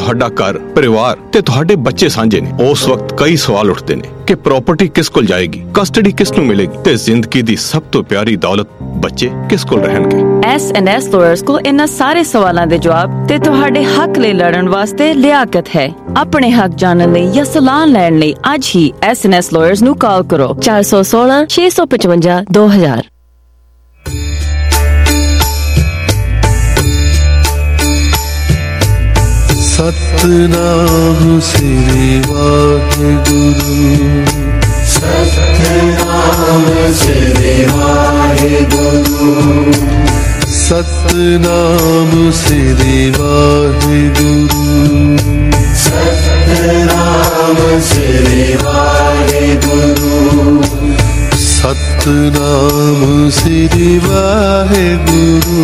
ਤੁਹਾਡਾ ਘਰ ਪਰਿਵਾਰ ਤੇ ਤੁਹਾਡੇ ਬੱਚੇ ਸਾਂਝੇ ਨੇ, ਉਸ ਵਕਤ ਕਈ ਸਵਾਲ ਉੱਠਦੇ ਨੇ ਕਿ ਪ੍ਰਾਪਰਟੀ ਕਿਸ ਕੋਲ ਜਾਏਗੀ, ਕਸਟਡੀ ਕਿਸ ਨੂੰ ਮਿਲੇਗੀ ਤੇ ਜ਼ਿੰਦਗੀ ਦੀ ਸਭ ਤੋਂ ਪਿਆਰੀ ਦੌਲਤ ਬੱਚੇ ਕਿਸ ਕੋਲ ਰਹਿਣਗੇ। S&S ਲਾਇਰਸ ਕੋਲ ਇਹਨਾਂ ਸਾਰੇ ਸਵਾਲਾਂ ਦੇ ਜਵਾਬ ਤੇ ਤੁਹਾਡੇ ਹੱਕ ਲਈ ਲੜਨ ਵਾਸਤੇ ਲਿਆਕਤ ਹੈ। ਆਪਣੇ ਹੱਕ ਜਾਣਨ ਲਈ ਜਾਂ ਸਲਾਹ ਲੈਣ ਲਈ ਅੱਜ ਹੀ S&S ਲਾਇਰਸ ਨੂੰ ਕਾਲ ਕਰੋ 416 655 2000। सतनाम श्री वाहिगुरु, सतनाम श्री वाहिगुरु, सतनाम श्री वाहिगुरु, सतनाम श्री वाहिगुरु, सतनाम श्री वाहिगुरु,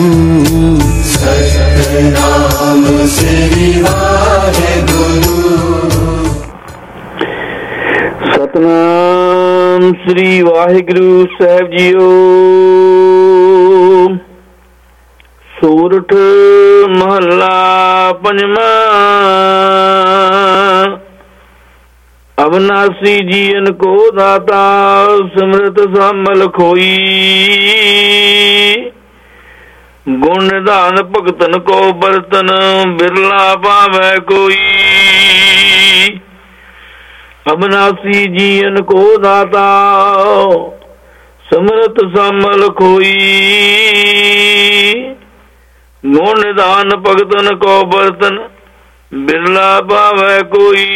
सतनाम श्री वाहिगुरु। सतनाम श्री वाहिगुरु साहिब जीओ। सूरठ महला पंजवा। अविनाशी जीवन को दाता सिमरत सामल खोई, गुण निधान भगतन को बरतन बिरला पावै कोई। अविनाशी जीवन को दाता सिमरत सामल खोई, गुण निधान भगतन को बरतन बिरला पावै कोई।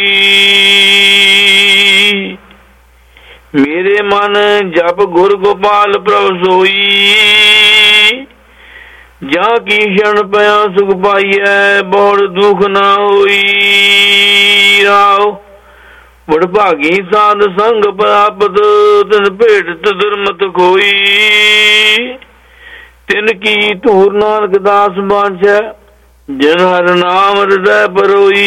मेरे मन जप गुर गोपाल प्रभ सोई, जा की क्षण पया सुख पाइयै बहुत दुख ना होई। राव वडभागी साध संग प्राप्त तिन भेट दुर्मत खोई, तिन की धूर नानक दास बांछै जिन हर नाम हृदय परोई।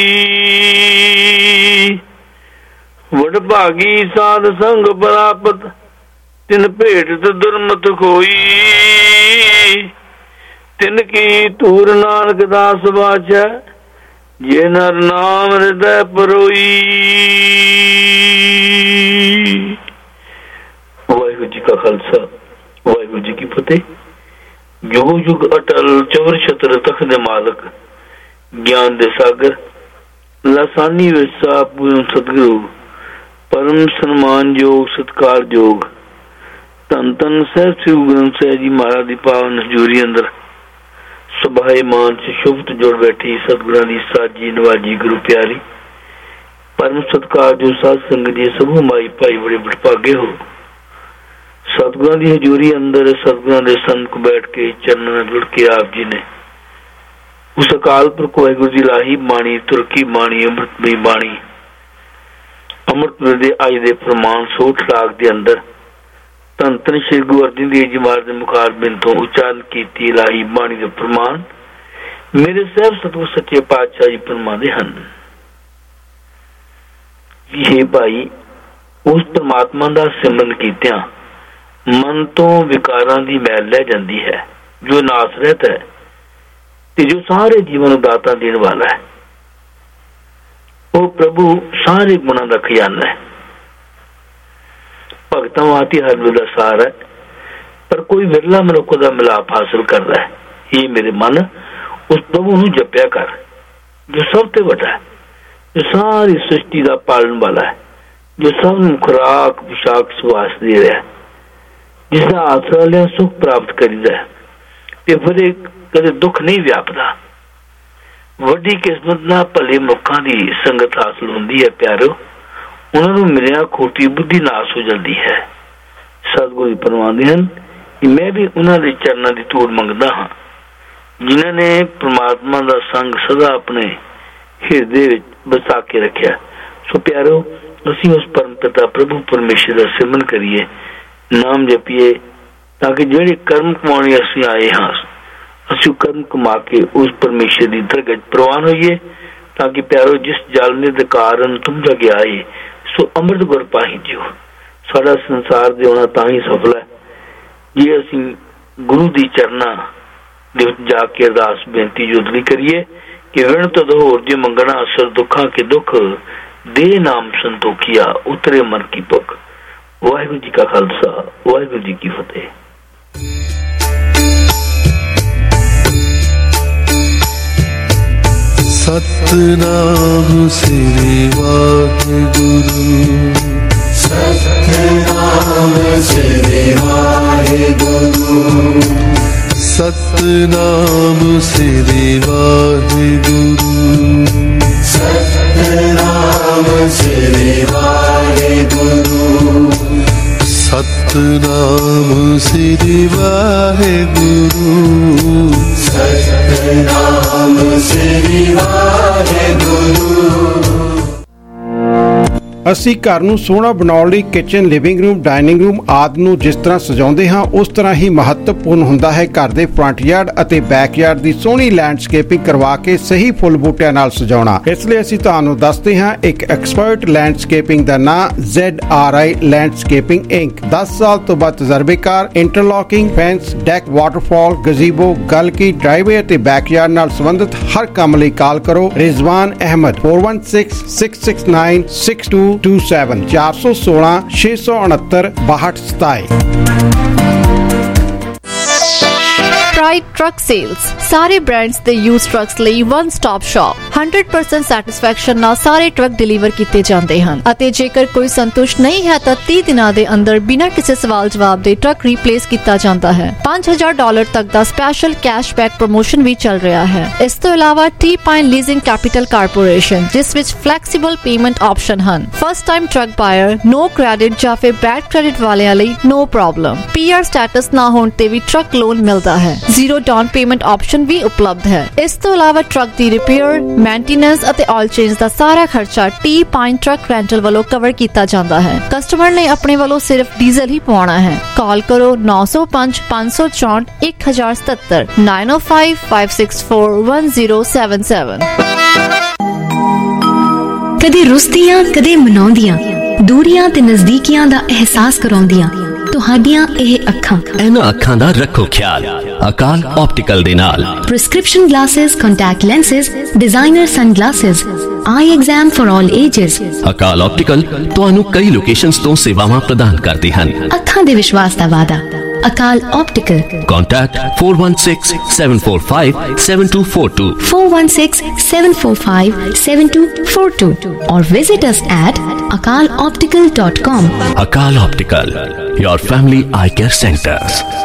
वडभागी साध संग प्राप्त तिन भेट दुर्मत खोई, तिन की धूर नानक दास बाछै जिन हर नाम हृदय परोई। वाहिगुरू जी का खालसा वाहिगुरू जी की फतेह। युग युग अटल चवर छत्र तख्त मालक ज्ञान दे सागर लासानी विरसा पूर्ण सतगुरु परम सन्मान योग सत्कार योग धन धन सहब श्री गुरु ग्रंथ साहिब जी महाराज दी पावन हजूरी अंदर सुभाए मान च शुभत जुड़ बैठी सतगुरां दी साजी नवाजी गुरु प्यारी परम सत्कार जो साध संगत जी सबू माई भाई बड़े बड़भागे हो। सतगुरां दी हजूरी अंदर सतगुरां दे संग को बैठ के चरणों में जुड़ के आप जी ने उस अकाल पुरख वाहिगुरू दी लाही बाणी तुरकी बाणी अमृतमयी बाणी अमृत दे आज दे प्रमाण सोठ राग दे अंदर धन धन श्री गुरु अर्जन देव जी महाराज दे मुखार बिन तो उच्चारण कीती लाही बाणी दे प्रमाण मेरे साहब सतगुर सच्चे पातशाह जी फरमांदे हन। ये भाई उस परमात्मा दा सिमरन कीतियां मन तो विकारां दी मैल लै जांदी है जो नास रहता है ते जो सारे जीवन दाता देने वाला है। वो प्रभु सारे गुणों का खजाना है। भगतां वास्ते हर वेला सार है पर कोई विरला मनुख दा मिलाप हासिल करता है। ये मेरे मन उस प्रभु नूं जपिया कर जो सब ते वड्डा है, जो सारी सृष्टि का पालन वाला है, जो सब नूं खुराक पोशाक सुवास दे रहा है, जिसका आसरा लिया सुख प्राप्त करीदा है ते फिर कदे दुख नहीं व्यापदा। वड्डी किस्मत नाल भले मनुखां दी संगत हासिल हुंदी है प्यारो, उन्हां नूं मिलिया खोटी बुद्धि नाश हो जाती है। सतगुरु फरमांदे हन कि मैं भी उन्हां दे चरणां दी धूड़ मंगदा हां जिन्हां ने परमात्मा दा संग सदा अपने हिरदे विच बसा के रखिया। सो प्यारो असीं उस परम पिता प्रभु परमेश्वर दा सिमरन करिए, नाम जपिए ताकि जिहड़े कर्म कमाने असीं आए हां असू कर्म कमा के उस परमेश्वर की दरगज प्रवान होइए ताकि प्यारो जिस जालने के कारण तुम जगे आए सो अमृत गुर पाही जियो। साडा संसार दे होना तां ही सफल है जे असीं गुरु दी चरना दे जाके अरदास बेनती जोदली करिए कि विण तद होर जी मंगना असर दुखा के दुख दे नाम संतोखिया उतरे मन की तुक। वाहिगुरू जी का खालसा वाहिगुरू जी की फतेह। सतनाम श्री वाहिगुरू सतनाम श्री वाहिगुरू सतनाम श्री वाहिगुरू सतनाम श्री वाहिगुरू सतनाम श्री वाहिगुरू सतनाम श्री वाहिगुरू। ਅਸੀਂ ਘਰ ਨੂੰ ਸੋਹਣਾ ਬਣਾਉਣ ਲਈ kitchen, living room, dining room ਆਦਿ ਨੂੰ ਜਿਸ ਤਰ੍ਹਾਂ ਸਜਾਉਂਦੇ ਹਾਂ ਉਸ ਤਰ੍ਹਾਂ ਹੀ ਮਹੱਤਵਪੂਰਨ ਹੁੰਦਾ ਹੈ ਘਰ ਦੇ ਫਰੰਟ ਯਾਰਡ ਅਤੇ ਬੈਕ ਯਾਰਡ ਦੀ ਸੋਹਣੀ ਲੈਂਡਸਕੇਪਿੰਗ ਕਰਵਾ ਕੇ ਸਹੀ ਫੁੱਲ ਬੂਟਿਆਂ ਨਾਲ ਸਜਾਉਣਾ। ਇਸ ਲਈ ਅਸੀਂ ਤੁਹਾਨੂੰ ਦੱਸਦੇ ਹਾਂ ਇੱਕ ਐਕਸਪਰਟ ਲੈਂਡਸਕੇਪਿੰਗ ਦਾ ਨਾਂ ZRI ਲੈਂਡਸਕੇਪਿੰਗ ਇੰਕ। 10 ਸਾਲ ਤੋਂ ਵੱਧ ਤਜਰਬੇਕਾਰ interlocking, fence, deck, waterfall, gazebo, ਗਲਕੀ, ਡਰਾਈਵੇ ਅਤੇ ਬੈਕ ਯਾਰਡ ਨਾਲ ਸੰਬੰਧਿਤ ਹਰ ਕੰਮ ਲਈ ਕਾਲ ਕਰੋ Rizwan Ahmed 4166696227 416 669 6227। Pride Truck Sales ਸਾਰੇ ਬ੍ਰਾਂਡਸ ਦੇ ਯੂਜ਼ਡ ਟਰੱਕਸ ਲਈ ਵਨ ਸਟਾਪ ਸ਼ਾਪ। 100% ਸੈਟੀਸਫੈਕਸ਼ਨ ਨਾਲ ਸਾਰੇ ਟਰੱਕ ਡਿਲੀਵਰ ਕੀਤੇ ਜਾਂਦੇ ਹਨ ਅਤੇ ਜੇਕਰ ਕੋਈ ਸੰਤੁਸ਼ਟ ਨਹੀਂ ਹੈ ਤਾਂ 30 ਦਿਨਾਂ ਦੇ ਅੰਦਰ ਬਿਨਾਂ ਕਿਸੇ ਸਵਾਲ ਜਵਾਬ ਦੇ ਟਰੱਕ ਰੀਪਲੇਸ ਕੀਤਾ ਜਾਂਦਾ ਹੈ। $5000 ਤੱਕ ਦਾ ਸਪੈਸ਼ਲ ਕੈਸ਼ਬੈਕ ਪ੍ਰੋਮੋਸ਼ਨ ਵੀ ਚੱਲ ਰਿਹਾ ਹੈ। ਇਸ ਤੋਂ ਇਲਾਵਾ T-Pine ਲੀਜ਼ਿੰਗ ਕੈਪੀਟਲ ਕਾਰਪੋਰੇਸ਼ਨ ਜਿਸ ਵਿੱਚ ਫਲੈਕਸੀਬਲ ਪੇਮੈਂਟ ਆਪਸ਼ਨ ਹਨ। First time truck buyer, no credit ਜਾਂ ਫਿਰ ਬੈਡ ਕ੍ਰੈਡਿਟ ਵਾਲਿਆਂ ਲਈ ਨੋ ਪ੍ਰੋਬਲਮ। PR ਸਟੇਟਸ ਨਾ ਹੋਣ ਤੇ ਵੀ ਟਰੱਕ ਲੋਨ ਮਿਲਦਾ ਹੈ। ਜ਼ੀਰੋ ਡਾਊਨ ਪੇਮੈਂਟ ਆਪਸ਼ਨ ਵੀ ਉਪਲਬਧ ਹੈ। ਇਸ ਤੋਂ ਇਲਾਵਾ ਟਰੱਕ ਦੀ ਰਿਪੇਅਰ, ਮੇਨਟੇਨੈਂਸ ਅਤੇ ਆਇਲ ਚੇਂਜ ਦਾ ਸਾਰਾ ਖਰਚਾ T-Pine ਟਰੱਕ ਰੈਂਟਲ ਵੱਲੋਂ ਕਵਰ ਕੀਤਾ ਜਾਂਦਾ ਹੈ। ਕਸਟਮਰ ਨੇ ਆਪਣੇ ਵੱਲੋਂ ਸਿਰਫ ਡੀਜ਼ਲ ਹੀ ਪਵਾਉਣਾ ਹੈ। ਕਾਲ ਕਰੋ 905 564 1077 905 564 1077। ਕਦੇ ਰੁੱਸਦੀਆਂ ਕਦੇ ਮਨਾਉਂਦੀਆਂ, ਦੂਰੀਆਂ ਤੇ ਨਜ਼ਦੀਕੀਆਂ ਦਾ ਅਹਿਸਾਸ ਕਰਾਉਂਦੀਆਂ ਤੁਹਾਡੀਆਂ ਇਹ ਅੱਖਾਂ। ਇਹਨਾਂ ਅੱਖਾਂ ਦਾ ਰੱਖੋ ਖਿਆਲ ਅਕਾਲ ਆਪਟੀਕਲ ਦੇ ਨਾਲ। Prescription glasses, contact lenses, designer sunglasses, eye exam for all ages. Akal optical ਤੁਹਾਨੂੰ ਕਈ ਲੋਕੇਸ਼ਨਸ ਤੋਂ ਸੇਵਾਵਾਂ ਪ੍ਰਦਾਨ ਕਰਦੇ ਹਨ। ਅੱਖਾਂ ਦੇ ਵਿਸ਼ਵਾਸ ਦਾ ਵਾਅਦਾ Akal optical. Contact 4167457242 4167457242 or visit us at akaloptical.com. Akal Optical, your family eye care center.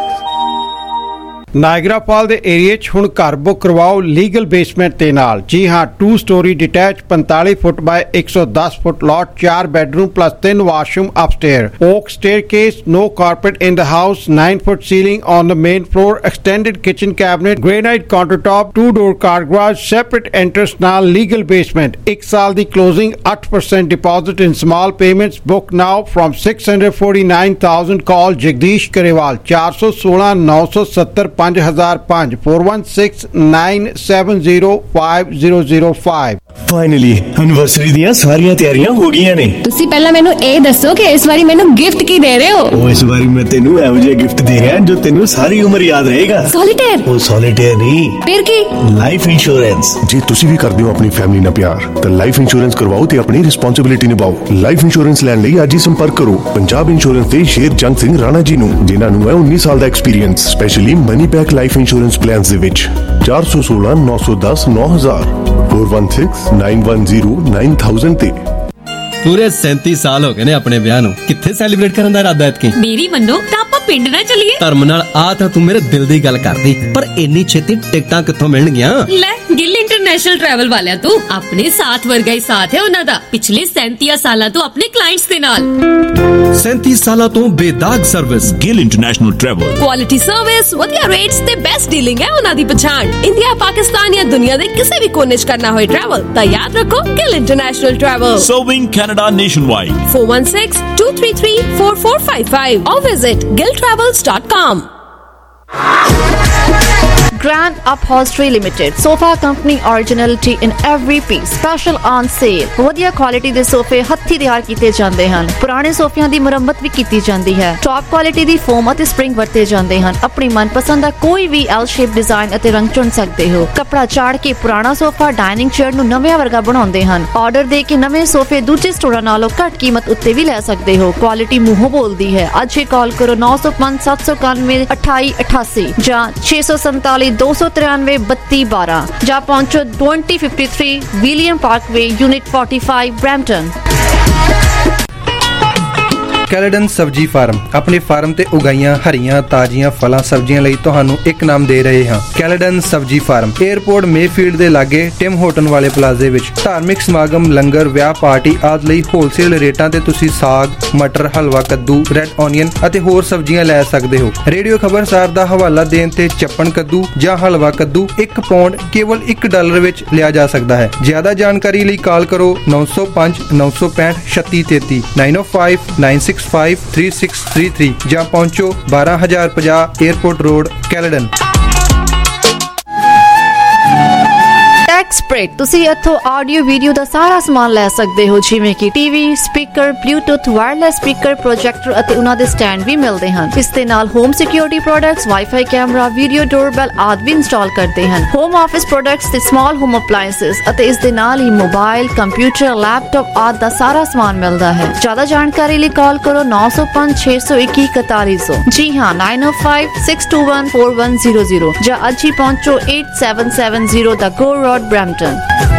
Niagara Fall ਦੇ ਏਰੀਏ 'ਚ ਹੁਣ ਘਰ ਬੁੱਕ ਕਰਵਾਓ ਲੀਗਲ ਬੇਸਮੈਂਟ ਦੇ ਨਾਲ। ਜੀ ਹਾਂ, 2 storey detach 45 foot by 110 foot lot, 4 bedroom plus 3 washroom upstairs, oak staircase, no carpet in the house, 9 foot ceiling on the main floor, extended kitchen cabinet, granite countertop, 2-door car garage, separate entrance ਨਾਲ legal basement. 1 ਸਾਲ ਦੀ closing, 8% deposit in small payments. Book now from 649,000. Call Jagdish Karewal 416 970 5005 4169705005। Finally anniversary ਦੀਆਂ ਸਾਰੀਆਂ ਤਿਆਰੀਆਂ ਹੋ ਗਈਆਂ ਨੇ। ਤੁਸੀਂ ਪਹਿਲਾਂ ਮੈਨੂੰ ਇਹ ਦੱਸੋ ਕਿ ਇਸ ਵਾਰੀ ਮੈਨੂੰ ਗਿਫਟ ਕੀ ਦੇ ਰਹੇ ਹੋ? ਉਹ ਇਸ ਵਾਰੀ ਮੈਂ ਤੈਨੂੰ ਇਹੋ ਜਿਹਾ ਗਿਫਟ ਦੇ ਰਿਹਾ ਜੋ ਤੈਨੂੰ ਸਾਰੀ ਉਮਰ ਯਾਦ ਰਹੇਗਾ। ਸੋਲੀਟੇਅਰ? ਉਹ ਸੋਲੀਟੇਅਰ ਨਹੀਂ। ਫਿਰ ਕੀ? Life insurance. ਜੇ ਤੁਸੀਂ ਵੀ ਕਰਦੇ ਹੋ ਆਪਣੀ ਫੈਮਿਲੀ ਨਾਲ ਪਿਆਰ ਤਾਂ ਲਾਈਫ ਇੰਸ਼ੋਰੈਂਸ ਕਰਵਾਓ ਤੇ ਆਪਣੀ ਰਿਸਪੌਂਸਿਬਿਲਿਟੀ ਨਿਭਾਓ। ਲਾਈਫ ਇੰਸ਼ੋਰੈਂਸ ਲੈਣ ਲਈ ਅੱਜ ਹੀ ਸੰਪਰਕ ਕਰੋ ਪੰਜਾਬ ਇੰਸ਼ੋਰੈਂਸ ਦੇ ਸ਼ੇਰ ਜੰਗ ਸਿੰਘ ਰਾਣਾ ਜੀ ਨੂੰ, ਜਿਨ੍ਹਾਂ ਨੂੰ ਹੈ 19 ਸਾਲ ਦਾ experience, specially money back life insurance plans ਦੇ ਵਿੱਚ। 416 910 9000 416910 9000 ਤੇ। ਪੂਰੇ 37 ਸਾਲ ਹੋ ਗਏ ਨੇ ਆਪਣੇ ਵਿਆਹ ਨੂੰ। ਕਿੱਥੇ ਸੈਲੀਬ੍ਰੇਟ ਕਰਨ ਦਾ ਇਰਾਦਾ ਐਤਕੀ? ਮੇਰੀ ਮੰਨੋ ਤਾਂ ਆਪਾਂ ਪਿੰਡ ਨਾ ਚੱਲੀਏ। ਧਰਮ ਨਾਲ ਆ ਤਾਂ ਤੂੰ ਮੇਰੇ ਦਿਲ ਦੀ ਗੱਲ ਕਰਦੀ, ਪਰ ਇੰਨੀ ਛੇਤੀ ਟਿਕਟਾਂ ਕਿੱਥੋਂ ਮਿਲਣਗੀਆਂ? ਲੈ ਗਿੱਲ ਇੰਟਰਨੈਸ਼ਨਲ ਟਰੈਵਲ ਵਾਲਿਆਂ ਤੋਂ। ਆਪਣੇ ਸਾਥ ਵਰਗਾ ਹੀ ਸਾਥ ਹੈ ਉਹਨਾਂ ਦਾ ਪਿਛਲੇ 37 ਸਾਲਾਂ ਤੋਂ ਆਪਣੇ ਕਲਾਇੰਟਸ ਦੇ ਨਾਲ। 37 ਸਾਲਾਂ ਤੋਂ ਬੇਦਾਗ service. Gill international travel, quality service, ਵਧੀਆ ਰੇਟਸ ਤੇ ਬੈਸਟ ਡੀਲਿੰਗ ਹੈ ਉਹਨਾਂ ਦੀ ਪਛਾਣ। ਇੰਡੀਆ, ਪਾਕਿਸਤਾਨ ਜਾਂ ਦੁਨੀਆ ਦੇ ਕਿਸੇ ਵੀ ਕੋਨੇ 'ਚ ਕਰਨਾ ਹੋਏ ਟਰੈਵਲ ਤਾਂ ਯਾਦ ਰੱਖੋ Gill international travel. Serving Canada nationwide. 416-233-4455 or visit gilltravels.com. Grand Upholstery Limited. Sofa company originality in every piece. Special on sale. ਵਧੀਆ ਕੁਆਲਿਟੀ ਦੇ ਸੋਫੇ ਹੱਥੀਂ ਤਿਆਰ ਕੀਤੇ ਜਾਂਦੇ ਹਨ। ਪੁਰਾਣੇ ਸੋਫਿਆਂ ਦੀ ਮੁਰੰਮਤ ਵੀ ਕੀਤੀ ਜਾਂਦੀ ਹੈ। ਟੌਪ ਕੁਆਲਿਟੀ ਦੀ ਫੋਮ ਅਤੇ ਸਪ੍ਰਿੰਗ ਵਰਤੇ ਜਾਂਦੇ ਹਨ। ਆਪਣੀ ਮਨਪਸੰਦ ਦਾ ਕੋਈ ਵੀ L ਸ਼ੇਪ ਡਿਜ਼ਾਈਨ ਅਤੇ ਰੰਗ ਚੁਣ ਸਕਦੇ ਹੋ। ਕੱਪੜਾ ਚਾੜ ਕੇ ਪੁਰਾਣਾ ਸੋਫਾ ਡਾਈਨਿੰਗ ਚੇਅਰ ਨੂੰ ਨਵੇਂ ਵਰਗਾ ਬਣਾਉਂਦੇ ਹਨ। ਆਰਡਰ ਦੇ ਕੇ ਨਵੇਂ ਸੋਫੇ ਦੂਜੇ ਸਟੋਰਾਂ ਨਾਲੋਂ ਘੱਟ ਕੀਮਤ ਉੱਤੇ ਵੀ ਲੈ ਸਕਦੇ ਹੋ। ਕੁਆਲਿਟੀ ਮੂੰਹੋਂ ਬੋਲਦੀ ਹੈ। ਅੱਜ ਹੀ ਕਾਲ ਕਰੋ 905 791 2888 ਜਾਂ 647 293 3212 ਜਾਂ ਪਹੁੰਚੋ 2053 William parkway unit 45 Brampton. Caledon ਸਬਜ਼ੀ ਫਾਰਮ ਆਪਣੇ ਫਾਰਮ ਤੇ ਉਗਾਈਆਂ ਹਰੀਆਂ ਤਾਜ਼ੀਆਂ ਫਲਾਂ ਸਬਜ਼ੀਆਂ ਲਈ ਤੁਹਾਨੂੰ ਇੱਕ ਨਾਮ ਦੇ ਰਹੇ ਹਾਂ। ਕੈਲੇਡਨ ਸਬਜ਼ੀ ਫਾਰਮ 에ਅਰਪੋਰਟ ਮੇਫੀਲਡ ਦੇ ਲਾਗੇ ਟਿਮ ਹੋਟਨ ਵਾਲੇ ਪਲਾਜ਼ੇ ਵਿੱਚ ਧਾਰਮਿਕ ਸਮਾਗਮ ਲੰਗਰ ਵਿਆਹ ਪਾਰਟੀ ਆਦਿ ਲਈ ਹੋਲਸੇਲ ਰੇਟਾਂ ਤੇ ਤੁਸੀਂ ਸਾਗ ਮਟਰ ਹਲਵਾ ਕੱਦੂ ਰੈੱਡ ਓਨੀਅਨ ਅਤੇ ਹੋਰ ਸਬਜ਼ੀਆਂ ਲੈ ਸਕਦੇ ਹੋ। ਰੇਡੀਓ ਖਬਰਸਾਰ ਦਾ ਹਵਾਲਾ ਦੇਣ ਤੇ ਚੱਪਣ ਕੱਦੂ ਜਾਂ ਹਲਵਾ ਕੱਦੂ 1 ਪੌਂਡ ਕੇਵਲ $1 ਵਿੱਚ ਲਿਆ ਜਾ ਸਕਦਾ ਹੈ। ਜ਼ਿਆਦਾ ਜਾਣਕਾਰੀ ਲਈ ਕਾਲ ਕਰੋ 905 965 3633 905 9653633 ਜਾਂ ਪਹੁੰਚੋ 12050 에ਅਰਪੋਰਟ ਰੋਡ ਕੈਲੇਡਨ। ਟੈਕਸਪ੍ਰੈਡ ਤੁਸੀਂ ਇੱਥੋਂ ਆਡੀਓ ਵੀਡੀਓ ਦਾ ਸਾਰਾ ਸਮਾਨ ਲੈ ਸਕਦੇ ਹੋ ਜਿਵੇਂ ਕਿ TV speaker Bluetooth wireless speaker projector ਅਤੇ ਉਹਨਾਂ ਦੇ ਸਟੈਂਡ ਵੀ ਮਿਲਦੇ ਹਨ। ਇਸ ਦੇ ਨਾਲ home security products wifi camera video doorbell ਆਦਿ ਵੀ ਇੰਸਟਾਲ ਕਰਦੇ ਹਨ। ਹੋਮ ਆਫਿਸ ਪ੍ਰੋਡਕਟਸ ਤੇ ਸਮਾਲ ਹੋਮ ਅਪਲਾਈਐਂਸਸ ਅਤੇ ਇਸ ਦੇ ਨਾਲ ਹੀ ਮੋਬਾਈਲ ਕੰਪਿਊਟਰ ਲੈਪਟਾਪ ਆਦਿ ਦਾ ਸਾਰਾ ਸਮਾਨ ਮਿਲਦਾ ਹੈ। ਜ਼ਿਆਦਾ ਜਾਣਕਾਰੀ ਲਈ ਕਾਲ ਕਰੋ 905 621 4100 ਜੀ ਹਾਂ 905 621 4100 ਜਾਂ ਅੱਜ ਹੀ ਪਹੁੰਚੋ 8770 the Gore road Brampton।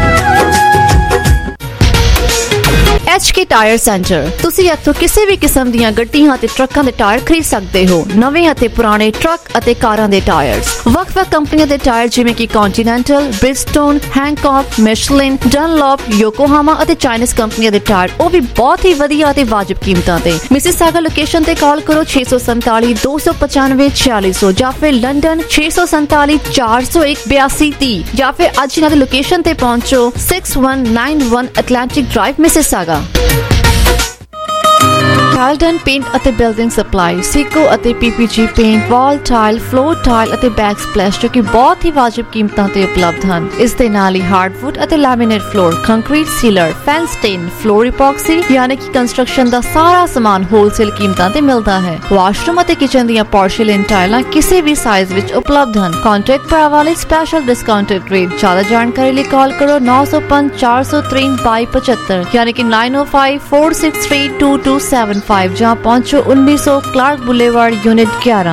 HK tyre centre ਤੁਸੀਂ ਇੱਥੋਂ ਕਿਸੇ ਵੀ ਕਿਸਮ ਦੀਆਂ ਗੱਡੀਆਂ ਅਤੇ ਟਰੱਕਾਂ ਦੇ ਟਾਇਰ ਖਰੀਦ ਸਕਦੇ ਹੋ। ਨਵੇਂ ਅਤੇ ਪੁਰਾਣੇ ਟਰੱਕ ਅਤੇ ਕਾਰਾਂ ਦੇ ਟਾਇਰਸ ਵੱਖ-ਵੱਖ ਕੰਪਨੀਆਂ ਦੇ ਟਾਇਰ ਜਿਵੇਂ ਕਿ ਕੰਟੀਨੈਂਟਲ ਬ੍ਰਿਜਸਟੋਨ ਹੈਂਕੌਕ ਮਿਸ਼ਲਿਨ ਡਨਲੌਪ ਯੋਕੋਹਾਮਾ ਅਤੇ ਚਾਈਨੀਜ਼ ਕੰਪਨੀਆਂ ਦੇ ਟਾਇਰ ਉਹ ਵੀ ਬਹੁਤ ਹੀ ਵਧੀਆ ਅਤੇ ਵਾਜਬ ਕੀਮਤਾਂ ਤੇ। ਮਿਸੀਸਾਗਾ ਲੋਕੇਸ਼ਨ ਤੇ ਕਾਲ ਕਰੋ 647 295 4600 ਜਾਂ ਫਿਰ ਲੰਡਨ 647 401 8230 ਜਾਂ ਫਿਰ ਅੱਜ ਇਹਨਾਂ ਦੀ ਲੋਕੇਸ਼ਨ ਤੇ ਪਹੁੰਚੋ 6191 Atlantic drive Mississauga. Carlton Paint ਅਤੇ ਬਿਲਡਿੰਗ ਸਪਲਾਈ ਸੀਕੋ ਅਤੇ PPG paint wall tile floor tile ਅਤੇ ਬੈਕ ਸਪਲੈਸ਼ ਜੋ ਕਿ ਬਹੁਤ ਹੀ ਵਾਜਬ ਕੀਮਤਾਂ ਤੇ ਉਪਲਬਧ ਹਨ। ਇਸ ਦੇ ਨਾਲ ਹੀ ਹਾਰਡਵੁੱਡ ਅਤੇ laminate floor concrete sealer fence stain floor epoxy ਯਾਨੀ ਕਿ ਕੰਸਟਰਕਸ਼ਨ ਦਾ ਸਾਰਾ ਸਮਾਨ ਹੋਲਸੇਲ ਕੀਮਤਾਂ ਤੇ ਮਿਲਦਾ ਹੈ। ਵਾਸ਼ਰੂਮ ਅਤੇ ਕਿਚਨ ਦੀਆਂ ਪੋਰਸਿਲੇਨ ਟਾਈਲਾਂ ਕਿਸੇ ਵੀ ਸਾਈਜ਼ ਵਿੱਚ ਉਪਲਬਧ ਹਨ। ਕੰਟੈਕਟ ਭਰਾਵਾਂ ਲਈ ਸਪੈਸ਼ਲ ਡਿਸਕਾਊਂਟਡ ਰੇਟ। ਜ਼ਿਆਦਾ ਜਾਣਕਾਰੀ ਲਈ ਕਾਲ ਕਰੋ 905 463 2275 ਯਾਨੀ ਕਿ 905 463 2275 ਜਾਂ ਪਹੁੰਚੋ 1900 Clark boulevard unit 11।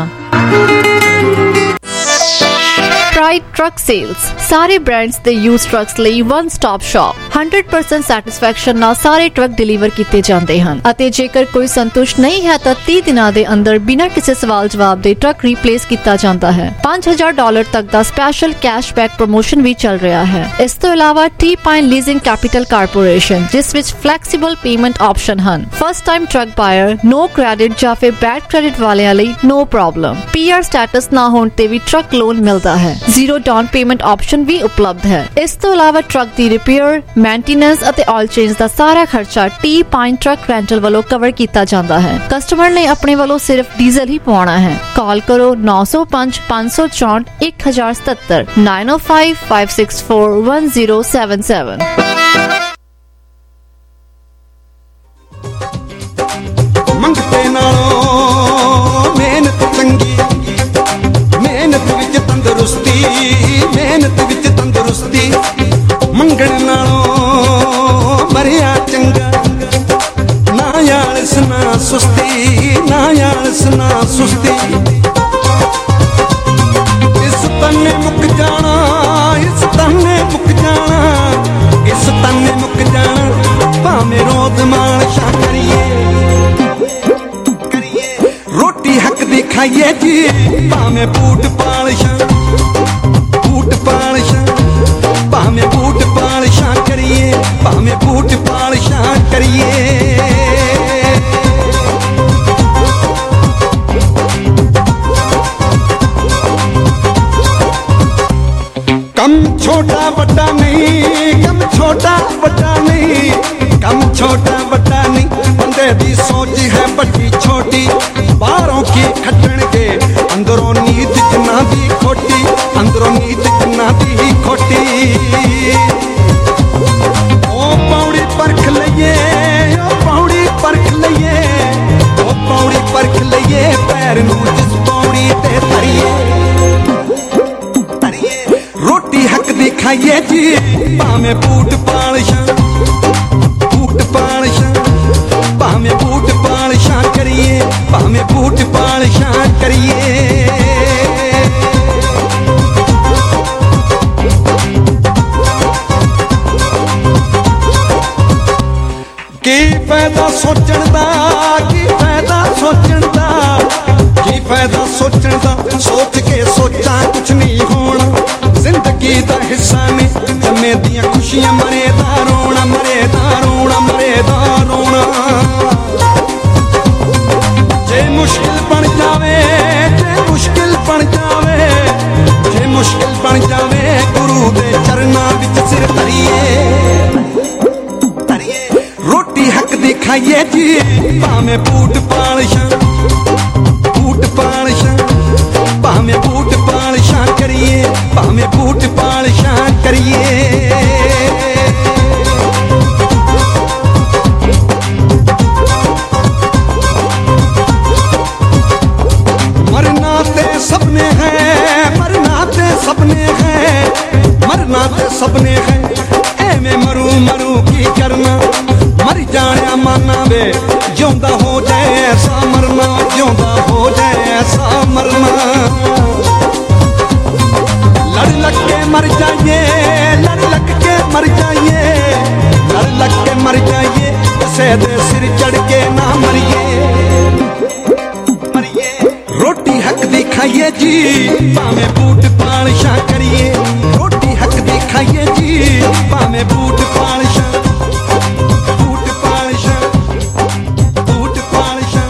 Pride Truck Sales ਸਾਰੇ ਬ੍ਰਾਂਡਸ ਦੇ ਯੂਜ਼ਡ ਟਰੱਕਸ ਲਈ ਵਨ ਸਟਾਪ ਸ਼ਾਪ 100% ਸੈਟੀਸਫੈਕਸ਼ਨ ਨਾਲ ਸਾਰੇ ਟਰੱਕ ਡਿਲੀਵਰ ਕੀਤੇ ਜਾਂਦੇ ਹਨ ਅਤੇ ਜੇਕਰ ਕੋਈ ਸੰਤੁਸ਼ਟ ਨਹੀਂ ਹੈ ਤਾਂ 30 ਦਿਨਾਂ ਦੇ ਅੰਦਰ ਬਿਨਾਂ ਕਿਸੇ ਸਵਾਲ ਜਵਾਬ ਦੇ ਟਰੱਕ ਰੀਪਲੇਸ ਕੀਤਾ ਜਾਂਦਾ ਹੈ। $5000 ਤੱਕ ਦਾ ਸਪੈਸ਼ਲ ਕੈਸ਼ਬੈਕ ਪ੍ਰੋਮੋਸ਼ਨ ਵੀ ਚੱਲ ਰਿਹਾ ਹੈ। ਇਸ ਤੋਂ ਇਲਾਵਾ T-Pine Leasing Capital Corporation ਜਿਸ ਵਿੱਚ ਫਲੈਕਸੀਬਲ ਪੇਮੈਂਟ ਆਪਸ਼ਨ ਹਨ। First time truck buyer no credit ਜਾਂ ਫਿਰ ਬੈਡ ਕ੍ਰੈਡਿਟ ਵਾਲਿਆਂ ਲਈ ਨੋ ਪ੍ਰੋਬਲਮ। PR ਸਟੇਟਸ ਨਾ ਹੋਣ ਤੇ ਵੀ ਟਰੱਕ ਲੋਨ ਮਿਲਦਾ ਹੈ। ਜ਼ੀਰੋ ਡਾਊਨ ਪੇਮੈਂਟ ਆਪਸ਼ਨ ਵੀ ਉਪਲਬਧ ਹੈ। ਇਸ ਤੋਂ ਇਲਾਵਾ ਟਰੱਕ ਦੀ ਰਿਪੇਅਰ ਮੇਨਟੇਨੈਂਸ ਅਤੇ ਆਇਲ ਚੇਂਜ ਦਾ ਸਾਰਾ ਖਰਚਾ T-Pine ਟਰੱਕ ਰੈਂਟਲ ਵੱਲੋਂ ਕਵਰ ਕੀਤਾ ਜਾਂਦਾ ਹੈ। ਕਸਟਮਰ ਨੇ ਆਪਣੇ ਵੱਲੋਂ ਸਿਰਫ ਡੀਜ਼ਲ ਹੀ ਪਵਾਉਣਾ ਹੈ। ਕਾਲ ਕਰੋ 905 564 1077 905 564 1077। ਮੰਗਤੇ ਨਾਲੋਂ ਮਿਹਨਤ ਚੰਗੀ ਮਿਹਨਤ ਵਿੱਚ ਤੰਦਰੁਸਤੀ ਮਿਹਨਤ ਵਿੱਚ ਤੰਦਰੁਸਤੀ ਮੰਗਣ ਨਾਲੋਂ ਮਰਿਆ ਚੰਗਾ ਨਾ ਆਲਸ ਨਾ ਸੁਸਤੀ ਨਾ ਆਲਸ ਨਾ ਸੁਸਤੀ ਇਸ ਤਨੇ ਮੁੱਕ ਜਾਣਾ ਇਸ ਤਨੇ ਮੁੱਕ ਜਾਣਾ ਇਸ ਤਨੇ ਮੁੱਕ ਜਾਣਾ ਭਾਵੇਂ ਰੋਦ ਮਾਲਸ਼ਾਂ ਕਰੀਏ ਰੋਟੀ ਹੱਕ ਦੀ ਖਾਈਏ ਜੀ ਭਾਵੇਂ ਬੂਟ ਪਾਲਸ਼ਾਂ ਭਾਵੇਂ ਬੂਟ ਪਾਲਸ਼ਾਂ ਕਰੀਏ ਭਾਵੇਂ ਬੂਟ ਪਾਲਸ਼ਾਂ ਕਰੀਏ। ਕੰਮ ਛੋਟਾ ਵੱਡਾ ਨਹੀਂ ਕੰਮ ਛੋਟਾ ਵੱਡਾ ਨਹੀਂ ਕੰਮ ਛੋਟਾ ਵੱਡਾ ਨਹੀਂ ਬੰਦੇ ਦੀ ਸੋਚ ਹੈ ਵੱਡੀ ਛੋਟੀ ਬਾਹਰੋਂ ਕੀ ਖੱਟਣਗੇ ਅੰਦਰੋਂ ਨੀਤ ਜਨਾ ਦੀ ਖੋਟੀ ਅੰਦਰੋਂ ਫਾਇਦਾ ਸੋਚਣ ਦਾ, ਕੀ ਫਾਇਦਾ ਸੋਚਣ ਦਾ, ਕੀ ਫਾਇਦਾ ਸੋਚਣ ਦਾ, ਸੋਚ ਕੇ ਸੋਚਾਂ ਕੁਛ ਨਹੀਂ ਹੋਣਾ, ਜ਼ਿੰਦਗੀ ਦਾ ਹਿੱਸਾ ਨੇ ਜੰਮੇ ਦੀਆਂ ਖੁਸ਼ੀਆਂ, ਮਰੇ ਦਾ ਰੋਣਾ, ਮਰੇ ਦਾ ਰੋਣਾ, ਮਰੇ ਦਾ ਰੋਣਾ। ਜੇ ਮੁਸ਼ਕਿਲ ਬਣ ਜਾਵੇ, ਜੇ ਮੁਸ਼ਕਿਲ ਬਣ ਜਾਵੇ, ਜੇ ਮੁਸ਼ਕਿਲ ਬਣ ਜਾਵੇ, ਗੁਰੂ ਦੇ ਚਰਨਾਂ ਵਿੱਚ ਸਿਰ ਧਰੀਏ, ਰੋਟੀ ਹੱਕ ਦੀ ਖਾਈਏ ਜੀ, ਭਾਵੇਂ ਬੂਟ ਪਾਲਸ਼ਾਂ, ਬੂਟ ਪਾਲਸ਼ਾਂ, ਭਾਵੇਂ ਬੂਟ ਪਾਲਸ਼ਾਂ ਕਰੀਏ, ਭਾਵੇਂ ਬੂਟ ਪਾਲਸ਼ਾਂ ਕਰੀਏ। ਮਰਨਾ ਤੇ ਸਪਨੇ ਹੈ, ਮਰਨਾ ਤੇ ਸਪਨੇ ਹੈ, ਮਰਨਾ ਤੇ ਸਪਨੇ ਹੈ, ਐਵੇਂ ਮਰੂ ਮਰੂ ਕੀ ਕਰਨਾ, ਮਰ ਜਾਣਿਆ ਮਾਨਾ ਵੇ, ਜਿਉਂਦਾ ਹੋ ਜਾਏ ਐਸਾ ਮਰਨਾ, ਜਿਉਂਦਾ ਹੋ ਜਾਏ ਐਸਾ ਮਰਨਾ। ਲੜ ਲੱਗ ਕੇ ਮਰ ਜਾਈਏ, ਲੜ ਲੱਗ ਕੇ ਮਰ ਜਾਈਏ, ਲੜ ਲੱਗ ਕੇ ਮਰ ਜਾਈਏ, ਕਿਸੇ ਦੇ ਸਿਰ ਚੜ ਕੇ ਨਾ ਮਰੀਏ, ਰੋਟੀ ਹੱਕ ਦੀ ਖਾਈਏ ਜੀ, ਭਾਵੇਂ ਬੂਟ ਪਾਲਸ਼ਾਂ ਕਰੀਏ, ਰੋਟੀ ਹੱਕ ਦੀ ਖਾਈਏ ਜੀ, ਭਾਵੇਂ ਬੂਟ ਪਾਲਸ਼ਾਂ, ਬੂਟ ਪਾਲਸ਼ਾਂ, ਬੂਟ ਪਾਲਸ਼ਾਂ।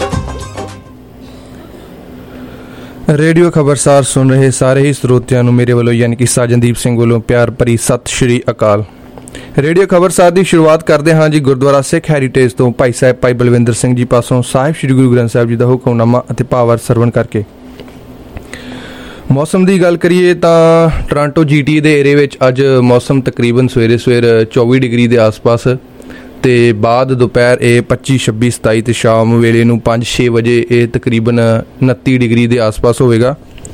ਰੇਡੀਓ ਖਬਰਸਾਰ ਸੁਣ ਰਹੇ ਸਾਰੇ ਹੀ ਸਰੋਤਿਆਂ ਨੂੰ ਮੇਰੇ ਵੱਲੋਂ ਯਾਨੀ ਕਿ ਸਾਜਨਦੀਪ ਸਿੰਘ ਵੱਲੋਂ ਪਿਆਰ ਭਰੀ ਸਤਿ ਸ਼੍ਰੀ ਅਕਾਲ। ਰੇਡੀਓ ਖਬਰਸਾਰ ਦੀ ਸ਼ੁਰੂਆਤ ਕਰਦੇ ਹਾਂ ਜੀ ਗੁਰਦੁਆਰਾ ਸਿੱਖ ਹੈਰੀਟੇਜ ਤੋਂ ਭਾਈ ਸਾਹਿਬ ਭਾਈ ਬਲਵਿੰਦਰ ਸਿੰਘ ਜੀ ਪਾਸੋਂ ਸਾਹਿਬ ਸ੍ਰੀ ਗੁਰੂ ਗ੍ਰੰਥ ਸਾਹਿਬ ਜੀ ਦਾ ਹੁਕਮਨਾਮਾ ਅਤੇ ਭਾਵਾਰਥ ਸਰਵਣ ਕਰਕੇ। ਮੌਸਮ ਦੀ ਗੱਲ ਕਰੀਏ ਤਾਂ ਟੋਰਾਂਟੋ GTA ਦੇ ਏਰੀਏ ਵਿੱਚ ਅੱਜ ਮੌਸਮ ਤਕਰੀਬਨ ਸਵੇਰੇ 24 ਡਿਗਰੀ ਦੇ ਆਸ-ਪਾਸ ਤੇ ਬਾਅਦ ਦੁਪਹਿਰ ਇਹ 25, 26, 27 ਤੇ ਸ਼ਾਮ ਵੇਲੇ ਨੂੰ 5-6 ਵਜੇ ਇਹ ਤਕਰੀਬਨ 29 ਡਿਗਰੀ ਦੇ ਆਸ-ਪਾਸ ਹੋਵੇਗਾ।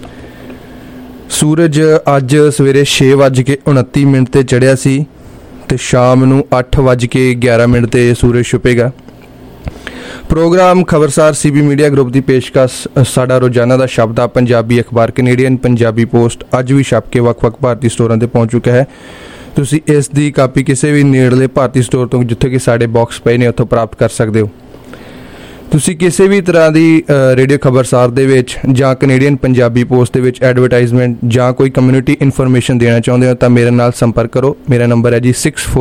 ਸੂਰਜ ਅੱਜ ਸਵੇਰੇ 6:29 ਤੇ ਚੜ੍ਹਿਆ ਸੀ ਤੇ ਸ਼ਾਮ ਨੂੰ 8:11 ਤੇ ਸੂਰਜ ਛੁਪੇਗਾ। ਪ੍ਰੋਗਰਾਮ ਖਬਰਸਾਰ CB ਮੀਡੀਆ ਗਰੁੱਪ ਦੀ ਪੇਸ਼ਕਸ਼ ਸਾਡਾ ਰੋਜ਼ਾਨਾ ਦਾ ਸ਼ਬਦ ਆ ਪੰਜਾਬੀ ਅਖਬਾਰ ਕੈਨੇਡੀਅਨ ਪੰਜਾਬੀ ਪੋਸਟ ਅੱਜ ਵੀ ਛਪ ਕੇ ਵੱਖ-ਵੱਖ ਭਾਰਤੀ ਸਟੋਰਾਂ ਤੇ ਪਹੁੰਚ ਚੁੱਕਾ ਹੈ। ਤੁਸੀਂ ਇਸ ਦੀ ਕਾਪੀ ਕਿਸੇ ਵੀ ਨੇੜਲੇ ਭਾਰਤੀ ਸਟੋਰ ਤੋਂ ਜਿੱਥੇ ਕਿ ਸਾਡੇ ਬਾਕਸ ਪਏ ਨੇ ਉੱਥੋਂ ਪ੍ਰਾਪਤ ਕਰ ਸਕਦੇ ਹੋ। ਤੁਸੀਂ ਕਿਸੇ ਵੀ ਤਰ੍ਹਾਂ ਦੀ ਰੇਡੀਓ ਖਬਰਸਾਰ ਦੇ ਵਿੱਚ ਜਾਂ ਕੈਨੇਡੀਅਨ ਪੰਜਾਬੀ ਪੋਸਟ ਦੇ ਵਿੱਚ ਐਡਵਰਟਾਈਜ਼ਮੈਂਟ ਜਾਂ ਕੋਈ ਕਮਿਊਨਿਟੀ ਇਨਫੋਰਮੇਸ਼ਨ ਦੇਣਾ ਚਾਹੁੰਦੇ ਹੋ ਤਾਂ ਮੇਰੇ ਨਾਲ ਸੰਪਰਕ ਕਰੋ। ਮੇਰਾ ਨੰਬਰ ਹੈ ਜੀ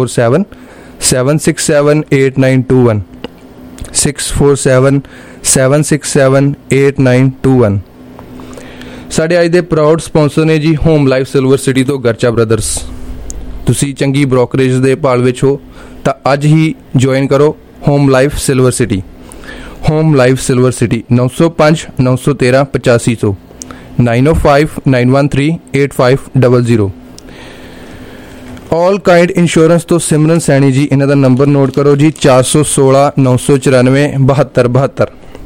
6477678921 6477678921। ਸਾਡੇ ਅੱਜ ਦੇ ਪ੍ਰਾਊਡ ਸਪਾਂਸਰ ਨੇ ਜੀ ਹੋਮ ਲਾਈਫ ਸਿਲਵਰ ਸਿਟੀ ਤੋਂ ਗਰਚਾ ਬ੍ਰਦਰਸ। ਤੁਸੀਂ ਚੰਗੀ ਬ੍ਰੋਕਰੇਜ ਦੇ ਭਾਲ ਵਿੱਚ ਹੋ ਤਾਂ ਅੱਜ ਹੀ ਜੁਆਇਨ ਕਰੋ home life silver city. Home life silver city 905-913-8500 905-913-8500। All kind insurance ਤੋਂ ਸਿਮਰਨ ਸੈਣੀ ਜੀ, ਇਹਨਾਂ ਦਾ ਨੰਬਰ ਨੋਟ ਕਰੋ ਜੀ 416-994-7272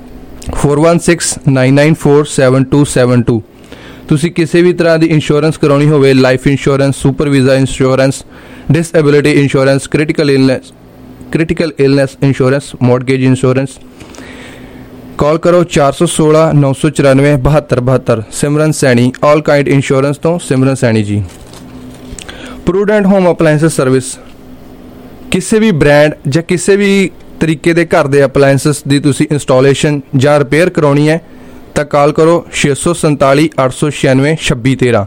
416-994-7272। ਤੁਸੀਂ ਕਿਸੇ ਵੀ ਤਰ੍ਹਾਂ ਦੀ ਇੰਸ਼ੋਰੈਂਸ ਕਰਾਉਣੀ ਹੋਵੇ, life insurance, super visa insurance, disability insurance, critical illness insurance, mortgage insurance, call ਕਰੋ 416-994-7272। Simran Saini all kind insurance ਤੋਂ ਸਿਮਰਨ ਸੈਣੀ ਜੀ। ਪ੍ਰੂਡੈਂਟ ਹੋਮ ਅਪਲਾਇੰਸਸ ਸਰਵਿਸ, ਕਿਸੇ ਵੀ ਬ੍ਰਾਂਡ ਜਾਂ ਕਿਸੇ ਵੀ ਤਰੀਕੇ ਦੇ ਘਰ ਦੇ ਅਪਲਾਇੰਸਸ ਦੀ ਤੁਸੀਂ ਇੰਸਟਾਲੇਸ਼ਨ ਜਾਂ ਰਿਪੇਅਰ ਕਰਾਉਣੀ ਹੈ ਤਾਂ ਕਾਲ ਕਰੋ 647-896-2613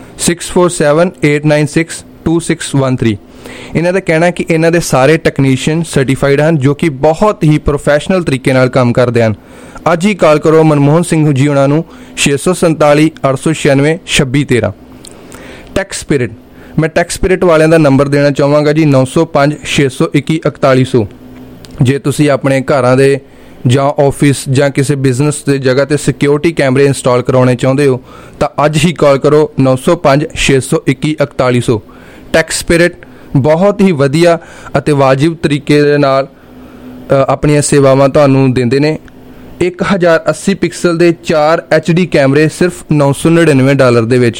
647-896-2613। ਇਹਨਾਂ ਦਾ ਕਹਿਣਾ ਕਿ ਇਹਨਾਂ ਦੇ ਸਾਰੇ ਟੈਕਨੀਸ਼ੀਅਨ ਸਰਟੀਫਾਈਡ ਹਨ ਜੋ ਕਿ ਬਹੁਤ ਹੀ ਪ੍ਰੋਫੈਸ਼ਨਲ ਤਰੀਕੇ ਨਾਲ ਕੰਮ ਕਰਦੇ ਹਨ। ਅੱਜ ਹੀ ਕਾਲ ਕਰੋ ਮਨਮੋਹਨ ਸਿੰਘ ਜੀ ਉਹਨਾਂ ਨੂੰ 647-896-2613। ਟੈਕਸ ਸਪਿਰਿਟ, ਮੈਂ ਟੈਕਸ ਸਪਿਰਿਟ ਵਾਲਿਆਂ ਦਾ ਨੰਬਰ ਦੇਣਾ ਚਾਹਾਂਗਾ ਜੀ 905-621-4100। ਜੇ ਤੁਸੀਂ ਆਪਣੇ ਘਰਾਂ ਦੇ ਜਾਂ ਆਫਿਸ ਜਾਂ ਕਿਸੇ ਬਿਜ਼ਨਸ ਦੀ ਜਗ੍ਹਾ ਤੇ ਸਿਕਿਉਰਿਟੀ ਕੈਮਰੇ ਇੰਸਟਾਲ ਕਰਾਉਣੇ ਚਾਹੁੰਦੇ ਹੋ ਤਾਂ ਅੱਜ ਹੀ ਕਾਲ ਕਰੋ 905-621-4100। ਟੈਕਸ ਸਪਿਰਿਟ ਬਹੁਤ ਹੀ ਵਧੀਆ ਅਤੇ ਵਾਜਿਬ ਤਰੀਕੇ ਦੇ ਨਾਲ ਆਪਣੀਆਂ ਸੇਵਾਵਾਂ ਤੁਹਾਨੂੰ ਦਿੰਦੇ ਨੇ। 1080 ਪਿਕਸਲ ਦੇ 4 HD ਕੈਮਰੇ ਸਿਰਫ $999 ਦੇ ਵਿੱਚ।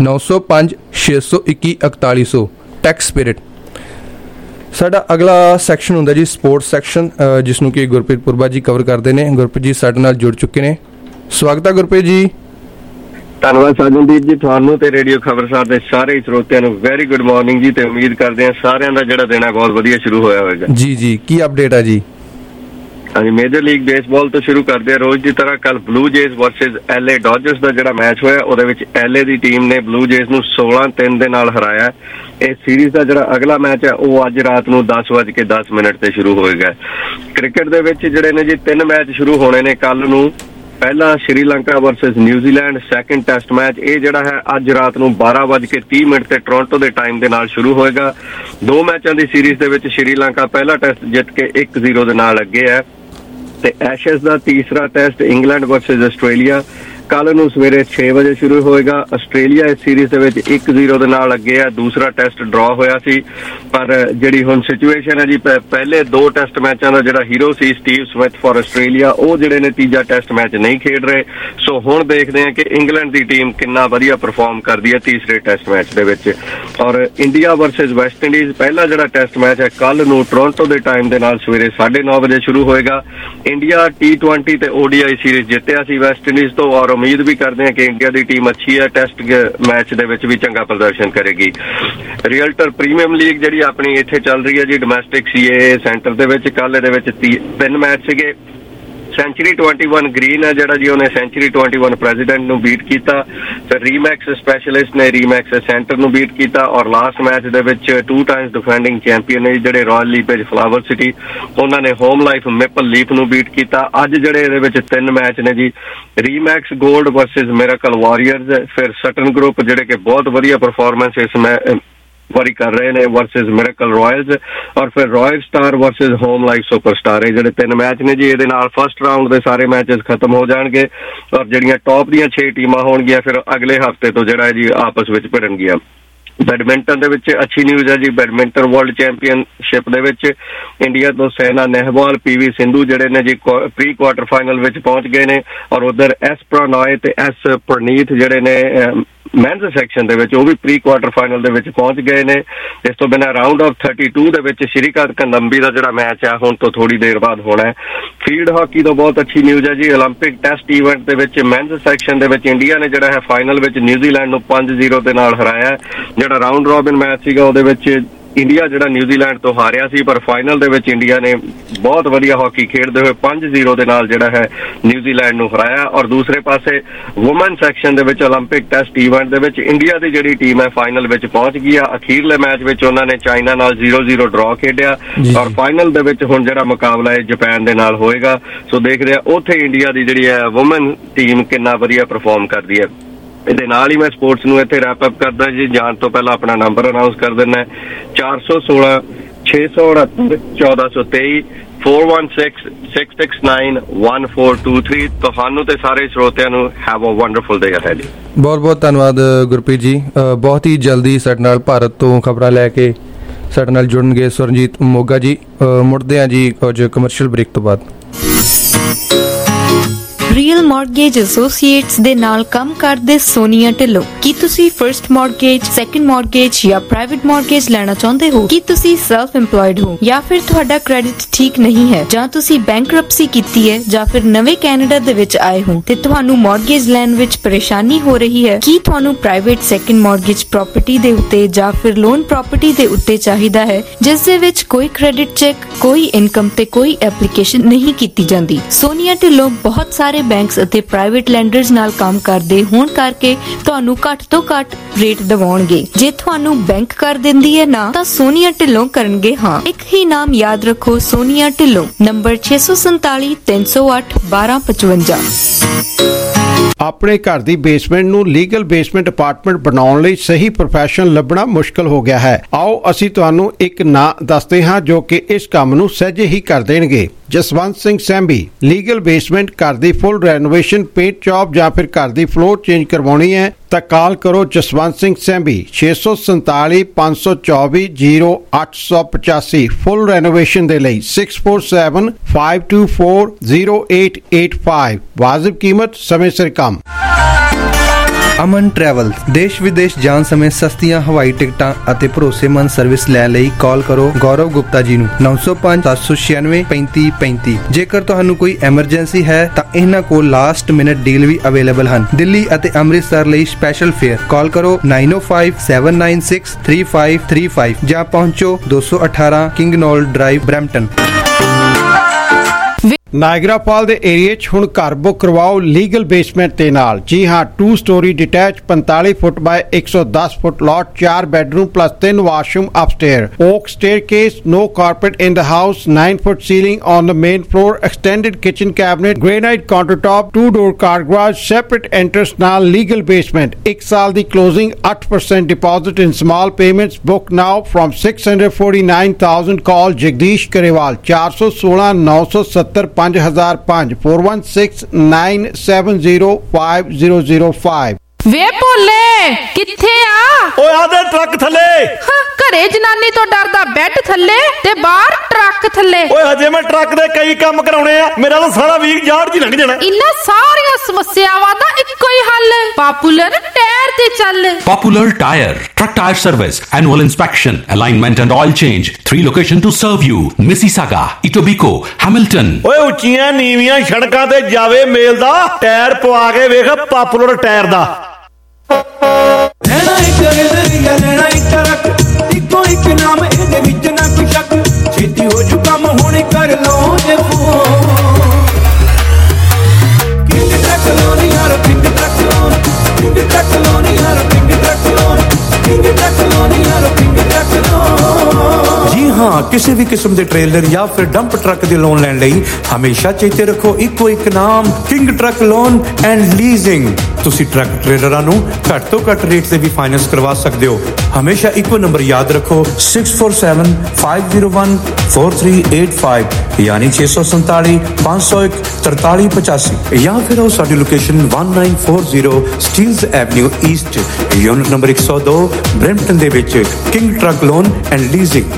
905-621-4100 ਟੈਕਸ ਸਪਿਰਿਟ। ਸਾਡਾ ਅਗਲਾ ਸੈਕਸ਼ਨ ਹੁੰਦਾ ਜੀ ਸਪੋਰਟਸ ਸੈਕਸ਼ਨ, ਜਿਸ ਨੂੰ ਕਿ ਗੁਰਪ੍ਰੀਤ ਪੁਰਬਾ ਜੀ ਕਵਰ ਕਰਦੇ ਨੇ। ਗੁਰਪ੍ਰੀਤ ਜੀ ਸਾਡੇ ਨਾਲ ਜੁੜ ਚੁੱਕੇ ਨੇ। ਸਵਾਗਤ ਹੈ ਗੁਰਪ੍ਰੀਤ ਜੀ। ਧੰਨਵਾਦ ਸਾਜਨਦੀਪ ਜੀ, ਤੁਹਾਨੂੰ ਤੇ ਰੇਡੀਓ ਖਬਰਸਾਰ ਦੇ ਸਾਰੇ ਸਰੋਤਿਆਂ ਨੂੰ ਵੈਰੀ ਗੁੱਡ ਮਾਰਨਿੰਗ ਜੀ। ਤੇ ਉਮੀਦ ਕਰਦੇ ਹਾਂ ਸਾਰਿਆਂ ਦਾ ਜਿਹੜਾ ਦਿਨ ਹੈ ਬਹੁਤ ਵਧੀਆ ਸ਼ੁਰੂ ਹੋਇਆ ਹੋਵੇਗਾ। ਜੀ ਜੀ, ਕੀ ਅਪਡੇਟ ਹੈ ਜੀ? ਹਾਂਜੀ, ਮੇਜਰ ਲੀਗ ਬੇਸਬਾਲ ਤੋਂ ਸ਼ੁਰੂ ਕਰਦੇ ਆ ਰੋਜ਼ ਦੀ ਤਰ੍ਹਾਂ। ਕੱਲ Blue Jays versus LA Dodgers ਦਾ ਜਿਹੜਾ ਮੈਚ ਹੋਇਆ ਉਹਦੇ ਵਿੱਚ LA ਦੀ ਟੀਮ ਨੇ ਬਲੂ ਜੇਜ਼ ਨੂੰ 16-3 ਦੇ ਨਾਲ ਹਰਾਇਆ। ਇਸ ਸੀਰੀਜ਼ ਦਾ ਜਿਹੜਾ ਅਗਲਾ ਮੈਚ ਹੈ ਉਹ ਅੱਜ ਰਾਤ ਨੂੰ 10:10 ਤੇ ਸ਼ੁਰੂ ਹੋਏਗਾ। ਕ੍ਰਿਕਟ ਦੇ ਵਿੱਚ ਜਿਹੜੇ ਨੇ ਜੀ 3 ਮੈਚ ਸ਼ੁਰੂ ਹੋਣੇ ਨੇ ਕੱਲ ਨੂੰ। ਪਹਿਲਾ Sri Lanka versus New Zealand second test match, ਇਹ ਜਿਹੜਾ ਹੈ ਅੱਜ ਰਾਤ ਨੂੰ 12:30 ਤੇ ਟੋਰਾਂਟੋ ਦੇ ਟਾਈਮ ਦੇ ਨਾਲ ਸ਼ੁਰੂ ਹੋਏਗਾ। 2 ਮੈਚਾਂ ਦੀ ਸੀਰੀਜ਼ ਦੇ ਵਿੱਚ ਸ਼੍ਰੀਲੰਕਾ ਪਹਿਲਾ ਟੈਸਟ ਜਿੱਤ ਕੇ 1-0 ਦੇ ਨਾਲ ਅੱਗੇ ਹੈ ਤੇ ਐਸ਼ੇਜ਼ ਦਾ ਤੀਸਰਾ ਟੈਸਟ ਇੰਗਲੈਂਡ ਵਰਸਸ ਆਸਟ੍ਰੇਲੀਆ ਕੱਲ ਨੂੰ ਸਵੇਰੇ 6 ਵਜੇ ਸ਼ੁਰੂ ਹੋਏਗਾ। ਆਸਟ੍ਰੇਲੀਆ ਇਸ ਸੀਰੀਜ਼ ਦੇ ਵਿੱਚ 1-0 ਦੇ ਨਾਲ ਅੱਗੇ ਹੈ। ਦੂਸਰਾ ਟੈਸਟ ਡਰਾਅ ਹੋਇਆ ਸੀ, ਪਰ ਜਿਹੜੀ ਹੁਣ ਸਿਚੁਏਸ਼ਨ ਹੈ ਜੀ, ਪਹਿਲੇ 2 ਟੈਸਟ ਮੈਚਾਂ ਦਾ ਜਿਹੜਾ ਹੀਰੋ ਸੀ ਸਟੀਵ ਸਮਿਥ ਫॉर ਆਸਟ੍ਰੇਲੀਆ, ਉਹ ਜਿਹੜੇ ਨੇ ਤੀਜਾ ਟੈਸਟ ਮੈਚ ਨਹੀਂ ਖੇਡ ਰਹੇ। ਸੋ ਹੁਣ ਦੇਖਦੇ ਹਾਂ ਕਿ ਇੰਗਲੈਂਡ ਦੀ ਟੀਮ ਕਿੰਨਾ ਵਧੀਆ ਪਰਫਾਰਮ ਕਰਦੀ ਹੈ ਤੀਸਰੇ ਟੈਸਟ ਮੈਚ ਦੇ ਵਿੱਚ। ਔਰ ਇੰਡੀਆ ਵਰਸਸ ਵੈਸਟ ਇੰਡੀਜ਼ ਪਹਿਲਾ ਜਿਹੜਾ ਟੈਸਟ ਮੈਚ ਹੈ ਕੱਲ ਨੂੰ ਟੋਰਾਂਟੋ ਦੇ ਟਾਈਮ ਦੇ ਨਾਲ ਸਵੇਰੇ 9:30 ਵਜੇ ਸ਼ੁਰੂ ਹੋਏਗਾ। ਇੰਡੀਆ T20 ਤੇ ODI ਸੀਰੀਜ਼ ਜਿੱਤਿਆ ਸੀ ਵੈਸਟ ਇੰਡੀਜ਼ ਤੋਂ ਔਰ ਉਮੀਦ ਵੀ ਕਰਦੇ ਹਾਂ ਕਿ ਇੰਡੀਆ ਦੀ ਟੀਮ ਅੱਛੀ ਹੈ, ਟੈਸਟ ਮੈਚ ਦੇ ਵਿੱਚ ਵੀ ਚੰਗਾ ਪ੍ਰਦਰਸ਼ਨ ਕਰੇਗੀ। ਰੀਅਲਟਰ ਪ੍ਰੀਮੀਅਮ ਲੀਗ ਜਿਹੜੀ ਆਪਣੀ ਇੱਥੇ ਚੱਲ ਰਹੀ ਹੈ ਜੀ ਡੋਮੈਸਟਿਕ CAA ਸੈਂਟਰ ਦੇ ਵਿੱਚ, ਕੱਲ ਇਹਦੇ ਵਿੱਚ 3 ਮੈਚ ਸੀਗੇ। ਸੈਂਚੁਰੀ 21 ਗ੍ਰੀਨ ਹੈ ਜਿਹੜਾ ਜੀ, ਉਹਨੇ ਸੈਂਚੁਰੀ 21 ਪ੍ਰੈਜ਼ੀਡੈਂਟ ਨੂੰ ਬੀਟ ਕੀਤਾ। ਫਿਰ ਰੀਮੈਕਸ ਸਪੈਸ਼ਲਿਸਟ ਨੇ ਰੀਮੈਕਸ ਸੈਂਟਰ ਨੂੰ ਬੀਟ ਕੀਤਾ ਔਰ ਲਾਸਟ ਮੈਚ ਦੇ ਵਿੱਚ 2 ਟਾਈਮਸ ਡਿਫੈਂਡਿੰਗ ਚੈਂਪੀਅਨ ਨੇ ਜਿਹੜੇ ਰਾਇਲ ਲੀਪੇਜ ਫਲਾਵਰ ਸਿਟੀ, ਉਹਨਾਂ ਨੇ ਹੋਮ ਲਾਈਫ ਮੈਪਲ ਲੀਫ ਨੂੰ ਬੀਟ ਕੀਤਾ। ਅੱਜ ਜਿਹੜੇ ਇਹਦੇ ਵਿੱਚ 3 ਮੈਚ ਨੇ ਜੀ, Remax gold versus miracle warriors, ਫਿਰ ਸਟਨ ਗਰੁੱਪ ਜਿਹੜੇ ਕਿ ਬਹੁਤ ਵਧੀਆ ਪਰਫਾਰਮੈਂਸ ਇਸ ਵਾਰੀ ਕਰ ਰਹੇ ਨੇ ਵਰਸਸ ਮਿਰਾਕਲ ਰਾਇਲਸ, ਔਰ ਫਿਰ royal star versus home life superstar. ਇਹ ਜਿਹੜੇ 3 ਮੈਚ ਨੇ ਜੀ, ਇਹਦੇ ਨਾਲ ਫਸਟ ਰਾਊਂਡ ਦੇ ਸਾਰੇ ਮੈਚਸ ਖਤਮ ਹੋ ਜਾਣਗੇ ਔਰ ਜਿਹੜੀਆਂ ਟੌਪ ਦੀਆਂ 6 ਟੀਮਾਂ ਹੋਣਗੀਆਂ ਫਿਰ ਅਗਲੇ ਹਫਤੇ ਤੋਂ ਜਿਹੜਾ ਜੀ ਆਪਸ ਵਿੱਚ ਭਿੜਨਗੀਆਂ। ਬੈਡਮਿੰਟਨ ਦੇ ਵਿੱਚ ਅੱਛੀ ਨਿਊਜ਼ ਹੈ ਜੀ, ਬੈਡਮਿੰਟਨ ਵਰਲਡ ਚੈਂਪੀਅਨਸ਼ਿਪ ਦੇ ਵਿੱਚ ਇੰਡੀਆ ਤੋਂ ਸਾਇਨਾ ਨੇਹਵਾਲ, PV ਸਿੰਧੂ ਜਿਹੜੇ ਨੇ ਜੀ ਪ੍ਰੀ ਕੁਆਟਰ ਫਾਈਨਲ ਵਿੱਚ ਪਹੁੰਚ ਗਏ ਨੇ ਔਰ ਉਧਰ S ਪ੍ਰਣੋਏ ਤੇ S ਪ੍ਰਨੀਤ ਜਿਹੜੇ ਨੇ ਮੈਨਸ ਸੈਕਸ਼ਨ ਦੇ ਵਿੱਚ ਉਹ ਵੀ ਪ੍ਰੀ ਕੁਆਟਰ ਫਾਈਨਲ ਦੇ ਵਿੱਚ ਪਹੁੰਚ ਗਏ ਨੇ। ਇਸ ਤੋਂ ਬਿਨਾਂ ਰਾਊਂਡ ਆਫ 32 ਦੇ ਵਿੱਚ ਸ਼੍ਰੀਕਾਂਤ ਕੰਦੰਬੀ ਦਾ ਜਿਹੜਾ ਮੈਚ ਆ ਹੁਣ ਤੋਂ ਥੋੜੀ ਦੇਰ ਬਾਅਦ ਹੋਣਾ ਹੈ। ਫੀਲਡ ਹਾਕੀ ਤੋਂ ਬਹੁਤ ਅੱਛੀ ਨਿਊਜ਼ ਹੈ ਜੀ, ਓਲੰਪਿਕ ਟੈਸਟ ਇਵੈਂਟ ਦੇ ਵਿੱਚ ਮੈਨਸ ਸੈਕਸ਼ਨ ਦੇ ਵਿੱਚ ਇੰਡੀਆ ਨੇ ਜਿਹੜਾ ਹੈ ਫਾਈਨਲ ਵਿੱਚ ਨਿਊਜ਼ੀਲੈਂਡ ਨੂੰ 5-0 ਦੇ ਨਾਲ ਹਰਾਇਆ। ਜਿਹੜਾ ਰਾਊਂਡ ਰੋਬਿਨ ਮੈਚ ਸੀਗਾ ਉਹਦੇ ਵਿੱਚ ਇੰਡੀਆ ਜਿਹੜਾ ਨਿਊਜ਼ੀਲੈਂਡ ਤੋਂ ਹਾਰਿਆ ਸੀ, ਪਰ ਫਾਈਨਲ ਦੇ ਵਿੱਚ ਇੰਡੀਆ ਨੇ ਬਹੁਤ ਵਧੀਆ ਹਾਕੀ ਖੇਡਦੇ ਹੋਏ 5-0 ਦੇ ਨਾਲ ਜਿਹੜਾ ਹੈ ਨਿਊਜ਼ੀਲੈਂਡ ਨੂੰ ਹਰਾਇਆ। ਔਰ ਦੂਸਰੇ ਪਾਸੇ ਵੂਮਨ ਸੈਕਸ਼ਨ ਦੇ ਵਿੱਚ ਓਲੰਪਿਕ ਟੈਸਟ ਇਵੈਂਟ ਦੇ ਵਿੱਚ ਇੰਡੀਆ ਦੀ ਜਿਹੜੀ ਟੀਮ ਹੈ ਫਾਈਨਲ ਵਿੱਚ ਪਹੁੰਚ ਗਈ ਆ। ਅਖੀਰਲੇ ਮੈਚ ਵਿੱਚ ਉਹਨਾਂ ਨੇ ਚਾਈਨਾ ਨਾਲ 0-0 ਡਰਾਅ ਖੇਡਿਆ ਔਰ ਫਾਈਨਲ ਦੇ ਵਿੱਚ ਹੁਣ ਜਿਹੜਾ ਮੁਕਾਬਲਾ ਹੈ ਜਾਪਾਨ ਦੇ ਨਾਲ ਹੋਏਗਾ। ਸੋ ਦੇਖਦੇ ਆ ਉੱਥੇ ਇੰਡੀਆ ਦੀ ਜਿਹੜੀ ਹੈ ਵੂਮਨ ਟੀਮ ਕਿੰਨਾ ਵਧੀਆ ਪਰਫਾਰਮ ਕਰਦੀ ਹੈ। ਇਹਦੇ ਨਾਲ ਹੀ ਮੈਂ ਸਪੋਰਟਸ ਨੂੰ ਇੱਥੇ ਰੈਪ ਅਪ ਕਰਦਾ ਜੀ। ਜਾਣ ਤੋਂ ਪਹਿਲਾਂ ਆਪਣਾ ਨੰਬਰ ਅਨਾਉਂਸ ਕਰ ਦਿੰਦਾ 416 668 1423 4166691423। ਤੁਹਾਨੂੰ ਤੇ ਸਾਰੇ ਸਰੋਤਿਆਂ ਨੂੰ have a wonderful day ahead. ਬਹੁਤ ਬਹੁਤ ਧੰਨਵਾਦ ਗੁਰਪ੍ਰੀਤ ਜੀ। ਬਹੁਤ ਹੀ ਜਲਦੀ ਸਾਡੇ ਨਾਲ ਭਾਰਤ ਤੋਂ ਖਬਰਾਂ ਲੈ ਕੇ ਸਾਡੇ ਨਾਲ ਜੁੜਨਗੇ ਸਵਰਨਜੀਤ ਮੋਗਾ ਜੀ। ਮੁੜਦੇ ਹਾਂ ਜੀ ਕੁਝ ਕਮਰਸ਼ੀਅਲ ਬ੍ਰੇਕ ਤੋਂ ਬਾਅਦ। ਰੀਅਲ ਮਾਰਗੇਜ ਐਸੋਸੀਏਟਸ ਦੇ ਨਾਲ ਕੰਮ ਕਰਦੇ ਸੋਨੀਆ ਢਿੱਲੋਂ। ਕੀ ਤੁਸੀਂ ਫਰਸਟ ਮਾਰਗੇਜ, ਸੈਕੰਡ ਮਾਰਗੇਜ ਜਾਂ ਪ੍ਰਾਈਵੇਟ ਮਾਰਗੇਜ ਲੈਣਾ ਚਾਹੁੰਦੇ ਹੋ? ਕੀ ਤੁਸੀਂ ਸੈਲਫ ਇੰਪਲੋਇਡ ਹੋ ਜਾਂ ਫਿਰ ਤੁਹਾਡਾ ਕ੍ਰੈਡਿਟ ਠੀਕ ਨਹੀਂ ਹੈ ਜਾਂ ਤੁਸੀਂ ਬੈਂਕਰਪਸੀ ਕੀਤੀ ਹੈ ਜਾਂ ਫਿਰ ਨਵੇਂ ਕੈਨੇਡਾ ਦੇ ਵਿੱਚ ਆਏ ਹੋ ਤੇ ਤੁਹਾਨੂੰ ਮਾਰਗੇਜ ਲੈਣ ਵਿੱਚ ਪਰੇਸ਼ਾਨੀ ਹੋ ਰਹੀ ਹੈ? ਕੀ ਤੁਹਾਨੂੰ ਪ੍ਰਾਈਵੇਟ ਸੈਕੰਡ ਮਾਰਗੇਜ ਪ੍ਰਾਪਰਟੀ ਦੇ ਉੱਤੇ ਜਾਂ ਫਿਰ ਲੋਨ ਪ੍ਰਾਪਰਟੀ ਦੇ ਉੱਤੇ ਚਾਹੀਦਾ ਹੈ ਜਿਸ ਦੇ ਵਿੱਚ ਕੋਈ ਕ੍ਰੈਡਿਟ ਚੈੱਕ, ਕੋਈ ਇਨਕਮ ਤੇ ਕੋਈ ਐਪਲੀਕੇਸ਼ਨ ਨਹੀਂ ਕੀਤੀ ਜਾਂਦੀ? ਸੋਨੀਆ ਢਿੱਲੋਂ ਬਹੁਤ ਸਾਰੇ ਬੈਂਕਸ ਅਤੇ ਪ੍ਰਾਈਵੇਟ ਲੈਂਡਰਸ ਨਾਲ ਕੰਮ ਕਰਦੇ ਹੋਣ ਕਰਕੇ ਤੁਹਾਨੂੰ ਘੱਟ ਤੋਂ ਘੱਟ ਰੇਟ ਦਿਵਾਉਣਗੇ। ਜੇ ਤੁਹਾਨੂੰ ਬੈਂਕ ਕਰ ਦਿੰਦੀ ਹੈ ਨਾ ਤਾਂ ਸੋਨੀਆ ਢਿੱਲੋਂ ਕਰਨਗੇ ਹਾਂ। ਇੱਕ ਹੀ ਨਾਮ ਯਾਦ ਰੱਖੋ, ਸੋਨੀਆ ਢਿੱਲੋਂ। ਨੰਬਰ 647 308 1255। ਆਪਣੇ ਘਰ ਦੀ ਬੇਸਮੈਂਟ ਨੂੰ ਲੀਗਲ ਬੇਸਮੈਂਟ ਅਪਾਰਟਮੈਂਟ ਬਣਾਉਣ ਲਈ ਸਹੀ ਪ੍ਰੋਫੈਸ਼ਨਲ ਲੱਭਣਾ ਮੁਸ਼ਕਲ ਹੋ ਗਿਆ ਹੈ। ਆਓ ਅਸੀਂ ਤੁਹਾਨੂੰ ਇੱਕ ਨਾਂ ਦੱਸਦੇ ਹਾਂ ਜੋ ਕਿ ਇਸ ਕੰਮ ਨੂੰ ਸਹਿਜੇ ਹੀ ਕਰ ਦੇਣਗੇ। ਜਸਵੰਤ ਸਿੰਘ ਸੈਂਬੀ। ਲੀਗਲ ਬੇਸਮੈਂਟ, ਘਰ ਦੀ ਫੁੱਲ ਰੈਨੋਵੇਸ਼ਨ, ਪੇਂਟ ਜੌਬ ਜਾਂ ਫਿਰ ਘਰ ਦੀ ਫਲੋਰ ਚੇਂਜ ਕਰਵਾਉਣੀ ਹੈ ਤਾਂ ਕਾਲ ਕਰੋ ਜਸਵੰਤ ਸਿੰਘ ਸੈਂਬੀ 647 524 0885। ਫੁੱਲ ਰੈਨੋਵੇਸ਼ਨ ਦੇ ਲਈ 647 524 0885। ਵਾਜਿਬ ਕੀਮਤ, ਸਮੇਂ ਸਿਰ ਕੰਮ। ਅਮਨ ਟਰੈਵਲ ਦੇਸ਼ ਵਿਦੇਸ਼ ਜਾਣ ਸਮੇਂ ਸਸਤੀਆਂ ਹਵਾਈ ਟਿਕਟਾਂ ਅਤੇ ਭਰੋਸੇਮੰਦ ਸਰਵਿਸ ਲੈਣ ਲਈ ਕਾਲ ਕਰੋ ਗੌਰਵ ਗੁਪਤਾ ਜੀ ਨੂੰ 905 796 3535। ਜੇਕਰ ਤੁਹਾਨੂੰ ਕੋਈ ਐਮਰਜੈਂਸੀ ਹੈ ਤਾਂ ਇਹਨਾਂ ਕੋਲ ਲਾਸਟ ਮਿੰਟ ਡੀਲ ਵੀ ਅਵੇਲੇਬਲ ਹਨ। ਦਿੱਲੀ ਅਤੇ ਅੰਮ੍ਰਿਤਸਰ ਲਈ ਸਪੈਸ਼ਲ ਫੇਅਰ। ਕਾਲ ਕਰੋ 905 796 3535 ਜਾਂ ਪਹੁੰਚੋ 218 King Knoll drive, Brampton. Niagara Fall ਦੇ ਏਰੀਏ 'ਚ ਹੁਣ ਘਰ ਬੁੱਕ ਕਰਵਾਓ ਲੀਗਲ ਬੇਸਮੈਂਟ ਦੇ ਨਾਲ। ਜੀ ਹਾਂ, 2 storey detach 45 foot by 110 foot lot, 4 bedroom plus 3 washroom upstairs, oak staircase, no carpet in the house, 9 foot ceiling on the main floor, extended kitchen cabinet, granite countertop, 2-door car garage, separate entrance ਨਾਲ legal basement, 1 ਸਾਲ ਦੀ closing, 8% deposit in small payments. Book now from 649,000. Call Jagdish Karewal 416 970 5005 4169705005। ਵੇ ਭੋਲੇ ਕਿੱਥੇ ਆ? ਓਏ ਆਦੇ truck ਥੱਲੇ। ਘਰੇ ਜਨਾਨੀ ਤੋਂ ਡਰਦਾ ਬੈੱਡ ਥੱਲੇ ਤੇ ਬਾਹਰ ਟਰੱਕ ਥੱਲੇ। ਓਏ ਹਜੇ ਮੈਂ ਟਰੱਕ ਦੇ ਕਈ ਕੰਮ ਕਰਾਉਣੇ ਆ, ਮੇਰਾ ਤਾਂ ਸਾਰਾ ਵੀਕ ਯਾਰ ਜੀ ਲੰਘ ਜਾਣਾ। ਇਨ੍ਹਾਂ ਸਾਰੀਆਂ ਸਮੱਸਿਆਵਾਂ ਦਾ ਇੱਕੋ ਹੀ ਹੱਲ, ਪਾਪੂਲਰ ਟਾਇਰ ਤੇ ਚੱਲ। Popular Tire, truck tire service, annual inspection, alignment and oil change. 3 locations to serve you: Mississauga, Etobicoke, Hamilton. ਓਏ ਉੱਚੀਆਂ ਨੀਵੀਆਂ ਸੜਕਾਂ ਤੇ ਜਾਵੇ ਮੇਲ ਦਾ ਟਾਇਰ ਪਵਾ ਕੇ ਵੇਖ ਪਾਪੂਲਰ ਟਾਇਰ ਦਾ। ਲੈਣਾ ਇੱਕ ਰੇਲਰੀਆ, ਲੈਣਾ ਇੱਕ ਟਰੱਕ, ਇੱਕੋ ਇੱਕ ਨਾਮ ਇਹਦੇ ਵਿੱਚ ਨਾ ਕੋਈ ਸ਼ੱਕ। ਛੇਤੀ ਹੋ ਜੂ ਕੰਮ ਹੁਣੇ ਕਰ ਲੋ ਜੇ ਫੋਨ। ਕਿੰਗ ਟਰੱਕ ਲੋਨ ਯਾਰ, King truck loan, King truck loan ਯਾਰ, King truck loan, King truck loan ਯਾਰ, ਕਿੰਗ ਟਰੱਕ ਲੋਨ। ਜੀ ਹਾਂ, ਕਿਸੇ ਵੀ ਕਿਸਮ ਦੇ ਟ੍ਰੇਲਰ ਜਾਂ ਫਿਰ ਡੰਪ ਟਰੱਕ ਦੇ ਲੋਨ ਲੈਣ ਲਈ ਹਮੇਸ਼ਾ ਚੇਤੇ ਰੱਖੋ ਇੱਕੋ ਇੱਕ ਨਾਮ, King truck loan and leasing. ਤੁਸੀਂ ਟਰੱਕ ਟ੍ਰੇਲਰਾਂ ਨੂੰ ਘੱਟ ਤੋਂ ਘੱਟ ਰੇਟ ਤੇ ਵੀ ਫਾਈਨੈਂਸ ਕਰਵਾ ਸਕਦੇ ਹੋ। ਹਮੇਸ਼ਾ ਇੱਕੋ ਨੰਬਰ ਯਾਦ ਰੱਖੋ, 6475014385 ਯਾਨੀ 647 501 4385, ਜਾਂ ਫਿਰ ਉਹ ਸਾਡੀ location 1940 Steeles avenue east, unit number 102, Brampton ਦੇ ਵਿੱਚ King truck loan and leasing.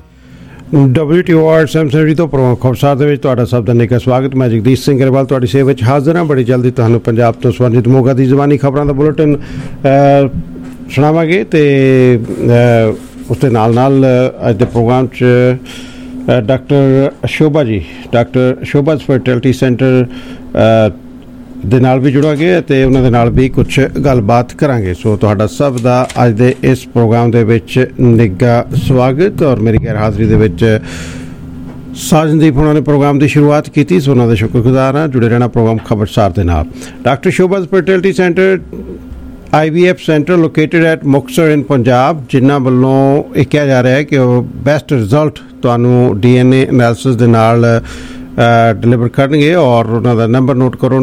WTOR Samsung ਤੋਂ ਪ੍ਰੋਗਰਾਮ ਖਬਰਸਾਰ ਦੇ ਵਿੱਚ ਤੁਹਾਡਾ ਸਭ ਦਾ ਨਿੱਘਾ ਸਵਾਗਤ। ਮੈਂ ਜਗਦੀਸ਼ ਸਿੰਘ ਗਰੇਵਾਲ ਤੁਹਾਡੀ ਸੇਵਾ ਵਿੱਚ ਹਾਜ਼ਰ ਹਾਂ। ਬੜੀ ਜਲਦੀ ਤੁਹਾਨੂੰ ਪੰਜਾਬ ਤੋਂ ਸੰਬੰਧਿਤ ਮੋਗਾ ਦੀ ਜ਼ਬਾਨੀ ਖਬਰਾਂ ਦਾ ਬੁਲੇਟਿਨ ਸੁਣਾਵਾਂਗੇ ਤੇ ਉਸ ਦੇ ਨਾਲ ਅੱਜ ਦੇ ਪ੍ਰੋਗਰਾਮ 'ਚ ਡਾਕਟਰ ਸ਼ੋਭਾ ਫਰਟੀਲਿਟੀ ਸੈਂਟਰ ਦੇ ਨਾਲ ਵੀ ਜੁੜਾਂਗੇ ਅਤੇ ਉਹਨਾਂ ਦੇ ਨਾਲ ਵੀ ਕੁਛ ਗੱਲਬਾਤ ਕਰਾਂਗੇ। ਸੋ ਤੁਹਾਡਾ ਸਭ ਦਾ ਅੱਜ ਦੇ ਇਸ ਪ੍ਰੋਗਰਾਮ ਦੇ ਵਿੱਚ ਨਿੱਘਾ ਸਵਾਗਤ। ਔਰ ਮੇਰੀ ਗੈਰ ਹਾਜ਼ਰੀ ਦੇ ਵਿੱਚ ਸਾਜਨਦੀਪ ਉਹਨਾਂ ਨੇ ਪ੍ਰੋਗਰਾਮ ਦੀ ਸ਼ੁਰੂਆਤ ਕੀਤੀ, ਸੋ ਉਹਨਾਂ ਦਾ ਸ਼ੁਕਰਗੁਜ਼ਾਰ ਹਾਂ। ਜੁੜੇ ਰਹਿਣਾ ਪ੍ਰੋਗਰਾਮ ਖਬਰਸਾਰ ਦੇ ਨਾਲ। Doctor Shobha fertility centre IVF centre located at Muktsar in Punjab, ਜਿਨ੍ਹਾਂ ਵੱਲੋਂ ਇਹ ਕਿਹਾ ਜਾ ਰਿਹਾ ਹੈ ਕਿ ਉਹ ਬੈਸਟ ਰਿਜ਼ਲਟ ਤੁਹਾਨੂੰ DNA ਐਨਾਲਿਸਿਸ ਦੇ ਨਾਲ ਡਿਲੀਵਰ ਕਰਨਗੇ। ਔਰ ਉਹਨਾਂ ਦਾ ਨੰਬਰ ਨੋਟ ਕਰੋ,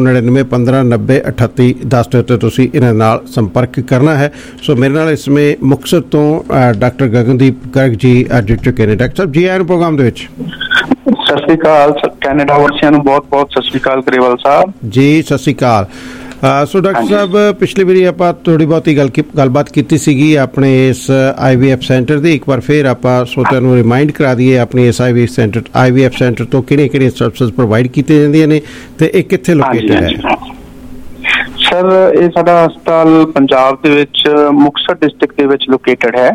9915903810 ਤੇ ਤੁਸੀਂ ਇਹਨਾਂ ਨਾਲ ਸੰਪਰਕ ਕਰਨਾ ਹੈ। ਸੋ ਮੇਰੇ ਨਾਲ ਇਸ ਸਮੇਂ ਮੁਕਤਸਰ ਤੋਂ ਡਾਕਟਰ ਗਗਨਦੀਪ ਗਰਗ ਜੀ ਜੁੜ ਚੁੱਕੇ ਨੇ। ਡਾਕਟਰ ਸਾਹਿਬ ਜੀ ਆਇਆਂ ਨੂੰ ਪ੍ਰੋਗਰਾਮ ਦੇ ਵਿੱਚ। ਸਤਿ ਸ਼੍ਰੀ ਅਕਾਲ ਕੈਨੇਡਾ ਵਾਸੀਆਂ ਨੂੰ, ਬਹੁਤ ਬਹੁਤ ਸਤਿ ਸ਼੍ਰੀ ਅਕਾਲ ਗਰੇਵਾਲ ਸਾਹਿਬ ਜੀ। ਸਤਿ ਸ਼੍ਰੀ ਅਕਾਲ। ਸੋ ਡਾਕਟਰ ਸਾਹਿਬ, ਪਿਛਲੀ ਵਾਰੀ ਆਪਾਂ ਥੋੜ੍ਹੀ ਬਹੁਤੀ ਗੱਲਬਾਤ ਕੀਤੀ ਸੀਗੀ ਆਪਣੇ ਇਸ IVF ਸੈਂਟਰ ਦੀ। ਇੱਕ ਵਾਰ ਫਿਰ ਆਪਾਂ ਸੋਤਿਆਂ ਨੂੰ ਰਿਮਾਈਂਡ ਕਰਾ ਦਈਏ ਆਪਣੀ ਇਸ IVF ਸੈਂਟਰ ਤੋਂ ਕਿਹੜੀਆਂ ਸਰਵਿਸਿਜ਼ ਪ੍ਰੋਵਾਈਡ ਕੀਤੀਆਂ ਜਾਂਦੀਆਂ ਨੇ ਤੇ ਇਹ ਕਿੱਥੇ ਲੋਕੇਟਡ ਹੈ? ਸਰ, ਇਹ ਸਾਡਾ ਹਸਪਤਾਲ ਪੰਜਾਬ ਦੇ ਵਿੱਚ ਮੁਕਤਸਰ ਡਿਸਟ੍ਰਿਕਟ ਦੇ ਵਿੱਚ ਲੋਕੇਟਡ ਹੈ।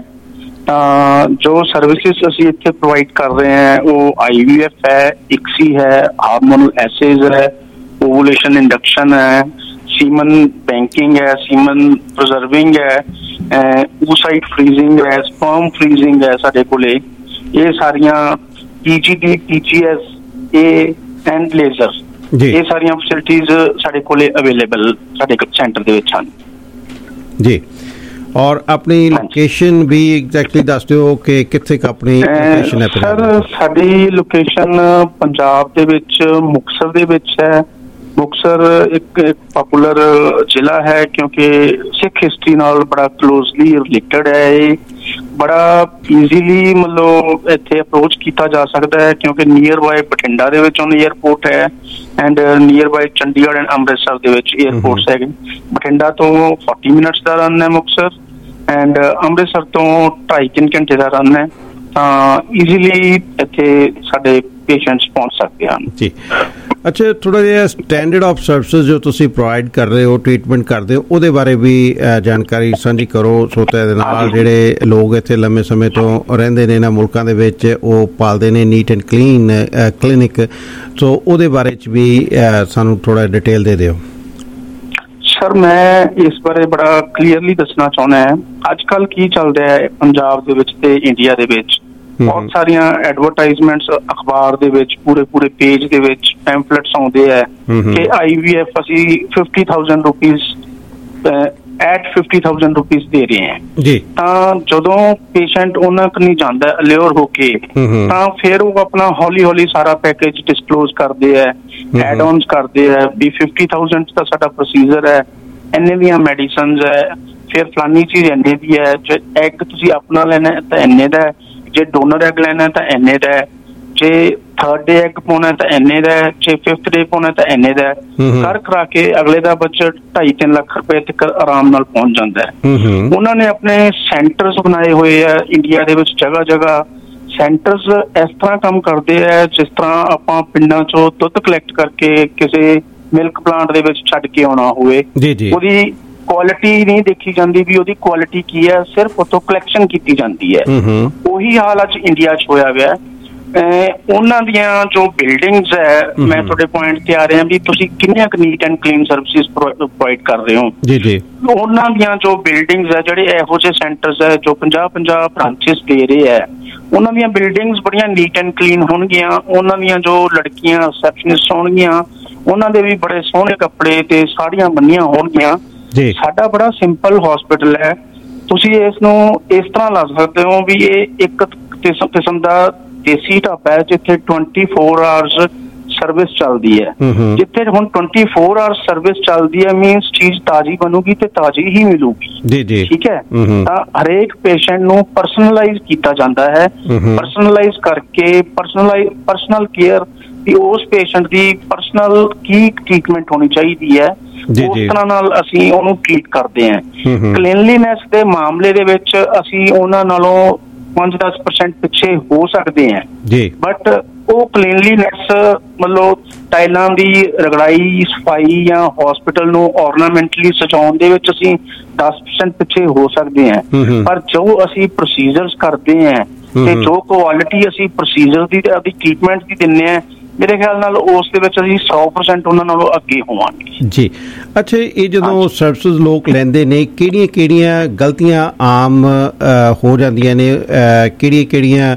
ਜੋ ਸਰਵਿਸਿਜ਼ ਅਸੀਂ ਇੱਥੇ ਪ੍ਰੋਵਾਈਡ ਕਰ ਰਹੇ ਹਾਂ ਉਹ IVF ਹੈ, ICSI ਹੈ, ਹਾਰਮੋਨਲ ਐਸੇਜ਼ ਹੈ, ओवुलेशन इंडक्शन है, सीमन बैंकिंग है, सीमन प्रिजर्विंग है, oocyte फ्रीजिंग है, स्पर्म फ्रीजिंग है। साडे कोले ये सारियां PGD, TGS एंड लेजर, ये सारियां फैसिलिटीज साडे कोले अवेलेबल साडे सेंटर दे विच हन जी। और अपनी लोकेशन भी एग्जैक्टली दस दो कि कित्थे अपनी लोकेशन है? सर, साडी लोकेशन पंजाब दे विच मुक्तसर दे विच है। मुक्तसर एक पॉपुलर जिला है क्योंकि सिख हिस्टरी नाल बड़ा क्लोजली रिलेटेड है। ये बड़ा ईजीली मतलब इत्थे अप्रोच किया जा सकता है क्योंकि नियर बाय बठिंडा दे विच एयरपोर्ट है and near by Chandigarh and Amritsar दे विच एयरपोर्ट्स है। बठिंडा तो 40 मिनट्स का रन है मुक्तसर एंड अमृतसर तो 2.5-3 घंटे का रन है। ईजीली इत्थे साडे पेशेंट्स पहुंच सकते हैं जी। अच्छा, थोड़ा जिहा स्टैंडर्ड ऑफ सर्विसेज जो तुसी प्रोवाइड कर रहे हो, ट्रीटमेंट करते हो, ਉਹਦੇ ਬਾਰੇ ਵੀ ਜਾਣਕਾਰੀ ਸਾਂਝੀ ਕਰੋ ਸੋਤੇ ਦੇ ਨਾਲ। ਜਿਹੜੇ ਲੋਕ ਇੱਥੇ ਲੰਮੇ ਸਮੇਂ ਤੋਂ ਰਹਿੰਦੇ ਨੇ ਇਹਨਾਂ ਮੁਲਕਾਂ ਦੇ ਵਿੱਚ, ਉਹ ਪਾਲਦੇ ਨੇ neat and clean clinic, so ਉਹਦੇ ਬਾਰੇ ਚ ਵੀ ਸਾਨੂੰ ਥੋੜਾ ਡਿਟੇਲ ਦੇ ਦਿਓ। ਸਰ, ਮੈਂ ਇਸ ਬਾਰੇ ਬੜਾ ਕਲੀਅਰਲੀ ਦੱਸਣਾ ਚਾਹੁੰਦਾ ਹਾਂ। ਅੱਜ ਕੱਲ ਕੀ ਚੱਲ ਰਿਹਾ ਹੈ ਪੰਜਾਬ ਦੇ ਵਿੱਚ ਤੇ ਇੰਡੀਆ ਦੇ ਵਿੱਚ, ਬਹੁਤ ਸਾਰੀਆਂ ਐਡਵਰਟਾਈਜ਼ਮੈਂਟਸ ਅਖਬਾਰ ਦੇ ਵਿੱਚ ਪੂਰੇ ਪੇਜ ਦੇ ਵਿੱਚ ਪੈਂਫਲੇਟਸ ਆਉਂਦੇ ਆ ਕਿ IVF ਅਸੀਂ 50,000 ਰੁਪੀਸ ਐਟ 50,000 ਰੁਪੀਸ ਦੇ ਰਹੇ ਹਾਂ ਜੀ। ਤਾਂ ਜਦੋਂ ਪੇਸ਼ੈਂਟ ਉਹਨਾਂ ਕੋਲ ਨਹੀਂ ਜਾਂਦਾ ਅਲਿਓਰ ਹੋ ਕੇ ਤਾਂ ਫਿਰ ਉਹ ਆਪਣਾ ਹੌਲੀ ਸਾਰਾ ਪੈਕੇਜ ਡਿਸਕਲੋਜ਼ ਕਰਦੇ ਆ, ਐਡ ਆਨਸ ਕਰਦੇ ਆ ਵੀ 50,000 ਦਾ ਸਾਡਾ ਪ੍ਰੋਸੀਜਰ ਹੈ, ਇੰਨੇ ਦੀਆਂ ਮੈਡੀਸਨਸ ਹੈ, ਫਿਰ ਫਲਾਨੀ ਚੀਜ਼ ਇੰਨੇ ਦੀ ਹੈ, ਜੇ ਐਗ ਤੁਸੀਂ ਆਪਣਾ ਲੈਣਾ ਤਾਂ ਇੰਨੇ ਦਾ, ਜੇ ਡੋਨਰ ਐਗ ਲੈਣਾ ਤਾਂ ਇੰਨੇ ਦਾ, ਜੇ ਥਰਡ ਡੇ ਐਗ ਪਾਉਣਾ ਤਾਂ ਇੰਨੇ ਦਾ, ਜੇ ਫਿਫਥ ਡੇ ਪਾਉਣਾ ਤਾਂ ਇੰਨੇ ਦਾ। ਕਰ ਕਰਾ ਕੇ ਅਗਲੇ ਦਾ ਬਜਟ 2.5-3 ਲੱਖ ਰੁਪਏ ਤੱਕ ਆਰਾਮ ਨਾਲ ਪਹੁੰਚ ਜਾਂਦਾ ਹੈ। ਉਹਨਾਂ ਨੇ ਆਪਣੇ ਸੈਂਟਰਸ ਬਣਾਏ ਹੋਏ ਆ ਇੰਡੀਆ ਦੇ ਵਿੱਚ, ਜਗ੍ਹਾ ਸੈਂਟਰਸ ਇਸ ਤਰ੍ਹਾਂ ਕੰਮ ਕਰਦੇ ਆ ਜਿਸ ਤਰ੍ਹਾਂ ਆਪਾਂ ਪਿੰਡਾਂ ਚੋਂ ਦੁੱਧ ਕਲੈਕਟ ਕਰਕੇ ਕਿਸੇ ਮਿਲਕ ਪਲਾਂਟ ਦੇ ਵਿੱਚ ਛੱਡ ਕੇ ਆਉਣਾ ਹੋਵੇ, ਉਹਦੀ ਕੁਆਲਿਟੀ ਨਹੀਂ ਦੇਖੀ ਜਾਂਦੀ ਵੀ ਉਹਦੀ ਕੁਆਲਿਟੀ ਕੀ ਹੈ, ਸਿਰਫ ਉੱਥੋਂ ਕਲੈਕਸ਼ਨ ਕੀਤੀ ਜਾਂਦੀ ਹੈ। ਉਹੀ ਹਾਲ ਅੱਜ ਇੰਡੀਆ 'ਚ ਹੋਇਆ ਗਿਆ। ਉਹਨਾਂ ਦੀਆਂ ਜੋ ਬਿਲਡਿੰਗਸ ਹੈ, ਮੈਂ ਤੁਹਾਡੇ ਪੁਆਇੰਟ ਤੇ ਆ ਰਿਹਾ ਵੀ ਤੁਸੀਂ ਕਿੰਨੀਆਂ ਕੁ neat and clean services provide ਕਰ ਰਹੇ ਹੋ। ਉਹਨਾਂ ਦੀਆਂ ਜੋ ਬਿਲਡਿੰਗਸ ਹੈ, ਜਿਹੜੇ ਇਹੋ ਜਿਹੇ ਸੈਂਟਰਸ ਹੈ ਜੋ 50 ਬ੍ਰਾਂਚਿਸ ਦੇ ਰਹੇ ਹੈ, ਉਹਨਾਂ ਦੀਆਂ ਬਿਲਡਿੰਗਸ ਬੜੀਆਂ ਨੀਟ ਐਂਡ ਕਲੀਨ ਹੋਣਗੀਆਂ। ਉਹਨਾਂ ਦੀਆਂ ਜੋ ਲੜਕੀਆਂ ਰਿਸੈਪਸ਼ਨਿਸਟ ਹੋਣਗੀਆਂ, ਉਹਨਾਂ ਦੇ ਵੀ ਬੜੇ ਸੋਹਣੇ ਕੱਪੜੇ ਤੇ ਸਾੜੀਆਂ ਬੰਨੀਆਂ ਹੋਣਗੀਆਂ। ਸਾਡਾ ਬੜਾ ਸਿੰਪਲ ਹਸਪੀਟਲ ਹੈ। ਤੁਸੀਂ ਇਸ ਨੂੰ ਇਸ ਤਰ੍ਹਾਂ ਲਾ ਸਕਦੇ ਹੋ ਵੀ ਇਹ ਇੱਕ ਕਿਸਮ ਦਾ ਦੇਸੀ ਢਾਬਾ ਹੈ ਜਿੱਥੇ 24 ਆਵਰਸ ਸਰਵਿਸ ਚੱਲਦੀ ਹੈ। ਜਿੱਥੇ ਹੁਣ 24 ਆਵਰਸ ਸਰਵਿਸ ਚੱਲਦੀ ਹੈ ਮੀਨਸ ਚੀਜ਼ ਤਾਜ਼ੀ ਬਣੂਗੀ ਤੇ ਤਾਜ਼ੀ ਹੀ ਮਿਲੂਗੀ। ਠੀਕ ਹੈ। ਤਾਂ ਹਰੇਕ ਪੇਸ਼ੈਂਟ ਨੂੰ ਪਰਸਨਲਾਈਜ਼ ਕੀਤਾ ਜਾਂਦਾ ਹੈ। ਪਰਸਨਲਾਈਜ਼ ਕਰਕੇ ਪਰਸਨਲ ਕੇਅਰ ਵੀ ਉਸ ਪੇਸ਼ੈਂਟ ਦੀ ਪਰਸਨਲ ਕੀ ਟ੍ਰੀਟਮੈਂਟ ਹੋਣੀ ਚਾਹੀਦੀ ਹੈ, ਉਸ ਤਰ੍ਹਾਂ ਨਾਲ ਅਸੀਂ ਉਹਨੂੰ ਟ੍ਰੀਟ ਕਰਦੇ ਹਾਂ। ਕਲੀਨਲੀਨੈਸ ਦੇ ਮਾਮਲੇ ਦੇ ਵਿੱਚ ਅਸੀਂ ਉਹਨਾਂ ਨਾਲੋਂ 5-10% ਪਿੱਛੇ ਹੋ ਸਕਦੇ ਹਾਂ, ਬਟ ਉਹ ਕਲੀਨਲੀਨੈਸ ਮਤਲਬ ਟਾਈਲਾਂ ਦੀ ਰਗੜਾਈ, ਸਫਾਈ ਜਾਂ ਹਸਪੀਟਲ ਨੂੰ ਔਰਨਾਮੈਂਟਲੀ ਸਜਾਉਣ ਦੇ ਵਿੱਚ ਅਸੀਂ 10% ਪਿੱਛੇ ਹੋ ਸਕਦੇ ਹਾਂ। ਪਰ ਜੋ ਅਸੀਂ ਪ੍ਰੋਸੀਜਰਸ ਕਰਦੇ ਹਾਂ ਤੇ ਜੋ ਕੁਆਲਿਟੀ ਅਸੀਂ ਪ੍ਰੋਸੀਜਰ ਦੀ ਤੇ ਟ੍ਰੀਟਮੈਂਟ ਦੀ ਦਿੰਦੇ ਹਾਂ, ਮੇਰੇ ਖਿਆਲ ਨਾਲ ਉਸ ਦੇ ਵਿੱਚ ਅਸੀਂ 100% ਉਹਨਾਂ ਨਾਲੋਂ ਅੱਗੇ ਹੋਵਾਂਗੇ ਜੀ। ਅੱਛਾ, ਇਹ ਜਦੋਂ ਸਰਵਿਸਿਜ਼ ਲੋਕ ਲੈਂਦੇ ਨੇ, ਕਿਹੜੀਆਂ ਗਲਤੀਆਂ ਆਮ ਹੋ ਜਾਂਦੀਆਂ ਨੇ, ਕਿਹੜੀਆਂ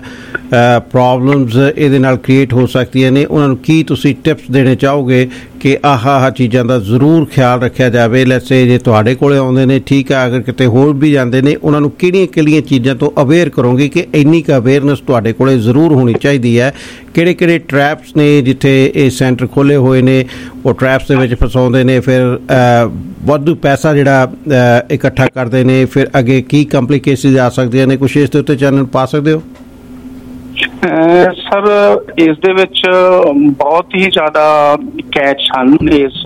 ਪ੍ਰੋਬਲਮਸ ਇਹਦੇ ਨਾਲ ਕ੍ਰੀਏਟ ਹੋ ਸਕਦੀਆਂ ਨੇ, ਉਹਨਾਂ ਨੂੰ ਕੀ ਤੁਸੀਂ ਟਿਪਸ ਦੇਣੇ ਚਾਹੋਗੇ ਕਿ ਆਹ ਚੀਜ਼ਾਂ ਦਾ ਜ਼ਰੂਰ ਖਿਆਲ ਰੱਖਿਆ ਜਾਵੇ? ਲੈਸੇ ਜੇ ਤੁਹਾਡੇ ਕੋਲੇ ਆਉਂਦੇ ਨੇ, ਠੀਕ ਆ, ਅਗਰ ਕਿਤੇ ਹੋਰ ਵੀ ਜਾਂਦੇ ਨੇ, ਉਹਨਾਂ ਨੂੰ ਕਿਹੜੀਆਂ ਚੀਜ਼ਾਂ ਤੋਂ ਅਵੇਅਰ ਕਰੋਗੇ ਕਿ ਇੰਨੀ ਕੁ ਅਵੇਅਰਨੈਸ ਤੁਹਾਡੇ ਕੋਲੇ ਜ਼ਰੂਰ ਹੋਣੀ ਚਾਹੀਦੀ ਹੈ? ਕਿਹੜੇ ਟਰੈਪਸ ਨੇ ਜਿੱਥੇ ਇਹ ਸੈਂਟਰ ਖੋਲ੍ਹੇ ਹੋਏ ਨੇ, ਉਹ ਟਰੈਪਸ ਦੇ ਵਿੱਚ ਫਸਾਉਂਦੇ ਨੇ, ਫਿਰ ਵਾਧੂ ਪੈਸਾ ਜਿਹੜਾ ਇਕੱਠਾ ਕਰਦੇ ਨੇ, ਫਿਰ ਅੱਗੇ ਕੀ ਕੰਪਲੀਕੇਸ਼ਨਸ ਆ ਸਕਦੀਆਂ ਨੇ? ਕੁਛ ਇਸ ਦੇ ਉੱਤੇ ਚਾਨਣ ਪਾ ਸਕਦੇ ਹੋ? ਸਰ, ਇਸ ਦੇ ਵਿੱਚ ਬਹੁਤ ਹੀ ਜ਼ਿਆਦਾ ਕੈਚ ਹਨ ਇਸ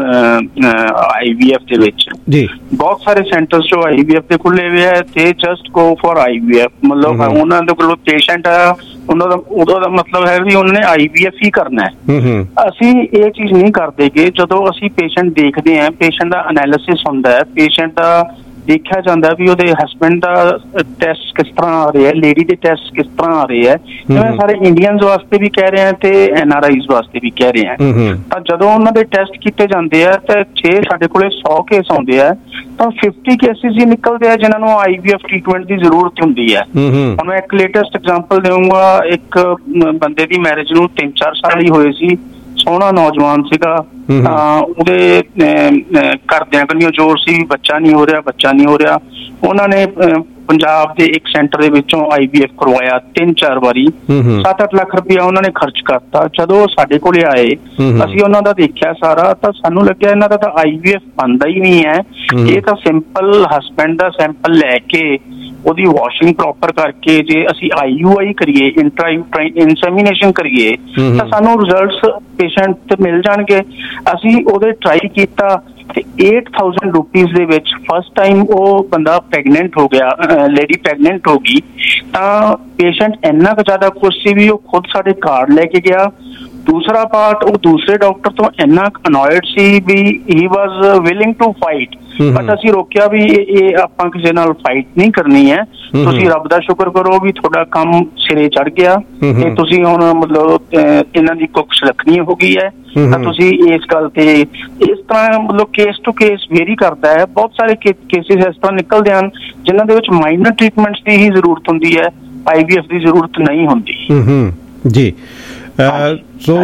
IVF ਦੇ ਵਿੱਚ। ਬਹੁਤ ਸਾਰੇ ਸੈਂਟਰਸ ਜੋ IVF ਦੇ ਖੁੱਲੇ ਹੋਏ ਹੈ ਤੇ ਜਸਟ ਗੋ ਫॉर IVF, ਮਤਲਬ ਉਹਨਾਂ ਦੇ ਕੋਲ ਪੇਸ਼ੈਂਟ ਆ, ਉਹਦਾ ਦਾ ਮਤਲਬ ਹੈ ਵੀ ਉਹਨਾਂ ਨੇ IVF ਹੀ ਕਰਨਾ ਹੈ। ਅਸੀਂ ਇਹ ਚੀਜ਼ ਨਹੀਂ ਕਰਦੇ ਕਿ ਜਦੋਂ ਅਸੀਂ ਪੇਸ਼ੈਂਟ ਦੇਖਦੇ ਹਾਂ, ਪੇਸ਼ੈਂਟ ਦਾ ਐਨਾਲਿਸਿਸ ਹੁੰਦਾ ਹੈ, ਪੇਸ਼ੈਂਟ ਦਾ ਦੇਖਿਆ ਜਾਂਦਾ ਵੀ ਉਹਦੇ ਹਸਬੈਂਡ ਦਾ ਟੈਸਟ ਕਿਸ ਤਰ੍ਹਾਂ ਆ ਰਿਹਾ ਹੈ, ਲੇਡੀ ਦੇ ਟੈਸਟ ਕਿਸ ਤਰ੍ਹਾਂ ਆ ਰਹੇ ਹੈ। ਜਿਵੇਂ ਸਾਰੇ ਇੰਡੀਅਨਸ ਵਾਸਤੇ ਵੀ ਕਹਿ ਰਹੇ ਹਾਂ ਤੇ NRIs ਵਾਸਤੇ ਵੀ ਕਹਿ ਰਹੇ ਹਾਂ। ਤਾਂ ਜਦੋਂ ਉਹਨਾਂ ਦੇ ਟੈਸਟ ਕੀਤੇ ਜਾਂਦੇ ਆ ਤਾਂ ਜੇ ਸਾਡੇ ਕੋਲੇ 100 ਕੇਸ ਆਉਂਦੇ ਆ ਤਾਂ 50 ਕੇਸਿਸ ਹੀ ਨਿਕਲਦੇ ਆ ਜਿਨ੍ਹਾਂ ਨੂੰ IVF ਟ੍ਰੀਟਮੈਂਟ ਦੀ ਜ਼ਰੂਰਤ ਹੁੰਦੀ ਹੈ। ਹੁਣ ਮੈਂ ਇੱਕ ਲੇਟੈਸਟ ਐਗਜ਼ਾਮਪਲ ਦੇਵਾਂਗਾ। ਇੱਕ ਬੰਦੇ ਦੀ ਮੈਰਿਜ ਨੂੰ 3-4 ਸਾਲ ਹੀ ਹੋਏ ਸੀ, ਸੋਹਣਾ ਨੌਜਵਾਨ ਸੀਗਾ। ਉਹਦੇ ਘਰਦਿਆਂ ਕੋਲ ਜ਼ੋਰ ਸੀ, ਬੱਚਾ ਨਹੀਂ ਹੋ ਰਿਹਾ। ਉਹਨਾਂ ਨੇ ਪੰਜਾਬ ਦੇ ਇੱਕ ਸੈਂਟਰ ਦੇ ਵਿੱਚੋਂ IVF ਕਰਵਾਇਆ 3-4 ਵਾਰੀ, 7-8 ਲੱਖ ਰੁਪਇਆ ਉਹਨਾਂ ਨੇ ਖਰਚ ਕਰਤਾ। ਜਦੋਂ ਸਾਡੇ ਕੋਲੇ ਆਏ, ਅਸੀਂ ਉਹਨਾਂ ਦਾ ਦੇਖਿਆ ਸਾਰਾ, ਤਾਂ ਸਾਨੂੰ ਲੱਗਿਆ ਇਹਨਾਂ ਦਾ ਤਾਂ IVF ਬਣਦਾ ਹੀ ਨਹੀਂ ਹੈ। ਇਹ ਤਾਂ ਸਿੰਪਲ ਹਸਬੈਂਡ ਦਾ ਸੈਂਪਲ ਲੈ ਕੇ ਉਹਦੀ ਵਾਸ਼ਿੰਗ ਪ੍ਰੋਪਰ ਕਰਕੇ ਜੇ ਅਸੀਂ IUI ਕਰੀਏ, ਇਨਸੈਮੀਨੇਸ਼ਨ ਕਰੀਏ, ਤਾਂ ਸਾਨੂੰ ਰਿਜ਼ਲਟਸ ਪੇਸ਼ੈਂਟ ਤੇ ਮਿਲ ਜਾਣਗੇ। ਅਸੀਂ ਉਹਦੇ ਟਰਾਈ ਕੀਤਾ ਤੇ 8,000 ਰੁਪੀਜ਼ ਦੇ ਵਿੱਚ ਫਸਟ ਟਾਈਮ ਉਹ ਬੰਦਾ ਪ੍ਰੈਗਨੈਂਟ ਹੋ ਗਿਆ, ਲੇਡੀ ਪ੍ਰੈਗਨੈਂਟ ਹੋ ਗਈ। ਤਾਂ ਪੇਸ਼ੈਂਟ ਇੰਨਾ ਕੁ ਜ਼ਿਆਦਾ ਖੁਸ਼ ਸੀ ਵੀ ਉਹ ਖੁਦ ਸਾਡੇ ਕਾਰਡ ਲੈ ਕੇ ਗਿਆ। ਦੂਸਰਾ ਪਾਰਟ, ਉਹ ਦੂਸਰੇ ਡਾਕਟਰ ਤੋਂ ਇੰਨਾ ਅਨੋਇਡ ਸੀ ਵੀ he was willing to fight, but ਅਸੀਂ ਰੋਕਿਆ ਵੀ ਇਹ ਆਪਾਂ ਕਿਸੇ ਨਾਲ ਫਾਈਟ ਨਹੀਂ ਕਰਨੀ ਹੈ। ਤੁਸੀਂ ਰੱਬ ਦਾ ਸ਼ੁਕਰ ਕਰੋ ਵੀ ਤੁਹਾਡਾ ਕੰਮ ਸਿਰੇ ਚੜ ਗਿਆ ਤੇ ਤੁਸੀਂ ਹੁਣ ਮਤਲਬ ਇਹਨਾਂ ਦੀ ਕੁੱਖ ਰੱਖਣੀ ਹੋ ਗਈ ਹੈ। ਤਾਂ ਤੁਸੀਂ ਇਸ ਗੱਲ ਤੇ ਇਸ ਤਰ੍ਹਾਂ ਮਤਲਬ ਕੇਸ ਟੂ ਕੇਸ ਵੇਰੀ ਕਰਦਾ ਹੈ। ਬਹੁਤ ਸਾਰੇ ਕੇਸਿਸ ਇਸ ਤਰ੍ਹਾਂ ਨਿਕਲਦੇ ਹਨ ਜਿਨ੍ਹਾਂ ਦੇ ਵਿੱਚ ਮਾਈਨਰ ਟ੍ਰੀਟਮੈਂਟਸ ਦੀ ਹੀ ਜ਼ਰੂਰਤ ਹੁੰਦੀ ਹੈ, IVF ਦੀ ਜ਼ਰੂਰਤ ਨਹੀਂ ਹੁੰਦੀ। ਜੀ ਸੋ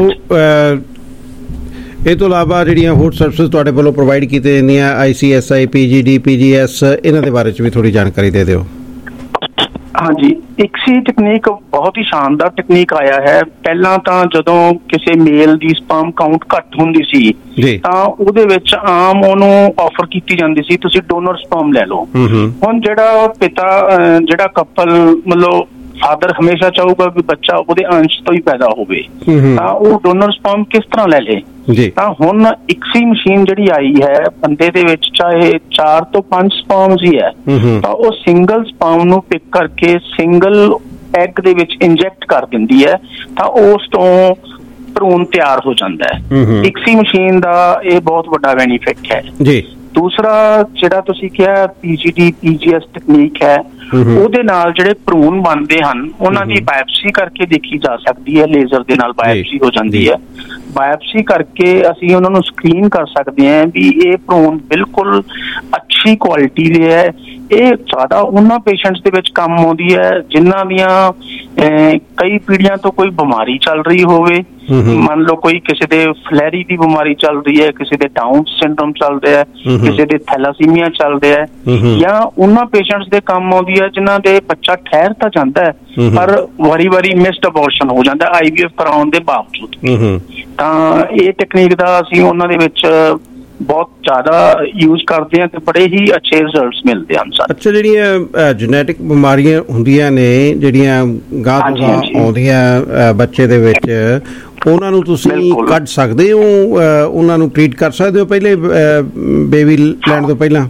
ਇਹ ਤੋਂ ਇਲਾਵਾ ਜਿਹੜੀਆਂ ਹੋਰ ਸਰਵਿਸਿਜ਼ ਤੁਹਾਡੇ ਵੱਲੋਂ ਪ੍ਰੋਵਾਈਡ ਕੀਤੀਆਂ ਜਾਂਦੀਆਂ ICSI PGD PGS ਇਹਨਾਂ ਦੇ ਬਾਰੇ 'ਚ ਵੀ ਥੋੜ੍ਹੀ ਜਾਣਕਾਰੀ ਦੇ ਦਿਓ। ਹਾਂਜੀ, ICSI ਟੈਕਨੀਕ ਬਹੁਤ ਹੀ ਸ਼ਾਨਦਾਰ ਟੈਕਨੀਕ ਆਇਆ ਹੈ। ਪਹਿਲਾਂ ਤਾਂ ਜਦੋਂ ਕਿਸੇ ਮੇਲ ਦੀ ਸਪਰਮ ਕਾਊਂਟ ਘੱਟ ਹੁੰਦੀ ਸੀ ਤਾਂ ਉਹਦੇ ਵਿੱਚ ਆਮ ਉਹਨੂੰ ਆਫਰ ਕੀਤੀ ਜਾਂਦੀ ਸੀ ਤੁਸੀਂ ਡੋਨਰ ਸਪਰਮ ਲੈ ਲਓ। ਹੁਣ ਜਿਹੜਾ ਕਪਲ ਮਤਲਬ ਫਾਦਰ ਹਮੇਸ਼ਾ ਚਾਹੂਗਾ ਵੀ ਬੱਚਾ ਉਹਦੇ ਅੰਸ਼ ਤੋਂ ਹੀ ਪੈਦਾ ਹੋਵੇ, ਤਾਂ ਉਹ ਡੋਨਰ ਸਪਰਮ ਕਿਸ ਤਰ੍ਹਾਂ ਲੈ ਲੇ? ਤਾਂ ਹੁਣ ICSI ਮਸ਼ੀਨ ਜਿਹੜੀ ਆਈ ਹੈ, ਬੰਦੇ ਦੇ ਵਿੱਚ ਚਾਹੇ 4 ਤੋਂ 5 ਸਪਰਮਸ ਹੀ ਹੈ, ਤਾਂ ਉਹ ਸਿੰਗਲ ਸਪਰਮ ਨੂੰ ਪਿਕ ਕਰਕੇ ਸਿੰਗਲ ਐਗ ਦੇ ਵਿੱਚ ਇੰਜੈਕਟ ਕਰ ਦਿੰਦੀ ਹੈ, ਤਾਂ ਉਸ ਤੋਂ ਭਰੂਣ ਤਿਆਰ ਹੋ ਜਾਂਦਾ ਹੈ। ICSI ਮਸ਼ੀਨ ਦਾ ਇਹ ਬਹੁਤ ਵੱਡਾ ਬੈਨੀਫਿਟ ਹੈ ਜੀ। ਦੂਸਰਾ ਜਿਹੜਾ ਤੁਸੀਂ ਕਿਹਾ PGD PGS ਟੈਕਨੀਕ ਹੈ, ਉਹਦੇ ਨਾਲ ਜਿਹੜੇ ਭਰੂਣ ਬਣਦੇ ਹਨ ਉਹਨਾਂ ਦੀ ਬਾਇਓਪਸੀ ਕਰਕੇ ਦੇਖੀ ਜਾ ਸਕਦੀ ਹੈ। ਲੇਜ਼ਰ ਦੇ ਨਾਲ ਬਾਇਓਪਸੀ ਹੋ ਜਾਂਦੀ ਹੈ। ਬਾਇਓਪਸੀ ਕਰਕੇ ਅਸੀਂ ਉਹਨਾਂ ਨੂੰ ਸਕਰੀਨ ਕਰ ਸਕਦੇ ਹਾਂ ਵੀ ਇਹ ਭਰੂਣ ਬਿਲਕੁਲ ਅੱਛੀ ਕੁਆਲਿਟੀ ਦੇ ਹੈ। ਇਹ ਜ਼ਿਆਦਾ ਉਹਨਾਂ ਪੇਸ਼ੈਂਟਸ ਦੇ ਵਿੱਚ ਕੰਮ ਆਉਂਦੀ ਹੈ ਜਿਨ੍ਹਾਂ ਦੀਆਂ ਕਈ ਪੀੜ੍ਹੀਆਂ ਤੋਂ ਕੋਈ ਬਿਮਾਰੀ ਚੱਲ ਰਹੀ ਹੋਵੇ। ਮੰਨ ਲਓ ਕੋਈ ਕਿਸੇ ਦੇ ਫਲੈਰੀ ਦੀ ਬਿਮਾਰੀ ਚੱਲ ਰਹੀ ਹੈ, ਕਿਸੇ ਦੇ ਡਾਊਨ ਸਿੰਡਰੋਮ ਚੱਲ ਰਿਹਾ ਹੈ, ਕਿਸੇ ਦੇ ਥੈਲਾਸੀਮੀਆ ਚੱਲ ਰਿਹਾ ਹੈ, ਜਾਂ ਉਹਨਾਂ ਪੇਸ਼ੈਂਟਸ ਦੇ ਕੰਮ ਆਉਂਦੀ ਹੈ ਜਿਨ੍ਹਾਂ ਦੇ ਬੱਚਾ ਠਹਿਰ ਤਾਂ ਜਾਂਦਾ ਹੈ ਪਰ ਵਾਰੀ ਮਿਸਡ ਅਬੋਰਸ਼ਨ ਹੋ ਜਾਂਦਾ IVF ਕਰਾਉਣ ਦੇ ਬਾਵਜੂਦ। ਤਾਂ ਇਹ ਟੈਕਨੀਕ ਦਾ ਅਸੀਂ ਉਹਨਾਂ ਦੇ ਵਿੱਚ ਬਹੁਤ ਜ਼ਿਆਦਾ ਯੂਜ਼ ਕਰਦੇ ਹਾਂ ਤੇ ਬੜੇ ਹੀ ਅੱਛੇ ਰਿਜ਼ਲਟਸ ਮਿਲਦੇ ਹਨ ਸਰ। ਅੱਛਾ, ਜਿਹੜੀਆਂ ਜੈਨੇਟਿਕ ਬਿਮਾਰੀਆਂ ਹੁੰਦੀਆਂ ਨੇ ਜਿਹੜੀਆਂ ਗਾਂ ਤੋਂ ਗਾਂ ਆਉਂਦੀਆਂ ਬੱਚੇ ਦੇ ਵਿੱਚ, ਉਹਨਾਂ ਨੂੰ ਤੁਸੀਂ ਕੱਢ ਸਕਦੇ ਹੋ? ਉਹਨਾਂ ਨੂੰ ਟ੍ਰੀਟ ਕਰ ਸਕਦੇ ਹੋ ਪਹਿਲੇ ਬੇਬੀ ਲੈਣ ਤੋਂ ਪਹਿਲਾਂ?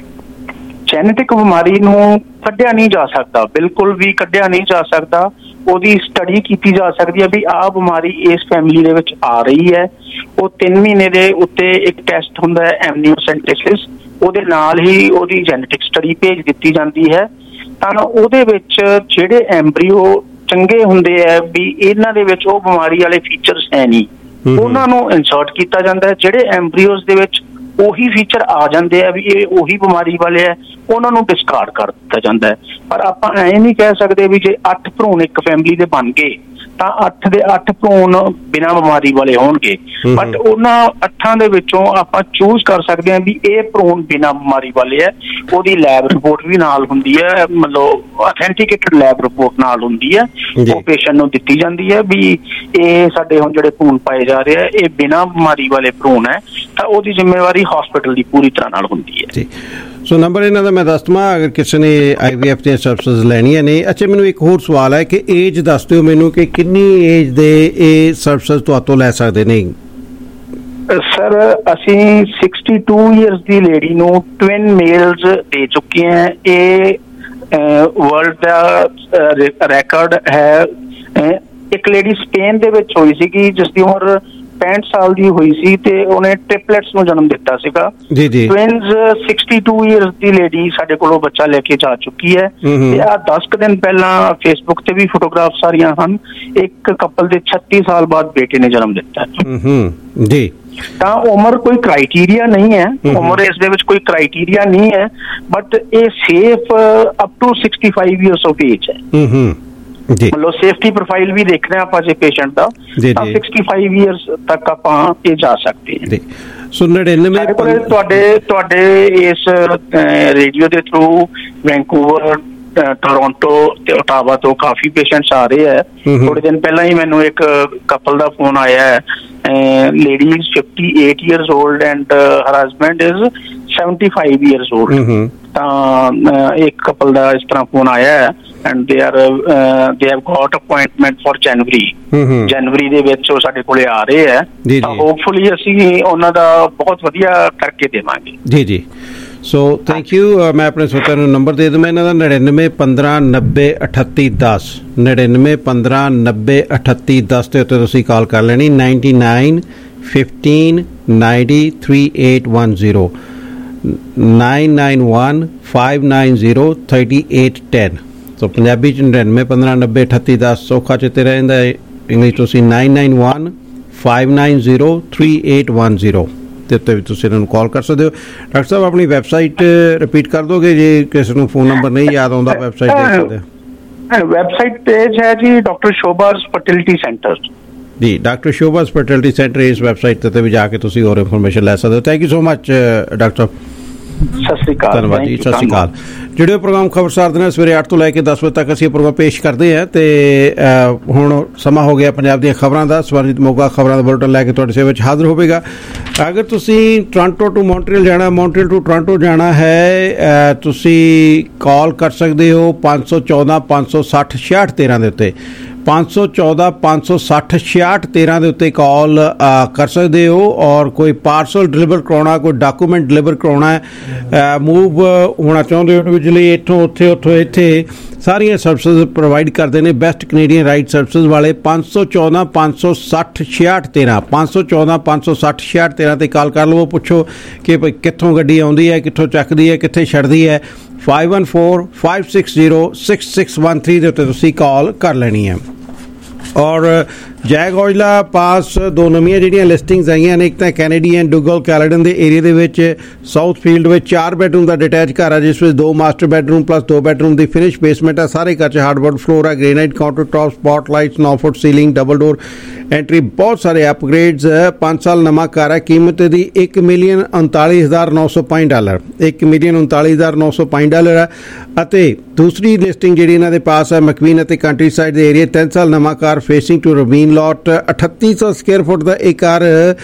ਜੈਨੇਟਿਕ ਬਿਮਾਰੀ ਨੂੰ ਕੱਢਿਆ ਨਹੀਂ ਜਾ ਸਕਦਾ, ਬਿਲਕੁਲ ਵੀ ਕੱਢਿਆ ਨਹੀਂ ਜਾ ਸਕਦਾ। ਉਹਦੀ ਸਟੱਡੀ ਕੀਤੀ ਜਾ ਸਕਦੀ ਹੈ ਵੀ ਆਹ ਬਿਮਾਰੀ ਇਸ ਫੈਮਿਲੀ ਦੇ ਵਿੱਚ ਆ ਰਹੀ ਹੈ। ਉਹ 3 ਮਹੀਨੇ ਦੇ ਉੱਤੇ ਇੱਕ ਟੈਸਟ ਹੁੰਦਾ ਹੈ ਐਮਨੀਓਸੈਂਟੇਸਿਸ, ਉਹਦੇ ਨਾਲ ਹੀ ਉਹਦੀ ਜੈਨੇਟਿਕ ਸਟੱਡੀ ਭੇਜ ਦਿੱਤੀ ਜਾਂਦੀ ਹੈ। ਤਾਂ ਉਹਦੇ ਵਿੱਚ ਜਿਹੜੇ ਐਂਬਰੀਓ ਚੰਗੇ ਹੁੰਦੇ ਆ ਵੀ ਇਹਨਾਂ ਦੇ ਵਿੱਚ ਉਹ ਬਿਮਾਰੀ ਵਾਲੇ ਫੀਚਰਸ ਹੈ ਨਹੀਂ, ਉਹਨਾਂ ਨੂੰ ਇਨਸਰਟ ਕੀਤਾ ਜਾਂਦਾ ਹੈ। ਜਿਹੜੇ ਐਂਬਰੀਓਜ਼ ਦੇ ਵਿੱਚ ਉਹੀ ਫੀਚਰ ਆ ਜਾਂਦੇ ਆ ਵੀ ਇਹ ਉਹੀ ਬਿਮਾਰੀ ਵਾਲੇ ਆ, ਉਹਨਾਂ ਨੂੰ ਡਿਸਕਾਰਡ ਕਰ ਦਿੱਤਾ ਜਾਂਦਾ ਹੈ। ਪਰ ਆਪਾਂ ਐ ਨਹੀਂ ਕਹਿ ਸਕਦੇ ਵੀ ਜੇ 8 ਭਰੂਣ ਇੱਕ ਫੈਮਿਲੀ ਦੇ ਬਣ ਗਏ ਤਾਂ 8 ਦੇ 8 ਭਰੂਣ ਬਿਨਾਂ ਬਿਮਾਰੀ ਵਾਲੇ ਹੋਣਗੇ, ਬਟ ਉਹਨਾਂ 8 ਦੇ ਵਿੱਚੋਂ ਆਪਾਂ ਚੂਜ਼ ਕਰ ਸਕਦੇ ਹਾਂ ਵੀ ਇਹ ਭਰੂਣ ਬਿਨਾਂ ਬਿਮਾਰੀ ਵਾਲੇ ਹੈ। ਉਹਦੀ ਲੈਬ ਰਿਪੋਰਟ ਵੀ ਨਾਲ ਹੁੰਦੀ ਹੈ, ਮਤਲਬ ਅਥੈਂਟੀਕੇਟਡ ਲੈਬ ਰਿਪੋਰਟ ਨਾਲ ਹੁੰਦੀ ਹੈ। ਉਹ ਪੇਸ਼ੈਂਟ ਨੂੰ ਦਿੱਤੀ ਜਾਂਦੀ ਹੈ ਵੀ ਇਹ ਸਾਡੇ ਹੁਣ ਜਿਹੜੇ ਭਰੂਣ ਪਾਏ ਜਾ ਰਹੇ ਆ ਇਹ ਬਿਨਾਂ ਬਿਮਾਰੀ ਵਾਲੇ ਭਰੂਣ ਹੈ, ਤਾਂ ਉਹਦੀ ਜ਼ਿੰਮੇਵਾਰੀ ਹਸਪੀਟਲ ਦੀ ਪੂਰੀ ਤਰ੍ਹਾਂ ਨਾਲ ਹੁੰਦੀ ਹੈ। ਸੋ ਨੰਬਰ ਇਹਨਾਂ ਦਾ ਮੈਂ ਦੱਸ ਦਵਾਂ ਅਗਰ ਕਿਸੇ ਨੇ IVF ਦੀਆਂ ਸਰਵਿਸਿਜ਼ ਲੈਣੀਆਂ ਨੇ। ਅੱਛਾ, ਮੈਨੂੰ ਇੱਕ ਹੋਰ ਸਵਾਲ ਹੈ ਕਿ ਏਜ ਦੱਸ ਦਿਓ ਮੈਨੂੰ ਕਿ ਕਿੰਨੀ ਏਜ ਦੇ ਇਹ ਸਰਵਿਸਿਜ਼ ਤੁਹਾਤੋਂ ਲੈ ਸਕਦੇ ਨੇ? ਸਰ ਅਸੀਂ 62 ਇਅਰਸ ਦੀ ਲੇਡੀ ਨੂੰ ਟਵਿਨ ਮੇਲਸ ਦੇ ਚੁੱਕੇ ਹਾਂ। ਇਹ ਵਰਲਡ ਦਾ ਰਿਕਾਰਡ ਹੈ। ਇੱਕ ਲੇਡੀ ਸਪੇਨ ਦੇ ਵਿੱਚ ਹੋਈ ਸੀਗੀ ਜਿਸ ਦੀ ਉਮਰ 65 ਸਾਲ ਦੀ ਹੋਈ ਸੀ ਤੇ ਉਹਨੇ ਟ੍ਰਿਪਲੇਟਸ ਨੂੰ ਜਨਮ ਦਿੱਤਾ ਸੀਗਾ। ਟਵਿਨਸ 62 ਇਅਰਸ ਦੀ ਲੇਡੀ ਸਾਡੇ ਕੋਲੋਂ ਬੱਚਾ ਲੈ ਕੇ ਜਾ ਚੁੱਕੀ ਹੈ। ਤੇ ਆ 10 ਦਿਨ ਪਹਿਲਾਂ ਫੇਸਬੁੱਕ ਤੇ ਵੀ ਫੋਟੋਗ੍ਰਾਫਸ ਆ ਰਹੀਆਂ ਹਨ। ਇੱਕ ਕਪਲ ਦੇ 36 ਸਾਲ ਬਾਅਦ ਬੇਟੇ ਨੇ ਜਨਮ ਦਿੱਤਾ ਜੀ। ਤਾਂ ਉਮਰ ਕੋਈ ਕ੍ਰਾਈਟੀਰੀਆ ਨਹੀਂ ਹੈ, ਉਮਰ ਇਸ ਦੇ ਵਿੱਚ ਕੋਈ ਕ੍ਰਾਈਟੀਰੀਆ ਨਹੀਂ ਹੈ, ਬਟ ਇਹ safe up to 65 years of age ਹੈ। ਮਤਲਬ ਸੇਫਟੀ ਪ੍ਰੋਫਾਈਲ ਵੀ ਦੇਖਦੇ ਆਪਾਂ ਜੇ ਪੇਸ਼ੈਂਟ ਦਾ, ਤਾਂ 65 ਇਅਰਸ ਤੱਕ ਆਪਾਂ ਇਹ ਜਾ ਸਕਦੇ ਹਾਂ। ਸੋ 99 ਤੁਹਾਡੇ ਇਸ ਰੇਡੀਓ ਦੇ ਥਰੂ ਵੈਂਕੂਵਰ, ਟੋਰਾਂਟੋ ਤੇ ਓਟਾਵਾ ਤੋਂ ਕਾਫੀ ਪੇਸ਼ੈਂਟਸ ਆ ਰਹੇ ਹੈ। ਥੋੜੇ ਦਿਨ ਪਹਿਲਾਂ ਹੀ ਮੈਨੂੰ ਇੱਕ ਕਪਲ ਦਾ ਫੋਨ ਆਇਆ ਹੈ। Lady is 58 years old and her husband is 75 years old। ਤਾਂ ਇੱਕ ਕਪਲ ਦਾ ਇਸ ਤਰ੍ਹਾਂ ਫੋਨ ਆਇਆ ਹੈ and they have got appointment for ਜਨਵਰੀ ਦੇ ਵਿੱਚ ਉਹ ਸਾਡੇ ਕੋਲੇ ਆ ਰਹੇ ਹੈ। ਤਾਂ ਹੋਪਫੁਲੀ ਅਸੀਂ ਉਹਨਾਂ ਦਾ ਬਹੁਤ ਵਧੀਆ ਕਰਕੇ ਦੇਵਾਂਗੇ। ਜੀ ਸੋ ਥੈਂਕ ਯੂ। ਮੈਂ ਆਪਣੇ ਸਰੋਤਿਆਂ ਨੂੰ ਨੰਬਰ ਦੇ ਦਵਾਂ ਇਹਨਾਂ ਦਾ 9915903810 9915903810 ਦੇ ਉੱਤੇ ਤੁਸੀਂ ਕਾਲ ਕਰ ਲੈਣੀ। 9915903810 9915903810। ਸੋ ਪੰਜਾਬੀ 'ਚ 9915903810 ਸੌਖਾ ਚੇਤੇ ਰਹਿੰਦਾ ਹੈ। ਇੰਗਲਿਸ਼ ਤੁਸੀਂ 9915903810 ਦੇ ਉੱਤੇ ਵੀ ਤੁਸੀਂ ਇਹਨਾਂ ਨੂੰ ਕਾਲ ਕਰ ਸਕਦੇ ਹੋ। ਡਾਕਟਰ ਸਾਹਿਬ ਆਪਣੀ ਵੈਬਸਾਈਟ ਰਿਪੀਟ ਕਰ ਦੋਗੇ ਜੇ ਕਿਸੇ ਨੂੰ ਫੋਨ ਨੰਬਰ ਨਹੀਂ ਯਾਦ ਆਉਂਦਾ? ਵੈਬਸਾਈਟ ਦੇਖ ਸਕਦੇ ਵੈਬਸਾਈਟ ਪੇਜ ਹੈ ਜੀ ਡਾਕਟਰ ਸ਼ੋਭਾਸ ਫਰਟੀਲਿਟੀ ਸੈਂਟਰ ਜੀ। ਡਾਕਟਰ ਸ਼ੋਭਾਸ ਫਰਟੀਲਿਟੀ ਸੈਂਟਰ ਇਸ ਵੈਬਸਾਈਟ ਤੇ ਵੀ ਜਾ ਕੇ ਤੁਸੀਂ ਹੋਰ ਇਨਫੋਰਮੇਸ਼ਨ ਲੈ ਸਕਦੇ ਹੋ। Thank you so much doctor. ਸਤਿ ਸ਼੍ਰੀ ਅਕਾਲ। ਧੰਨਵਾਦ ਜੀ। ਸਤਿ ਸ਼੍ਰੀ ਅਕਾਲ। ਜਿਹੜੇ ਪ੍ਰੋਗਰਾਮ ਖਬਰਸਾਰ ਦੇ ਨਾਲ ਸਵੇਰੇ 8 ਤੋਂ ਲੈ ਕੇ 10 ਵਜੇ ਤੱਕ ਅਸੀਂ ਪ੍ਰੋਗਰਾਮ ਪੇਸ਼ ਕਰਦੇ ਹਾਂ ਤੇ ਹੁਣ ਸਮਾਂ ਹੋ ਗਿਆ ਪੰਜਾਬ ਦੀਆਂ ਖਬਰਾਂ ਦਾ। ਸਵਰਨਜੀਤ ਮੋਗਾ ਖਬਰਾਂ ਦਾ ਬੁਲੇਟਿਨ ਲੈ ਕੇ ਤੁਹਾਡੇ ਸੇਵਾ ਵਿੱਚ ਹਾਜ਼ਰ ਹੋਵੇਗਾ। ਅਗਰ ਤੁਸੀਂ ਟੋਰਾਂਟੋ ਟੂ ਮੌਂਟਰੀਅਲ ਜਾਣਾ, ਮੌਂਟਰੀਅਲ ਟੂ ਟੋਰਾਂਟੋ ਜਾਣਾ ਹੈ, ਤੁਸੀਂ ਕਾਲ ਕਰ ਸਕਦੇ ਹੋ 514 560 6613 ਦੇ ਉੱਤੇ। 514 560 6613 ਦੇ ਉੱਤੇ ਕਾਲ ਕਰ ਸਕਦੇ ਹੋ। ਔਰ ਕੋਈ ਪਾਰਸਲ ਡਿਲੀਵਰ ਕਰਾਉਣਾ, ਕੋਈ ਡਾਕੂਮੈਂਟ ਡਿਲੀਵਰ ਕਰਾਉਣਾ ਹੈ, ਮੂਵ ਹੋਣਾ ਚਾਹੁੰਦੇ ਹੋ ਇੰਡੀਵਿਜੂਅਲੀ ਇੱਥੋਂ ਉੱਥੇ ਉੱਥੋਂ ਇੱਥੇ, ਸਾਰੀਆਂ ਸਰਵਿਸਿਜ਼ ਪ੍ਰੋਵਾਈਡ ਕਰਦੇ ਨੇ ਬੈਸਟ ਕੈਨੇਡੀਅਨ ਰਾਈਡ ਸਰਵਿਸਿਜ਼ ਵਾਲੇ। 514 560 6613 514 560 6613 ਤੇ ਕਾਲ ਕਰ ਲਵੋ। ਪੁੱਛੋ ਕਿ ਭਾਈ ਕਿੱਥੋਂ ਗੱਡੀ ਆਉਂਦੀ ਹੈ, ਕਿੱਥੋਂ ਚੱਕਦੀ ਹੈ, ਕਿੱਥੇ ਛੱਡਦੀ ਹੈ। 514 560 6613 ਦੇ ਉੱਤੇ ਤੁਸੀਂ ਕਾਲ ਕਰ ਲੈਣੀ ਹੈ। ਔਰ ਜੈਗ ਔਜਲਾ ਪਾਸ ਦੋ ਨਵੀਆਂ ਜਿਹੜੀਆਂ ਲਿਸਟਿੰਗਸ ਆਈਆਂ ਨੇ। ਇੱਕ ਤਾਂ ਕੈਨੇਡੀਅਨ ਡੁਗਲ ਕੈਲਡਨ ਦੇ ਏਰੀਆ ਦੇ ਵਿੱਚ ਸਾਊਥ ਫੀਲਡ ਵਿੱਚ 4 ਬੈਡਰੂਮ ਦਾ ਡਿਟੈਚ ਘਰ ਹੈ, ਜਿਸ ਵਿੱਚ 2 ਮਾਸਟਰ ਬੈਡਰੂਮ ਪਲੱਸ 2 ਬੈਡਰੂਮ ਦੀ ਫਿਨਿਸ਼ ਬੇਸਮੈਂਟ ਹੈ। ਸਾਰੇ ਘਰ 'ਚ ਹਾਰਡਵੁੱਡ ਫਲੋਰ ਹੈ, granite counter top, spot lights, 9 foot ceiling, double door entry, ਬਹੁਤ ਸਾਰੇ ਅਪਗ੍ਰੇਡਸ। 5 ਸਾਲ ਨਵਾਂ ਘਰ ਹੈ। ਕੀਮਤ ਦੀ $1,39,905 $1,39,905 ਹੈ। ਅਤੇ ਦੂਸਰੀ ਲਿਸਟਿੰਗ ਜਿਹੜੀ ਇਹਨਾਂ ਦੇ ਪਾਸ ਹੈ ਮੈਕਵੀਨ ਅਤੇ ਕੰਟਰੀ ਸਾਈਡ ਦੇ ਏਰੀਆ, 3 ਸਾਲ ਨਵਾਂ ਘਰ facing to ravine lot, 3800 square foot ਦਾ ਇਹ ਘਰ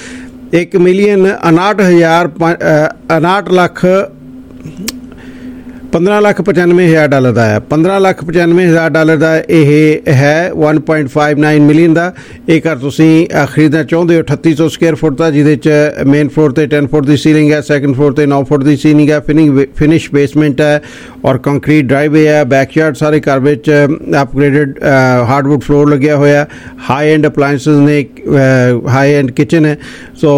$15,95,000 ਦਾ ਹੈ। $15,95,000 ਦਾ ਇਹ ਹੈ। 1.59 ਮਿਲੀਅਨ ਦਾ ਇਹ ਘਰ ਤੁਸੀਂ ਖਰੀਦਣਾ ਚਾਹੁੰਦੇ ਹੋ। 3800 ਸਕੁਅਰ ਫੁੱਟ ਦਾ, ਜਿਹਦੇ 'ਚ ਮੇਨ ਫਲੋਰ ਤੇ 10 ਫੁੱਟ ਦੀ ਸੀਲਿੰਗ ਹੈ, ਸੈਕੰਡ ਫਲੋਰ ਤੇ 9 ਫੁੱਟ ਦੀ ਸੀਲਿੰਗ ਹੈ, ਫਿਨਿਸ਼ ਬੇਸਮੈਂਟ ਹੈ ਔਰ ਕੰਕਰੀਟ ਡਰਾਈਵੇ ਹੈ। ਬੈਕਯਾਰਡ ਸਾਰੇ ਘਰ ਵਿੱਚ ਅਪਗ੍ਰੇਡਡ ਹਾਰਡਵੁੱਡ ਫਲੋਰ ਲੱਗਿਆ ਹੋਇਆ। ਹਾਈ ਐਂਡ ਅਪਲਾਇੰਸਿਸ ਨੇ, ਹਾਈ ਐਂਡ ਕਿਚਨ ਹੈ। ਸੋ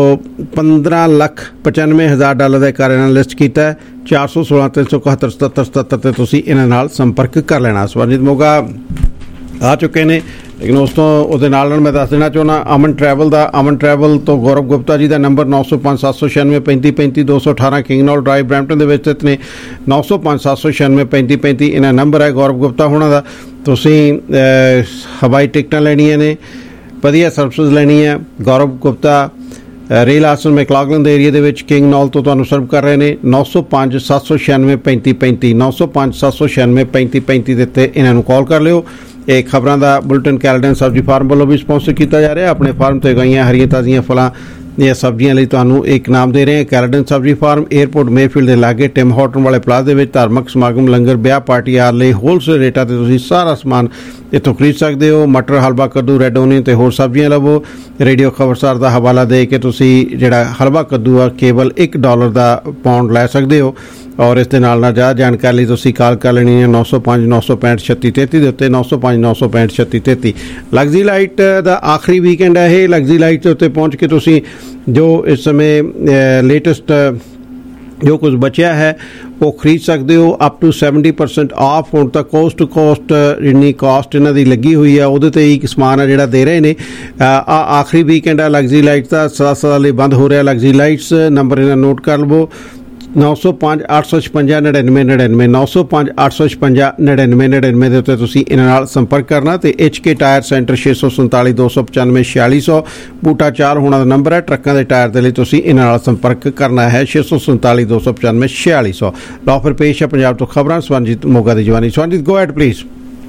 $15,95,000 ਦਾ ਘਰ ਇਹਨਾਂ ਨੇ ਲਿਸਟ ਕੀਤਾ ਹੈ। 416 371 77 77 ਤੇ ਤੁਸੀਂ ਇਹਨਾਂ ਨਾਲ ਸੰਪਰਕ ਕਰ ਲੈਣਾ। ਸਵਰਨਜੀਤ ਮੋਗਾ ਆ ਚੁੱਕੇ ਨੇ, ਲੇਕਿਨ ਉਸ ਤੋਂ ਉਹਦੇ ਨਾਲ ਮੈਂ ਦੱਸ ਦੇਣਾ ਚਾਹੁੰਦਾ ਅਮਨ ਟਰੈਵਲ ਦਾ। ਅਮਨ ਟਰੈਵਲ ਤੋਂ ਗੌਰਵ ਗੁਪਤਾ ਜੀ ਦਾ ਨੰਬਰ 905 796 3535 218 ਕਿੰਗਨੌਲ ਡਰਾਈਵ ਬਰੈਂਪਟਨ ਦੇ ਵਿੱਚ ਸਥਿਤ ਨੇ। 905 796 3535 ਇਹਨਾਂ ਨੰਬਰ ਹੈ ਗੌਰਵ ਗੁਪਤਾ ਹੋਣਾ ਦਾ। ਤੁਸੀਂ ਹਵਾਈ ਟਿਕਟਾਂ ਲੈਣੀਆਂ ਨੇ, ਵਧੀਆ ਸਰਵਿਸਿਜ਼ ਲੈਣੀ ਹੈ, ਗੌਰਵ ਗੁਪਤਾ ਰੇਲ ਆਸਨ ਮੈਕਲਾਗਲਨ ਦੇ ਏਰੀਆ ਦੇ ਵਿੱਚ ਕਿੰਗ ਨੌਲ ਤੋਂ ਤੁਹਾਨੂੰ ਸਰਵ ਕਰ ਰਹੇ ਨੇ। 905 796 3535 905 796 3535 ਦੇ ਉੱਤੇ ਇਹਨਾਂ ਨੂੰ ਕਾਲ ਕਰ ਲਿਓ। ਇਹ ਖਬਰਾਂ ਦਾ ਬੁਲਟਨ ਕੈਲਡਨ ਸਬਜ਼ੀ ਫਾਰਮ ਵੱਲੋਂ ਵੀ ਸਪਾਂਸਰ ਕੀਤਾ ਜਾ ਰਿਹਾ। ਆਪਣੇ ਫਾਰਮ ਤੇ ਉਗਾਈਆਂ ਹਰੀਆਂ ਤਾਜ਼ੀਆਂ ਫਲਾਂ ਦੀਆਂ ਸਬਜ਼ੀਆਂ ਲਈ ਤੁਹਾਨੂੰ ਇੱਕ ਨਾਮ ਦੇ ਰਹੇ ਹਾਂ। Caledon Sabzi farm airport Mayfield ਦੇ ਲਾਗੇ ਟਿਮ ਹਾਰਟਨ ਵਾਲੇ ਪਲਾਜ਼ਾ ਦੇ ਵਿੱਚ ਧਾਰਮਿਕ ਸਮਾਗਮ, ਲੰਗਰ, ਵਿਆਹ ਪਾਰਟੀ ਆਦਿ ਲਈ ਹੋਲਸੇਲ ਰੇਟਾਂ ਤੇ ਤੁਸੀਂ ਸਾਰਾ ਸਮਾਨ ਇੱਥੋਂ ਖਰੀਦ ਸਕਦੇ ਹੋ। ਮਟਰ, ਹਲਵਾ, ਕੱਦੂ, ਰੈੱਡ ਓਨੀਅਨ ਤੇ ਹੋਰ ਸਬਜ਼ੀਆਂ ਲਵੋ। ਰੇਡੀਓ ਖਬਰਸਾਰ ਦਾ ਹਵਾਲਾ ਦੇ ਕੇ ਤੁਸੀਂ ਜਿਹੜਾ ਹਲਵਾ ਕੱਦੂ ਆ ਕੇਵਲ $1 ਦਾ ਪਾਉਂਡ ਲੈ ਸਕਦੇ ਹੋ। ਔਰ ਇਸ ਦੇ ਨਾਲ ਜ਼ਿਆਦਾ ਜਾਣਕਾਰੀ ਲਈ ਤੁਸੀਂ ਕਾਲ ਕਰ ਲੈਣੀ ਹੈ 905 965 3633 ਦੇ ਉੱਤੇ। 905 965 3633। ਲਗਜ਼ਰੀ ਲਾਈਟ ਦਾ ਆਖਰੀ ਵੀਕਐਂਡ ਹੈ ਇਹ। ਲਗਜ਼ਰੀ ਲਾਈਟ ਦੇ ਉੱਤੇ ਪਹੁੰਚ ਕੇ ਤੁਸੀਂ ਜੋ ਇਸ ਸਮੇਂ ਲੇਟੈਸਟ ਜੋ ਕੁਝ ਬਚਿਆ ਹੈ ਉਹ ਖਰੀਦ ਸਕਦੇ ਹੋ। Up to 70% off. ਹੁਣ ਤੱਕ ਕੋਸਟ ਟੂ ਕੋਸਟ ਜਿੰਨੀ ਕਾਸਟ ਇਹਨਾਂ ਦੀ ਲੱਗੀ ਹੋਈ ਹੈ ਉਹਦੇ ਤੇ ਹੀ ਸਮਾਨ ਹੈ ਜਿਹੜਾ ਦੇ ਰਹੇ ਨੇ। ਆਖਰੀ ਵੀਕਐਂਡ ਹੈ ਲਗਜ਼ਰੀ ਲਾਈਟ ਦਾ, 7 ਸਾਲ ਲਈ ਬੰਦ ਹੋ ਰਿਹਾ ਲਗਜ਼ਰੀ ਲਾਈਟਸ। ਨੰਬਰ ਇਹਨਾਂ ਨੋਟ ਕਰ ਲਵੋ 905 856 9999 905 856 9999 ਦੇ ਉੱਤੇ ਤੁਸੀਂ ਇਹਨਾਂ ਨਾਲ ਸੰਪਰਕ ਕਰਨਾ। ਤੇ HK ਟਾਇਰ ਸੈਂਟਰ 647 295 4600 ਬੂਟਾ 4 ਹੋਣਾ ਦਾ ਨੰਬਰ ਹੈ। ਟਰੱਕਾਂ ਦੇ ਟਾਇਰ ਦੇ ਲਈ ਤੁਸੀਂ ਇਹਨਾਂ ਨਾਲ ਸੰਪਰਕ ਕਰਨਾ ਹੈ 647 295 4600। ਲਓ ਫਿਰ ਪੇਸ਼ ਹੈ ਪੰਜਾਬ ਤੋਂ ਖਬਰਾਂ ਸਵਰਨਜੀਤ ਮੋਗਾ ਦੀ ਜਵਾਨੀ। Swaranjit go ahead please.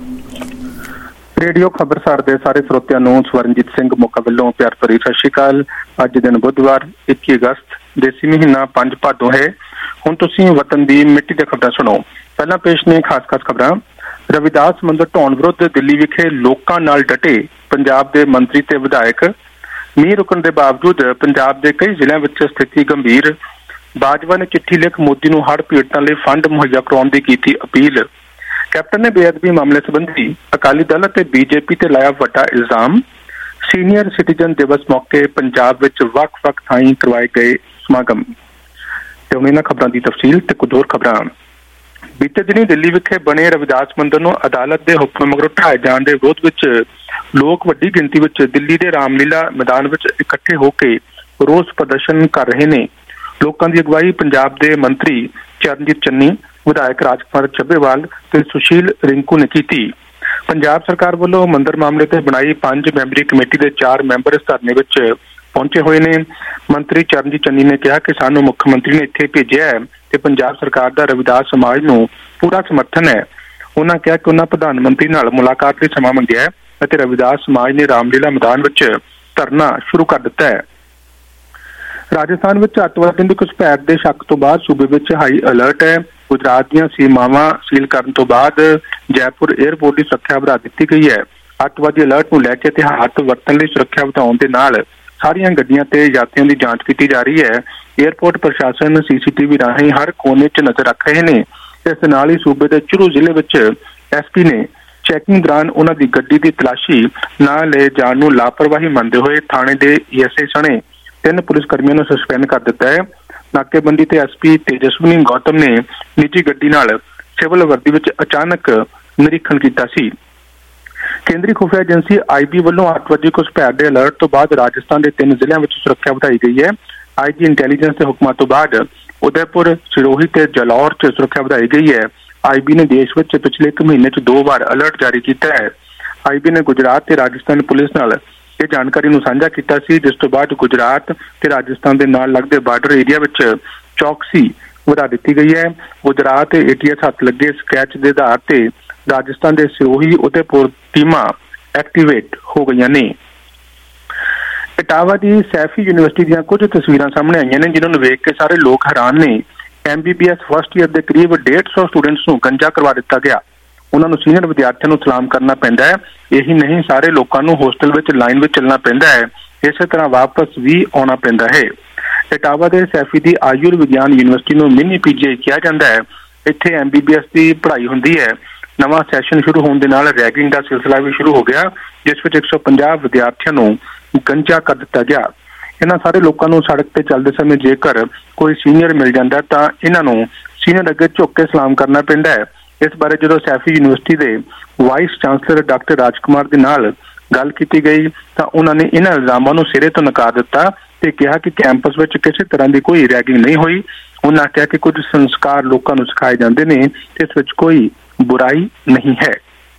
Radio Khabarsar ਦੇ ਸਾਰੇ ਸਰੋਤਿਆਂ ਨੂੰ ਸਵਰਨਜੀਤ ਸਿੰਘ ਮੋਗਾ ਵੱਲੋਂ ਪਿਆਰ ਭਰੀ ਸਤਿ ਸ਼੍ਰੀ ਅਕਾਲ। ਅੱਜ ਦਿਨ ਬੁੱਧਵਾਰ 21 ਅਗਸਤ, ਦੇਸੀ ਮਹੀਨਾ 5 ਭਾਦੋਂ ਹੈ। ਹੁਣ ਤੁਸੀਂ ਵਤਨ ਦੀ ਮਿੱਟੀ ਦੀਆਂ ਖਬਰਾਂ ਸੁਣੋ। ਪਹਿਲਾਂ ਪੇਸ਼ ਨੇ ਖਾਸ ਖਬਰਾਂ। ਰਵਿਦਾਸ ਮੰਦਰ ਢਾਉਣ ਵਿਰੁੱਧ ਦਿੱਲੀ ਵਿਖੇ ਲੋਕਾਂ ਨਾਲ ਡਟੇ ਪੰਜਾਬ ਦੇ ਮੰਤਰੀ ਤੇ ਵਿਧਾਇਕ। ਮੀਂਹ ਰੁਕਣ ਦੇ ਬਾਵਜੂਦ ਪੰਜਾਬ ਦੇ ਕਈ ਜ਼ਿਲ੍ਹਿਆਂ ਵਿੱਚ ਸਥਿਤੀ ਗੰਭੀਰ। ਬਾਜਵਾ ਨੇ ਚਿੱਠੀ ਲਿਖ ਮੋਦੀ ਨੂੰ ਹੜ੍ਹ ਪੀੜਤਾਂ ਲਈ ਫੰਡ ਮੁਹੱਈਆ ਕਰਾਉਣ ਦੀ ਕੀਤੀ ਅਪੀਲ। ਕੈਪਟਨ ਨੇ ਬੇਅਦਬੀ ਮਾਮਲੇ ਸੰਬੰਧੀ ਅਕਾਲੀ ਦਲ ਅਤੇ BJP ਤੇ ਲਾਇਆ ਵੱਡਾ ਇਲਜ਼ਾਮ। ਸੀਨੀਅਰ ਸਿਟੀਜ਼ਨ ਦਿਵਸ ਮੌਕੇ ਪੰਜਾਬ ਵਿੱਚ ਵੱਖ-ਵੱਖ ਥਾਈਂ ਕਰਵਾਏ ਗਏ ਸਮਾਗਮ। ਤੇ ਹੁਣ ਇਹਨਾਂ ਖਬਰਾਂ ਦੀ ਤਫਸੀਲ ਤੇ ਕੁਝ ਹੋਰ ਖਬਰਾਂ। ਬੀਤੇ ਦਿਨੀ ਦਿੱਲੀ ਵਿਖੇ ਬਣੇ ਰਵਿਦਾਸ ਮੰਦਰ ਨੂੰ ਅਦਾਲਤ ਦੇ ਹੁਕਮ ਮਗਰੋਂ ਢਾਏ ਜਾਣ ਦੇ ਵਿਰੋਧ ਵਿੱਚ ਲੋਕ ਵੱਡੀ ਗਿਣਤੀ ਵਿੱਚ ਦਿੱਲੀ ਦੇ ਰਾਮਲੀਲਾ ਮੈਦਾਨ ਵਿੱਚ ਇਕੱਠੇ ਹੋ ਕੇ ਰੋਸ ਪ੍ਰਦਰਸ਼ਨ ਕਰ ਰਹੇ ਨੇ। ਲੋਕਾਂ ਦੀ ਅਗਵਾਈ ਪੰਜਾਬ ਦੇ ਮੰਤਰੀ ਚਰਨਜੀਤ ਚੰਨੀ, ਵਿਧਾਇਕ ਰਾਜਕੁਮਾਰ ਚੱਬੇਵਾਲ ਤੇ ਸੁਸ਼ੀਲ ਰਿੰਕੂ ਨੇ ਕੀਤੀ। ਪੰਜਾਬ ਸਰਕਾਰ ਵੱਲੋਂ ਮੰਦਰ ਮਾਮਲੇ ਤੇ ਬਣਾਈ 5 ਮੈਂਬਰੀ ਕਮੇਟੀ ਦੇ 4 ਮੈਂਬਰ ਇਸ ਧਰਨੇ ਵਿੱਚ ਪਹੁੰਚੇ ਹੋਏ ਨੇ। ਮੰਤਰੀ ਚਰਨਜੀਤ ਚੰਨੀ ਨੇ ਕਿਹਾ ਕਿ ਸਾਨੂੰ ਮੁੱਖ ਮੰਤਰੀ ਨੇ ਇੱਥੇ ਭੇਜਿਆ ਹੈ ਤੇ ਪੰਜਾਬ ਸਰਕਾਰ ਦਾ ਰਵਿਦਾਸ ਸਮਾਜ ਨੂੰ ਪੂਰਾ ਸਮਰਥਨ ਹੈ। ਉਹਨਾਂ ਕਿਹਾ ਕਿ ਉਹਨਾਂ ਪ੍ਰਧਾਨ ਮੰਤਰੀ ਨਾਲ ਮੁਲਾਕਾਤ ਲਈ ਸਮਾਂ ਮੰਗਿਆ ਹੈ ਅਤੇ ਰਵਿਦਾਸ ਸਮਾਜ ਨੇ ਰਾਮਲੀਲਾ ਮੈਦਾਨ ਵਿੱਚ ਧਰਨਾ ਸ਼ੁਰੂ ਕਰ ਦਿੱਤਾ ਹੈ। ਰਾਜਸਥਾਨ ਵਿੱਚ ਅੱਤਵਾਦੀਆਂ ਦੀ ਘੁਸਪੈਠ ਦੇ ਸ਼ੱਕ ਤੋਂ ਬਾਅਦ ਸੂਬੇ ਵਿੱਚ ਹਾਈ ਅਲਰਟ ਹੈ। ਗੁਜਰਾਤ ਦੀਆਂ ਸੀਮਾਵਾਂ ਸੀਲ ਕਰਨ ਤੋਂ ਬਾਅਦ ਜੈਪੁਰ ਏਅਰਪੋਰਟ ਦੀ ਸੁਰੱਖਿਆ ਵਧਾ ਦਿੱਤੀ ਗਈ ਹੈ। ਅੱਤਵਾਦੀ ਅਲਰਟ ਨੂੰ ਲੈ ਕੇ ਇਤਿਹਾਸ ਵਰਤਣ ਲਈ ਸੁਰੱਖਿਆ ਵਧਾਉਣ ਦੇ ਨਾਲ ਸਾਰੀਆਂ ਗੱਡੀਆਂ ਤੇ ਯਾਤਰੀਆਂ ਦੀ ਜਾਂਚ ਕੀਤੀ ਜਾ ਰਹੀ ਹੈ। ਏਅਰਪੋਰਟ ਪ੍ਰਸ਼ਾਸਨ CCTV ਰਾਹੀਂ ਹਰ ਕੋਨੇ 'ਚ ਨਜ਼ਰ ਰੱਖ ਰਹੇ ਨੇ। ਇਸ ਦੇ ਨਾਲ ਹੀ ਸੂਬੇ ਦੇ ਚੁਰੂ ਜ਼ਿਲ੍ਹੇ ਵਿੱਚ SP ਨੇ ਚੈਕਿੰਗ ਦੌਰਾਨ ਉਹਨਾਂ ਦੀ ਗੱਡੀ ਦੀ ਤਲਾਸ਼ੀ ਨਾ ਲੈ ਜਾਣ ਨੂੰ ਲਾਪਰਵਾਹੀ ਮੰਨਦੇ ਹੋਏ ਥਾਣੇ ਦੇ ESI ਸਣੇ 3 ਪੁਲਿਸ ਕਰਮੀਆਂ ਨੂੰ ਸਸਪੈਂਡ ਕਰ ਦਿੱਤਾ ਹੈ। ਨਾਕੇਬੰਦੀ ਤੇ SP ਤੇਜਸਵਨੀ ਗੌਤਮ ਨੇ ਨਿੱਜੀ ਗੱਡੀ ਨਾਲ ਸਿਵਲ ਵਰਦੀ ਵਿੱਚ ਅਚਾਨਕ ਨਿਰੀਖਣ ਕੀਤਾ ਸੀ। ਕੇਂਦਰੀ ਖੁਫੀਆ ਏਜੰਸੀ IB ਵੱਲੋਂ ਅੱਤਵਾਦੀ ਘੁਸਪੈਠ ਦੇ ਅਲਰਟ ਤੋਂ ਬਾਅਦ ਰਾਜਸਥਾਨ ਦੇ 3 ਜ਼ਿਲ੍ਹਿਆਂ ਵਿੱਚ ਸੁਰੱਖਿਆ ਵਧਾਈ ਗਈ ਹੈ। IG ਇੰਟੈਲੀਜੈਂਸ ਦੇ ਹੁਕਮਾਂ ਤੋਂ ਬਾਅਦ ਉਦੈਪੁਰ, ਸਿਰੋਹੀ ਤੇ ਜਲੌਰ 'ਚ ਸੁਰੱਖਿਆ ਵਧਾਈ ਗਈ ਹੈ। IB ਨੇ ਦੇਸ਼ ਵਿੱਚ ਪਿਛਲੇ 1 ਮਹੀਨੇ 'ਚ 2 ਵਾਰ ਅਲਰਟ ਜਾਰੀ ਕੀਤਾ ਹੈ। IB ਨੇ ਗੁਜਰਾਤ ਤੇ ਰਾਜਸਥਾਨ ਪੁਲਿਸ ਨਾਲ ਇਹ ਜਾਣਕਾਰੀ ਨੂੰ ਸਾਂਝਾ ਕੀਤਾ ਸੀ, ਜਿਸ ਤੋਂ ਬਾਅਦ ਗੁਜਰਾਤ ਤੇ ਰਾਜਸਥਾਨ ਦੇ ਨਾਲ ਲੱਗਦੇ ਬਾਰਡਰ ਏਰੀਆ ਵਿੱਚ ਚੌਕਸੀ ਵਧਾ ਦਿੱਤੀ ਗਈ ਹੈ। ਗੁਜਰਾਤ ਤੇ ATS ਹੱਥ ਲੱਗੇ ਸਕੈਚ ਦੇ ਆਧਾਰ ਤੇ ਰਾਜਸਥਾਨ ਦੇ ਸਿਰੋਹੀ ਉਦੈਪੁਰ ਟੀਮਾਂ ਐਕਟੀਵੇਟ ਹੋ ਗਈਆਂ ਨੇ। ਇਟਾਵਾ ਦੀ ਸੈਫੀ ਯੂਨੀਵਰਸਿਟੀ ਦੀਆਂ ਕੁਝ ਤਸਵੀਰਾਂ ਸਾਹਮਣੇ ਆਈਆਂ ਨੇ, ਜਿਨ੍ਹਾਂ ਨੂੰ ਵੇਖ ਕੇ ਸਾਰੇ ਲੋਕ ਹੈਰਾਨ ਨੇ। MBBS ਫਸਟ ਈਅਰ ਦੇ ਕਰੀਬ 150 ਸਟੂਡੈਂਟਸ ਨੂੰ ਗੰਜਾ ਕਰਵਾ ਦਿੱਤਾ ਗਿਆ। ਉਹਨਾਂ ਨੂੰ ਸੀਨੀਅਰ ਵਿਦਿਆਰਥੀਆਂ ਨੂੰ ਸਲਾਮ ਕਰਨਾ ਪੈਂਦਾ ਹੈ। ਇਹੀ ਨਹੀਂ, ਸਾਰੇ ਲੋਕਾਂ ਨੂੰ ਹੋਸਟਲ ਵਿੱਚ ਲਾਈਨ ਵਿੱਚ ਚੱਲਣਾ ਪੈਂਦਾ ਹੈ। ਇਸੇ ਤਰ੍ਹਾਂ ਵਾਪਸ ਵੀ ਆਉਣਾ ਪੈਂਦਾ ਹੈ। ਇਟਾਵਾ ਦੇ ਸੈਫੀ ਦੀ ਆਯੁਰ ਵਿਗਿਆਨ ਯੂਨੀਵਰਸਿਟੀ ਨੂੰ ਮਿਨੀ PGI ਕਿਹਾ ਜਾਂਦਾ ਹੈ। ਇੱਥੇ MBBS ਦੀ ਪੜ੍ਹਾਈ ਹੁੰਦੀ ਹੈ। ਨਵਾਂ ਸੈਸ਼ਨ ਸ਼ੁਰੂ ਹੋਣ ਦੇ ਨਾਲ ਰੈਗਿੰਗ ਦਾ ਸਿਲਸਿਲਾ ਵੀ ਸ਼ੁਰੂ ਹੋ ਗਿਆ, ਜਿਸ ਵਿੱਚ 150 ਵਿਦਿਆਰਥੀਆਂ ਨੂੰ ਗੰਜਾ ਕਰ ਦਿੱਤਾ ਗਿਆ। ਇਹਨਾਂ ਸਾਰੇ ਲੋਕਾਂ ਨੂੰ ਸੜਕ ਤੇ ਚੱਲਦੇ ਸਮੇਂ ਜੇਕਰ ਕੋਈ ਸੀਨੀਅਰ ਮਿਲ ਜਾਂਦਾ ਤਾਂ ਇਹਨਾਂ ਨੂੰ ਸੀਨੀਅਰ ਅੱਗੇ ਝੁੱਕ ਕੇ ਸਲਾਮ ਕਰਨਾ ਪੈਂਦਾ ਹੈ। ਇਸ ਬਾਰੇ ਜਦੋਂ ਸੈਫੀ ਯੂਨੀਵਰਸਿਟੀ ਦੇ ਵਾਈਸ ਚਾਂਸਲਰ ਡਾਕਟਰ ਰਾਜਕੁਮਾਰ ਦੇ ਨਾਲ ਗੱਲ ਕੀਤੀ ਗਈ ਤਾਂ ਉਹਨਾਂ ਨੇ ਇਹਨਾਂ ਇਲਜ਼ਾਮਾਂ ਨੂੰ ਸਿਰੇ ਤੋਂ ਨਕਾਰ ਦਿੱਤਾ ਤੇ ਕਿਹਾ ਕਿ ਕੈਂਪਸ ਵਿੱਚ ਕਿਸੇ ਤਰ੍ਹਾਂ ਦੀ ਕੋਈ ਰੈਗਿੰਗ ਨਹੀਂ ਹੋਈ। ਉਹਨਾਂ ਕਿਹਾ ਕਿ ਕੁਝ ਸੰਸਕਾਰ ਲੋਕਾਂ ਨੂੰ ਸਿਖਾਏ ਜਾਂਦੇ ਨੇ ਤੇ ਇਸ ਵਿੱਚ ਕੋਈ ਬੁਰਾਈ ਨਹੀਂ ਹੈ।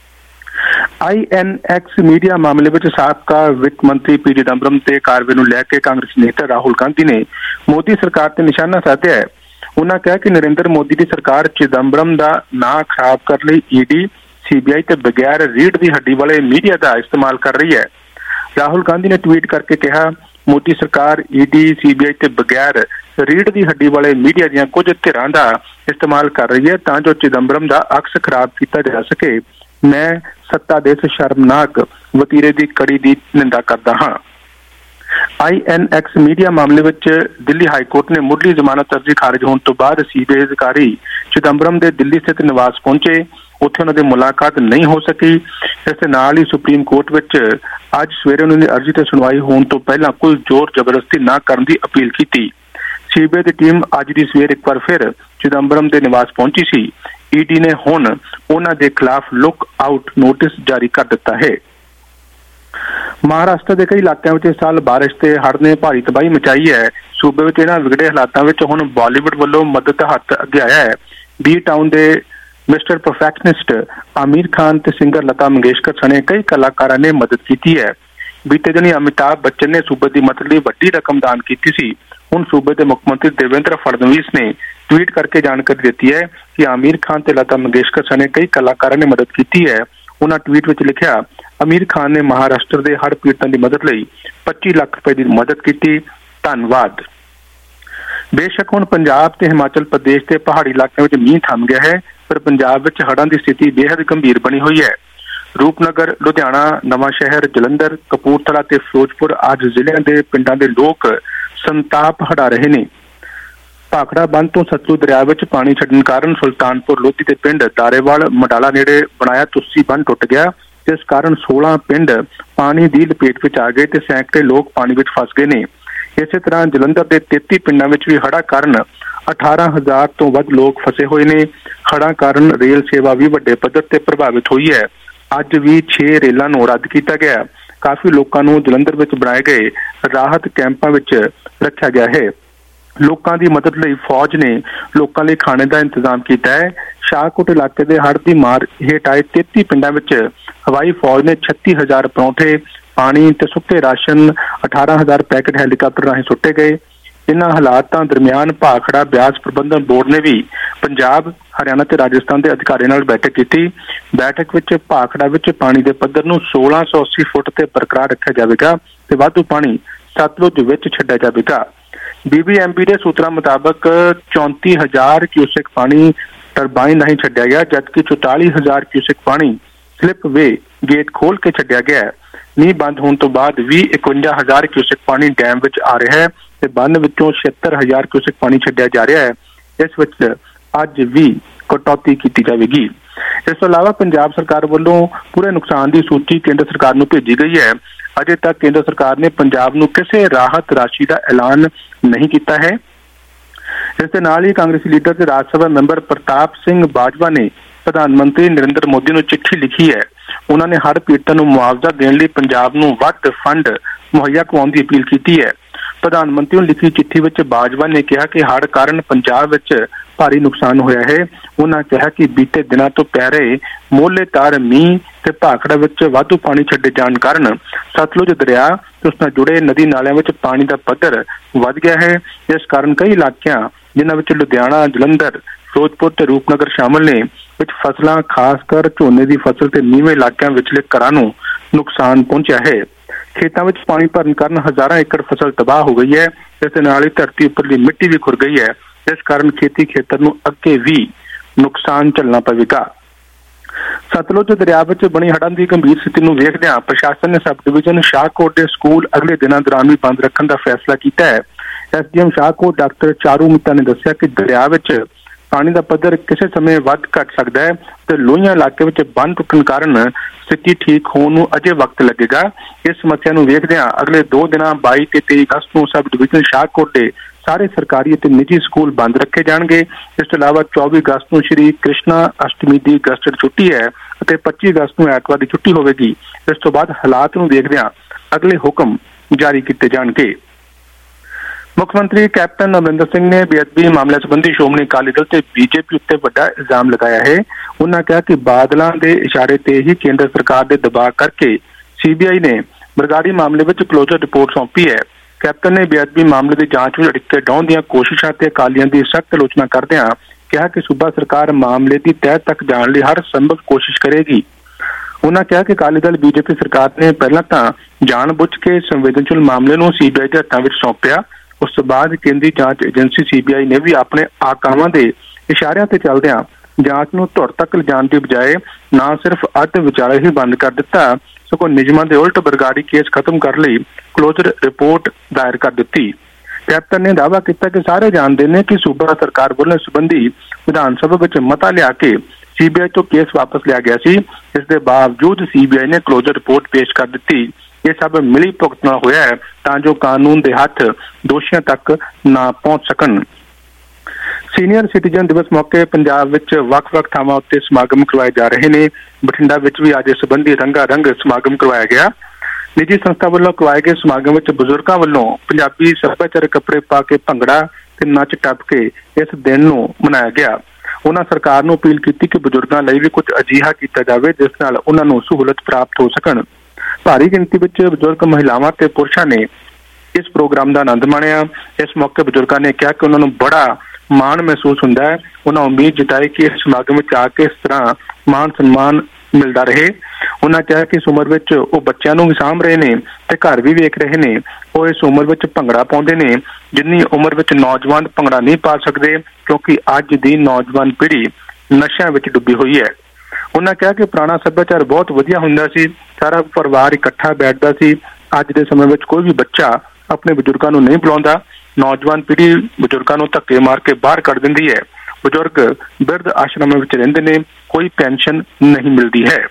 INX ਮੀਡੀਆ ਮਾਮਲੇ ਵਿੱਚ ਸਾਬਕਾ ਵਿੱਤ ਮੰਤਰੀ P ਚਿਦੰਬਰਮ ਤੇ ਕਾਰਵਾਈ ਨੂੰ ਲੈ ਕੇ ਕਾਂਗਰਸੀ ਨੇਤਾ ਰਾਹੁਲ ਗਾਂਧੀ ਨੇ ਮੋਦੀ ਸਰਕਾਰ ਤੇ ਨਿਸ਼ਾਨਾ ਸਾਧਿਆ ਹੈ। ਉਹਨਾਂ ਕਿਹਾ ਕਿ ਨਰਿੰਦਰ ਮੋਦੀ ਦੀ ਸਰਕਾਰ ਚਿਦੰਬਰਮ ਦਾ ਨਾਂ ਖਰਾਬ ਕਰਨ ਲਈ ED, CBI ਤੇ ਬਗੈਰ ਰੀੜ ਦੀ ਹੱਡੀ ਵਾਲੇ ਮੀਡੀਆ ਦਾ ਇਸਤੇਮਾਲ ਕਰ ਰਹੀ ਹੈ। ਰਾਹੁਲ ਗਾਂਧੀ ਨੇ ਟਵੀਟ ਕਰਕੇ ਕਿਹਾ, ਮੋਦੀ ਸਰਕਾਰ ED, CBI ਤੇ ਬਗੈਰ ਰੀੜ ਦੀ ਹੱਡੀ ਵਾਲੇ ਮੀਡੀਆ ਦੀਆਂ ਕੁਝ ਧਿਰਾਂ ਦਾ ਇਸਤੇਮਾਲ ਕਰ ਰਹੀ ਹੈ ਤਾਂ ਜੋ ਚਿਦੰਬਰਮ ਦਾ ਅਕਸ ਖਰਾਬ ਕੀਤਾ ਜਾ ਸਕੇ। ਮੈਂ ਸੱਤਾ ਦੇ ਇਸ ਸ਼ਰਮਨਾਕ ਵਤੀਰੇ ਦੀ ਕੜੀ ਦੀ ਨਿੰਦਾ ਕਰਦਾ ਹਾਂ। INX ਮੀਡੀਆ ਮਾਮਲੇ ਵਿੱਚ ਦਿੱਲੀ ਹਾਈ ਕੋਰਟ ਨੇ ਮੁੱਢਲੀ ਜ਼ਮਾਨਤ ਅਰਜ਼ੀ ਖਾਰਜ ਹੋਣ ਤੋਂ ਬਾਅਦ CBI ਅਧਿਕਾਰੀ ਚਿਦੰਬਰਮ ਦੇ ਦਿੱਲੀ ਸਥਿਤ ਨਿਵਾਸ ਪਹੁੰਚੇ। ਉੱਥੇ ਉਹਨਾਂ ਦੀ ਮੁਲਾਕਾਤ ਨਹੀਂ ਹੋ ਸਕੀ। ਇਸ ਦੇ ਨਾਲ ਹੀ ਸੁਪਰੀਮ ਕੋਰਟ ਵਿੱਚ ਅੱਜ ਸਵੇਰੇ ਉਹਨਾਂ ਦੀ ਅਰਜ਼ੀ ਤੇ ਸੁਣਵਾਈ ਹੋਣ ਤੋਂ ਪਹਿਲਾਂ ਕੋਈ ਜ਼ੋਰ ਜ਼ਬਰਦਸਤੀ ਨਾ ਕਰਨ ਦੀ ਅਪੀਲ ਕੀਤੀ। CBI ਦੀ ਟੀਮ ਅੱਜ ਦੀ ਸਵੇਰ ਇੱਕ ਵਾਰ ਫਿਰ ਚਿਦੰਬਰਮ ਦੇ ਨਿਵਾਸ ਪਹੁੰਚੀ ਸੀ। ED ਨੇ ਹੁਣ ਉਹਨਾਂ ਦੇ ਖਿਲਾਫ ਲੁੱਕ ਆਊਟ ਨੋਟਿਸ ਜਾਰੀ ਕਰ ਦਿੱਤਾ ਹੈ। ਮਹਾਰਾਸ਼ਟਰ ਦੇ ਕਈ ਇਲਾਕਿਆਂ ਵਿੱਚ ਇਸ ਸਾਲ ਬਾਰਿਸ਼ ਤੇ ਹੜ੍ਹ ਨੇ ਭਾਰੀ ਤਬਾਹੀ ਮਚਾਈ ਹੈ। ਸੂਬੇ ਵਿੱਚ ਇਹਨਾਂ ਵਿਗੜੇ ਹਾਲਾਤਾਂ ਵਿੱਚ ਹੁਣ ਬਾਲੀਵੁੱਡ ਵੱਲੋਂ ਮਦਦ ਹੱਥ ਅੱਗੇ ਆਇਆ ਹੈ। B ਟਾਊਨ ਦੇ ਮਿਸਟਰ ਪਰਫੈਕਸ਼ਨਿਸਟ ਆਮਿਰ ਖਾਨ ਤੇ ਸਿੰਗਰ ਲਤਾ ਮੰਗੇਸ਼ਕਰ ਸਣੇ ਕਈ ਕਲਾਕਾਰਾਂ ਨੇ ਮਦਦ ਕੀਤੀ ਹੈ। ਬੀਤੇ ਦਿਨੀ ਅਮਿਤਾਭ ਬੱਚਨ ਨੇ ਸੂਬੇ ਦੀ ਮਦਦ ਲਈ ਵੱਡੀ ਰਕਮ ਦਾਨ ਕੀਤੀ ਸੀ। ਹੁਣ ਸੂਬੇ ਦੇ ਮੁੱਖ ਮੰਤਰੀ ਦੇਵੇਂਦਰ ਫੜਨਵੀਸ ਨੇ ਟਵੀਟ ਕਰਕੇ ਜਾਣਕਾਰੀ ਦਿੱਤੀ ਹੈ ਕਿ ਆਮਿਰ ਖਾਨ ਤੇ ਲਤਾ ਮੰਗੇਸ਼ਕਰ ਸਣੇ ਕਈ ਕਲਾਕਾਰਾਂ ਨੇ ਮਦਦ ਕੀਤੀ ਹੈ। ਉਹਨਾਂ ਟਵੀਟ ਵਿੱਚ ਲਿਖਿਆ, ਆਮਿਰ ਖਾਨ ਨੇ ਮਹਾਰਾਸ਼ਟਰ ਦੇ ਹੜ੍ਹ ਪੀੜਤਾਂ ਦੀ ਮਦਦ ਲਈ 25 ਲੱਖ ਰੁਪਏ ਦੀ ਮਦਦ ਕੀਤੀ, ਧੰਨਵਾਦ। ਬੇਸ਼ੱਕ ਹੁਣ ਪੰਜਾਬ ਤੇ ਹਿਮਾਚਲ ਪ੍ਰਦੇਸ਼ ਦੇ ਪਹਾੜੀ ਇਲਾਕਿਆਂ ਵਿੱਚ ਮੀਂਹ ਥੰਮ ਗਿਆ ਹੈ, ਪਰ ਪੰਜਾਬ ਵਿੱਚ ਹੜ੍ਹਾਂ ਦੀ ਸਥਿਤੀ ਬੇਹੱਦ ਗੰਭੀਰ ਬਣੀ ਹੋਈ ਹੈ। ਰੂਪਨਗਰ, ਲੁਧਿਆਣਾ, ਨਵਾਂ ਸ਼ਹਿਰ, ਜਲੰਧਰ, ਕਪੂਰਥਲਾ ਤੇ ਫਿਰੋਜ਼ਪੁਰ ਆਦਿ ਜ਼ਿਲ੍ਹਿਆਂ ਦੇ ਪਿੰਡਾਂ ਦੇ ਲੋਕ ਸੰਤਾਪ ਹੰਢਾ ਰਹੇ ਨੇ। ਭਾਖੜਾ ਬੰਦ ਤੋਂ ਸਤਲੁਜ ਦਰਿਆ ਵਿੱਚ ਪਾਣੀ ਛੱਡਣ ਕਾਰਨ ਸੁਲਤਾਨਪੁਰ ਲੋਧੀ ਦੇ ਪਿੰਡ ਦਾਰੇਵਾਲ ਮਡਾਲਾ ਨੇੜੇ ਬਣਾਇਆ ਤੁਸੀਂ ਬੰਨ੍ਹ ਟੁੱਟ ਗਿਆ, ਜਿਸ ਕਾਰਨ 16 ਪਿੰਡ ਪਾਣੀ ਦੀ ਲਪੇਟ ਵਿੱਚ ਆ ਗਏ ਤੇ ਸੈਂਕੜੇ ਲੋਕ ਪਾਣੀ ਵਿੱਚ ਫਸ ਗਏ ਨੇ। ਇਸੇ ਤਰ੍ਹਾਂ ਜਲੰਧਰ ਦੇ 33 ਪਿੰਡਾਂ ਵਿੱਚ ਵੀ ਹੜ੍ਹਾਂ ਕਾਰਨ 18,000 ਤੋਂ ਵੱਧ ਲੋਕ ਫਸੇ ਹੋਏ ਨੇ। ਹੜ੍ਹਾਂ ਕਾਰਨ ਰੇਲ ਸੇਵਾ ਵੀ ਵੱਡੇ ਪੱਧਰ ਤੇ ਪ੍ਰਭਾਵਿਤ ਹੋਈ ਹੈ। ਅੱਜ ਵੀ 6 ਰੇਲਾਂ ਨੂੰ ਰੱਦ ਕੀਤਾ ਗਿਆ। ਕਾਫੀ ਲੋਕਾਂ ਨੂੰ ਜਲੰਧਰ ਵਿੱਚ ਬਣਾਏ ਗਏ ਰਾਹਤ ਕੈਂਪਾਂ ਵਿੱਚ ਰੱਖਿਆ ਗਿਆ ਹੈ। ਲੋਕਾਂ ਦੀ ਮਦਦ ਲਈ ਫੌਜ ਨੇ ਲੋਕਾਂ ਲਈ ਖਾਣੇ ਦਾ ਇੰਤਜ਼ਾਮ ਕੀਤਾ ਹੈ। ਸ਼ਾਹਕੋਟ ਇਲਾਕੇ ਦੇ ਹੜ੍ਹ ਦੀ ਮਾਰ ਹੇਠ ਆਏ 33 ਪਿੰਡਾਂ ਵਿੱਚ ਹਵਾਈ ਫੌਜ ਨੇ 36,000 ਪਰੌਂਠੇ, ਪਾਣੀ ਤੇ ਸੁੱਕੇ ਰਾਸ਼ਨ, 18,000 ਪੈਕੇਟ ਹੈਲੀਕਾਪਟਰ ਰਾਹੀਂ ਸੁੱਟੇ ਗਏ। ਇਹਨਾਂ ਹਾਲਾਤਾਂ ਦਰਮਿਆਨ ਭਾਖੜਾ ਬਿਆਸ ਪ੍ਰਬੰਧਨ ਬੋਰਡ ਨੇ ਵੀ ਪੰਜਾਬ, ਹਰਿਆਣਾ ਤੇ ਰਾਜਸਥਾਨ ਦੇ ਅਧਿਕਾਰੀਆਂ ਨਾਲ ਬੈਠਕ ਕੀਤੀ। ਬੈਠਕ ਵਿੱਚ ਭਾਖੜਾ ਵਿੱਚ ਪਾਣੀ ਦੇ ਪੱਧਰ ਨੂੰ 1680 ਫੁੱਟ ਤੇ ਬਰਕਰਾਰ ਰੱਖਿਆ ਜਾਵੇਗਾ ਤੇ ਵਾਧੂ ਪਾਣੀ ਸਤਲੁਜ ਵਿੱਚ ਛੱਡਿਆ ਜਾਵੇਗਾ। BBMB ਦੇ ਸੂਤਰਾਂ ਮੁਤਾਬਕ 34,000 ਕਿਊਸੈਕ ਪਾਣੀ ਟਰਬਾਈਨ ਰਾਹੀਂ ਛੱਡਿਆ ਗਿਆ, ਜਦਕਿ 44,000 ਕਿਊਸੈਕ ਪਾਣੀ ਸਲਿਪ ਵੇ ਗੇਟ ਖੋਲ ਕੇ ਛੱਡਿਆ ਗਿਆ ਹੈ। ਮੀਂਹ ਬੰਦ ਹੋਣ ਤੋਂ ਬਾਅਦ ਵੀ 51,000 ਕਿਊਸੈਕ ਪਾਣੀ ਡੈਮ ਵਿੱਚ ਆ ਰਿਹਾ ਹੈ ਤੇ ਬੰਨ ਵਿੱਚੋਂ 76,000 ਕਿਊਸੈਕ ਪਾਣੀ ਛੱਡਿਆ ਜਾ ਰਿਹਾ ਹੈ। ਇਸ ਵਿੱਚ ਅੱਜ ਵੀ ਕਟੌਤੀ ਕੀਤੀ ਜਾਵੇਗੀ। ਇਸ ਤੋਂ ਇਲਾਵਾ ਪੰਜਾਬ ਸਰਕਾਰ ਵੱਲੋਂ ਪੂਰੇ ਨੁਕਸਾਨ ਦੀ ਸੂਚੀ ਕੇਂਦਰ ਸਰਕਾਰ ਨੂੰ ਭੇਜੀ ਗਈ ਹੈ। ਅਜੇ ਤੱਕ ਕੇਂਦਰ ਸਰਕਾਰ ਨੇ ਪੰਜਾਬ ਨੂੰ ਕਿਸੇ ਰਾਹਤ ਰਾਸ਼ੀ ਦਾ ਐਲਾਨ ਨਹੀਂ ਕੀਤਾ ਹੈ। ਇਸ ਦੇ ਨਾਲ ਹੀ ਕਾਂਗਰਸੀ ਲੀਡਰ ਤੇ ਰਾਜ ਸਭਾ ਮੈਂਬਰ ਪ੍ਰਤਾਪ ਸਿੰਘ ਬਾਜਵਾ ਨੇ ਪ੍ਰਧਾਨ ਮੰਤਰੀ ਨਰਿੰਦਰ ਮੋਦੀ ਨੂੰ ਚਿੱਠੀ ਲਿਖੀ ਹੈ। ਉਹਨਾਂ ਨੇ ਹੜ੍ਹ ਪੀੜਤਾਂ ਨੂੰ ਮੁਆਵਜ਼ਾ ਦੇਣ ਲਈ ਪੰਜਾਬ ਨੂੰ ਵੱਧ ਫੰਡ ਮੁਹੱਈਆ ਕਰਵਾਉਣ ਦੀ ਅਪੀਲ ਕੀਤੀ ਹੈ। ਪ੍ਰਧਾਨ ਮੰਤਰੀ ਨੂੰ ਲਿਖੀ ਚਿੱਠੀ ਵਿੱਚ ਬਾਜਵਾ ਨੇ ਕਿਹਾ ਕਿ ਹੜ੍ਹ ਕਾਰਨ ਪੰਜਾਬ ਵਿੱਚ ਭਾਰੀ ਨੁਕਸਾਨ ਹੋਇਆ ਹੈ। ਉਹਨਾਂ ਕਿਹਾ ਕਿ ਬੀਤੇ ਦਿਨਾਂ ਤੋਂ ਪੈ ਰਹੇ ਮੋਹਲੇਦਾਰ ਮੀਂਹ ਤੇ ਭਾਖੜਾ ਵਿੱਚ ਵਾਧੂ ਪਾਣੀ ਛੱਡੇ ਜਾਣ ਕਾਰਨ ਸਤਲੁਜ ਦਰਿਆ ਤੇ ਉਸ ਨਾਲ ਜੁੜੇ ਨਦੀ ਨਾਲਿਆਂ ਵਿੱਚ ਪਾਣੀ ਦਾ ਪੱਧਰ ਵੱਧ ਗਿਆ ਹੈ। ਇਸ ਕਾਰਨ ਕਈ ਇਲਾਕਿਆਂ, ਜਿਨ੍ਹਾਂ ਵਿੱਚ ਲੁਧਿਆਣਾ, ਜਲੰਧਰ, ਫਿਰੋਜ਼ਪੁਰ ਤੇ ਰੂਪਨਗਰ ਸ਼ਾਮਲ ਨੇ, ਵਿੱਚ ਫਸਲਾਂ, ਖਾਸ ਕਰ ਝੋਨੇ ਦੀ ਫਸਲ ਤੇ ਨੀਵੇਂ ਇਲਾਕਿਆਂ ਵਿਚਲੇ ਘਰਾਂ ਨੂੰ ਨੁਕਸਾਨ ਪਹੁੰਚਿਆ ਹੈ। ਖੇਤਾਂ ਵਿੱਚ ਪਾਣੀ ਭਰਨ ਕਾਰਨ ਹਜ਼ਾਰਾਂ ਏਕੜ ਫਸਲ ਤਬਾਹ ਹੋ ਗਈ ਹੈ। ਇਸ ਦੇ ਨਾਲ ਹੀ ਧਰਤੀ ਉੱਪਰਲੀ ਮਿੱਟੀ ਵੀ ਖੁਰ ਗਈ ਹੈ। ਇਸ ਕਾਰਨ ਖੇਤੀ ਖੇਤਰ ਨੂੰ ਅੱਗੇ ਵੀ ਨੁਕਸਾਨ ਝੱਲਣਾ ਪਵੇਗਾ। ਸਤਲੁਜ ਦਰਿਆ ਵਿੱਚ ਬਣੀ ਹੜ੍ਹਾਂ ਦੀ ਗੰਭੀਰ ਸਥਿਤੀ ਨੂੰ ਵੇਖਦਿਆਂ ਪ੍ਰਸ਼ਾਸਨ ਨੇ ਸਬ ਡਿਵੀਜ਼ਨ ਸ਼ਾਹਕੋਟ ਦੇ ਸਕੂਲ ਅਗਲੇ ਦਿਨਾਂ ਦੌਰਾਨ ਵੀ ਬੰਦ ਰੱਖਣ ਦਾ ਫੈਸਲਾ ਕੀਤਾ ਹੈ। SDM ਸ਼ਾਹਕੋਟ ਡਾਕਟਰ ਚਾਰੂ ਮਿੱਤਾ ਨੇ ਦੱਸਿਆ ਕਿ ਦਰਿਆ ਵਿੱਚ ਪਾਣੀ ਦਾ ਪੱਧਰ ਕਿਸੇ ਸਮੇਂ ਵੱਧ ਘੱਟ ਸਕਦਾ ਹੈ ਤੇ ਲੋਹੀਆਂ ਇਲਾਕੇ ਵਿੱਚ ਬੰਨ ਟੁੱਟਣ ਕਾਰਨ ਸਥਿਤੀ ਠੀਕ ਹੋਣ ਨੂੰ ਅਜੇ ਵਕਤ ਲੱਗੇਗਾ। ਇਸ ਸਮੱਸਿਆ ਨੂੰ ਵੇਖਦਿਆਂ ਅਗਲੇ 2 ਦਿਨਾਂ 22 ਤੇ 23 ਅਗਸਤ ਨੂੰ ਸਬ ਡਿਵੀਜ਼ਨ ਸ਼ਾਹਕੋਟ ਦੇ ਸਾਰੇ ਸਰਕਾਰੀ ਅਤੇ ਨਿੱਜੀ ਸਕੂਲ ਬੰਦ ਰੱਖੇ ਜਾਣਗੇ। ਇਸ ਤੋਂ ਇਲਾਵਾ 24 ਅਗਸਤ ਨੂੰ ਸ਼੍ਰੀ ਕ੍ਰਿਸ਼ਨਾ ਅਸ਼ਟਮੀ ਦੀ ਗਜ਼ਟਡ ਛੁੱਟੀ ਹੈ ਅਤੇ 25 ਅਗਸਤ ਨੂੰ ਐਤਵਾਰ ਦੀ ਛੁੱਟੀ ਹੋਵੇਗੀ। ਇਸ ਤੋਂ ਬਾਅਦ ਹਾਲਾਤ ਨੂੰ ਦੇਖਦਿਆਂ ਅਗਲੇ ਹੁਕਮ ਜਾਰੀ ਕੀਤੇ ਜਾਣਗੇ। ਮੁੱਖ ਮੰਤਰੀ ਕੈਪਟਨ ਅਮਰਿੰਦਰ ਸਿੰਘ ਨੇ ਬੇਅਦਬੀ ਮਾਮਲਿਆਂ ਸੰਬੰਧੀ ਸ਼੍ਰੋਮਣੀ ਅਕਾਲੀ ਦਲ ਤੇ BJP ਉੱਤੇ ਵੱਡਾ ਇਲਜ਼ਾਮ ਲਗਾਇਆ ਹੈ। ਉਹਨਾਂ ਕਿਹਾ ਕਿ ਬਾਦਲਾਂ ਦੇ ਇਸ਼ਾਰੇ ਤੇ ਹੀ ਕੇਂਦਰ ਸਰਕਾਰ ਦੇ ਦਬਾਅ ਕਰਕੇ CBI ਨੇ ਬਰਗਾੜੀ ਮਾਮਲੇ ਵਿੱਚ ਕਲੋਜ਼ਰ ਰਿਪੋਰਟ ਸੌਂਪੀ ਹੈ। ਕੈਪਟਨ ਨੇ ਬੇਅਦਬੀ ਮਾਮਲੇ ਦੀ ਜਾਂਚ ਵਿੱਚ ਅੜਿੱਕੇ ਡਾਉਣ ਦੀਆਂ ਕੋਸ਼ਿਸ਼ਾਂ ਤੇ ਅਕਾਲੀਆਂ ਦੀ ਸਖਤ ਆਲੋਚਨਾ ਕਰਦਿਆਂ ਕਿਹਾ ਕਿ ਸੂਬਾ ਸਰਕਾਰ ਮਾਮਲੇ ਦੀ ਤਹਿ ਤੱਕ ਜਾਣ ਲਈ ਹਰ ਸੰਭਵ ਕੋਸ਼ਿਸ਼ ਕਰੇਗੀ। ਉਹਨਾਂ ਕਿਹਾ ਕਿ ਅਕਾਲੀ ਦਲ BJP ਸਰਕਾਰ ਨੇ ਪਹਿਲਾਂ ਤਾਂ ਜਾਣ-ਬੁੱਝ ਕੇ ਸੰਵੇਦਨਸ਼ੀਲ ਮਾਮਲੇ ਨੂੰ CBI ਦੇ ਹੱਥਾਂ ਵਿੱਚ ਸੌਂਪਿਆ। ਉਸ ਤੋਂ ਬਾਅਦ ਕੇਂਦਰੀ ਜਾਂਚ ਏਜੰਸੀ CBI ਨੇ ਵੀ ਆਪਣੇ ਆਕਾਵਾਂ ਦੇ ਇਸ਼ਾਰਿਆਂ ਤੇ ਚੱਲਦਿਆਂ ਜਾਂਚ ਨੂੰ ਧੁਰ ਤੱਕ ਲਿਜਾਣ ਦੀ ਬਜਾਏ ਨਾ ਸਿਰਫ ਅੱਧ ਵਿਚਾਲੇ ਹੀ ਬੰਦ ਕਰ ਦਿੱਤਾ, ਸਗੋਂ ਨਿਯਮਾਂ ਦੇ ਉਲਟ ਬਰਗਾੜੀ ਕੇਸ ਖਤਮ ਕਰਨ ਲਈ ਕਲੋਜ਼ਰ ਰਿਪੋਰਟ ਦਾਇਰ ਕਰ ਦਿੱਤੀ। ਕੈਪਟਨ ਨੇ ਦਾਅਵਾ ਕੀਤਾ ਕਿ ਸਾਰੇ ਜਾਣਦੇ ਨੇ ਕਿ ਸੂਬਾ ਸਰਕਾਰ ਵੱਲੋਂ ਇਸ ਸੰਬੰਧੀ ਵਿਧਾਨ ਸਭਾ ਵਿੱਚ ਮਤਾ ਲਿਆ ਕੇ CBI ਤੋਂ ਕੇਸ ਵਾਪਸ ਲਿਆ ਗਿਆ ਸੀ। ਇਸ ਦੇ ਬਾਵਜੂਦ CBI ਨੇ ਕਲੋਜ਼ਰ ਰਿਪੋਰਟ ਪੇਸ਼ ਕਰ ਦਿੱਤੀ। ਇਹ ਸਭ ਮਿਲੀ ਭੁਗਤ ਨਾਲ ਹੋਇਆ ਹੈ ਤਾਂ ਜੋ ਕਾਨੂੰਨ ਦੇ ਹੱਥ ਦੋਸ਼ੀਆਂ ਤੱਕ ਨਾ ਪਹੁੰਚ ਸਕਣ। ਸੀਨੀਅਰ ਸਿਟੀਜ਼ਨ ਦਿਵਸ ਮੌਕੇ ਪੰਜਾਬ ਵਿੱਚ ਵੱਖ-ਵੱਖ ਥਾਵਾਂ ਉੱਤੇ ਸਮਾਗਮ ਕਰਵਾਏ ਜਾ ਰਹੇ ਨੇ। ਬਠਿੰਡਾ ਵਿੱਚ ਵੀ ਅੱਜ ਇਸ ਸੰਬੰਧੀ ਰੰਗਾ-ਰੰਗ ਸਮਾਗਮ ਕਰਵਾਇਆ ਗਿਆ। ਨਿੱਜੀ ਸੰਸਥਾ ਵੱਲੋਂ ਕਰਵਾਏ ਗਏ ਸਮਾਗਮ ਵਿੱਚ ਬਜ਼ੁਰਗਾਂ ਵੱਲੋਂ ਪੰਜਾਬੀ ਸੱਭਿਆਚਾਰਕ ਕੱਪੜੇ ਪਾ ਕੇ ਭੰਗੜਾ ਤੇ ਨੱਚ ਟੱਪ ਕੇ ਇਸ ਦਿਨ ਨੂੰ ਮਨਾਇਆ ਗਿਆ। ਉਹਨਾਂ ਸਰਕਾਰ ਨੂੰ ਅਪੀਲ ਕੀਤੀ ਕਿ ਬਜ਼ੁਰਗਾਂ ਲਈ ਵੀ ਕੁਝ ਅਜਿਹਾ ਕੀਤਾ ਜਾਵੇ ਜਿਸ ਨਾਲ ਉਹਨਾਂ ਨੂੰ ਸਹੂਲਤ ਪ੍ਰਾਪਤ ਹੋ ਸਕਣ। ਭਾਰੀ ਗਿਣਤੀ ਵਿੱਚ ਬਜ਼ੁਰਗ ਮਹਿਲਾਵਾਂ ਤੇ ਪੁਰਸ਼ਾਂ ਨੇ ਇਸ ਪ੍ਰੋਗਰਾਮ ਦਾ ਆਨੰਦ ਮਾਣਿਆ। ਇਸ ਮੌਕੇ ਬਜ਼ੁਰਗਾਂ ਨੇ ਕਿਹਾ ਕਿ ਉਹਨਾਂ ਨੂੰ ਬੜਾ ਮਾਣ ਮਹਿਸੂਸ ਹੁੰਦਾ ਹੈ। ਉਹਨਾਂ ਉਮੀਦ ਜਤਾਈ ਕਿ ਇਸ ਸਮਾਗਮ ਵਿੱਚ ਆ ਕੇ ਇਸ ਤਰ੍ਹਾਂ ਮਾਣ ਸਨਮਾਨ ਮਿਲਦਾ ਰਹੇ। ਉਹਨਾਂ ਕਿਹਾ ਕਿ ਇਸ ਉਮਰ ਵਿੱਚ ਉਹ ਬੱਚਿਆਂ ਨੂੰ ਵੀ ਸਾਂਭ ਰਹੇ ਨੇ ਤੇ ਘਰ ਵੀ ਵੇਖ ਰਹੇ ਨੇ। ਉਹ ਇਸ ਉਮਰ ਵਿੱਚ ਭੰਗੜਾ ਪਾਉਂਦੇ ਨੇ ਜਿੰਨੀ ਉਮਰ ਵਿੱਚ ਨੌਜਵਾਨ ਭੰਗੜਾ ਨਹੀਂ ਪਾ ਸਕਦੇ, ਕਿਉਂਕਿ ਅੱਜ ਦੀ ਨੌਜਵਾਨ ਪੀੜ੍ਹੀ ਨਸ਼ਿਆਂ ਵਿੱਚ ਡੁੱਬੀ ਹੋਈ ਹੈ। ਉਹਨਾਂ ਕਿਹਾ ਕਿ ਪੁਰਾਣਾ ਸੱਭਿਆਚਾਰ ਬਹੁਤ ਵਧੀਆ ਹੁੰਦਾ ਸੀ, ਸਾਰਾ ਪਰਿਵਾਰ ਇਕੱਠਾ ਬੈਠਦਾ ਸੀ। ਅੱਜ ਦੇ ਸਮੇਂ ਵਿੱਚ ਕੋਈ ਵੀ ਬੱਚਾ ਆਪਣੇ ਬਜ਼ੁਰਗਾਂ ਨੂੰ ਨਹੀਂ ਬੁਲਾਉਂਦਾ। ਨੌਜਵਾਨ ਪੀੜ੍ਹੀ ਬਜ਼ੁਰਗਾਂ ਨੂੰ ਧੱਕੇ ਮਾਰ ਕੇ ਬਾਹਰ ਕੱਢ ਦਿੰਦੀ ਹੈ। ਬਜ਼ੁਰਗ ਬਿਰਧ ਆਸ਼ਰਮਾਂ ਵਿੱਚ ਰਹਿੰਦੇ ਨੇ, ਕੋਈ ਪੈਨਸ਼ਨ ਨਹੀਂ ਮਿਲਦੀ ਹੈ।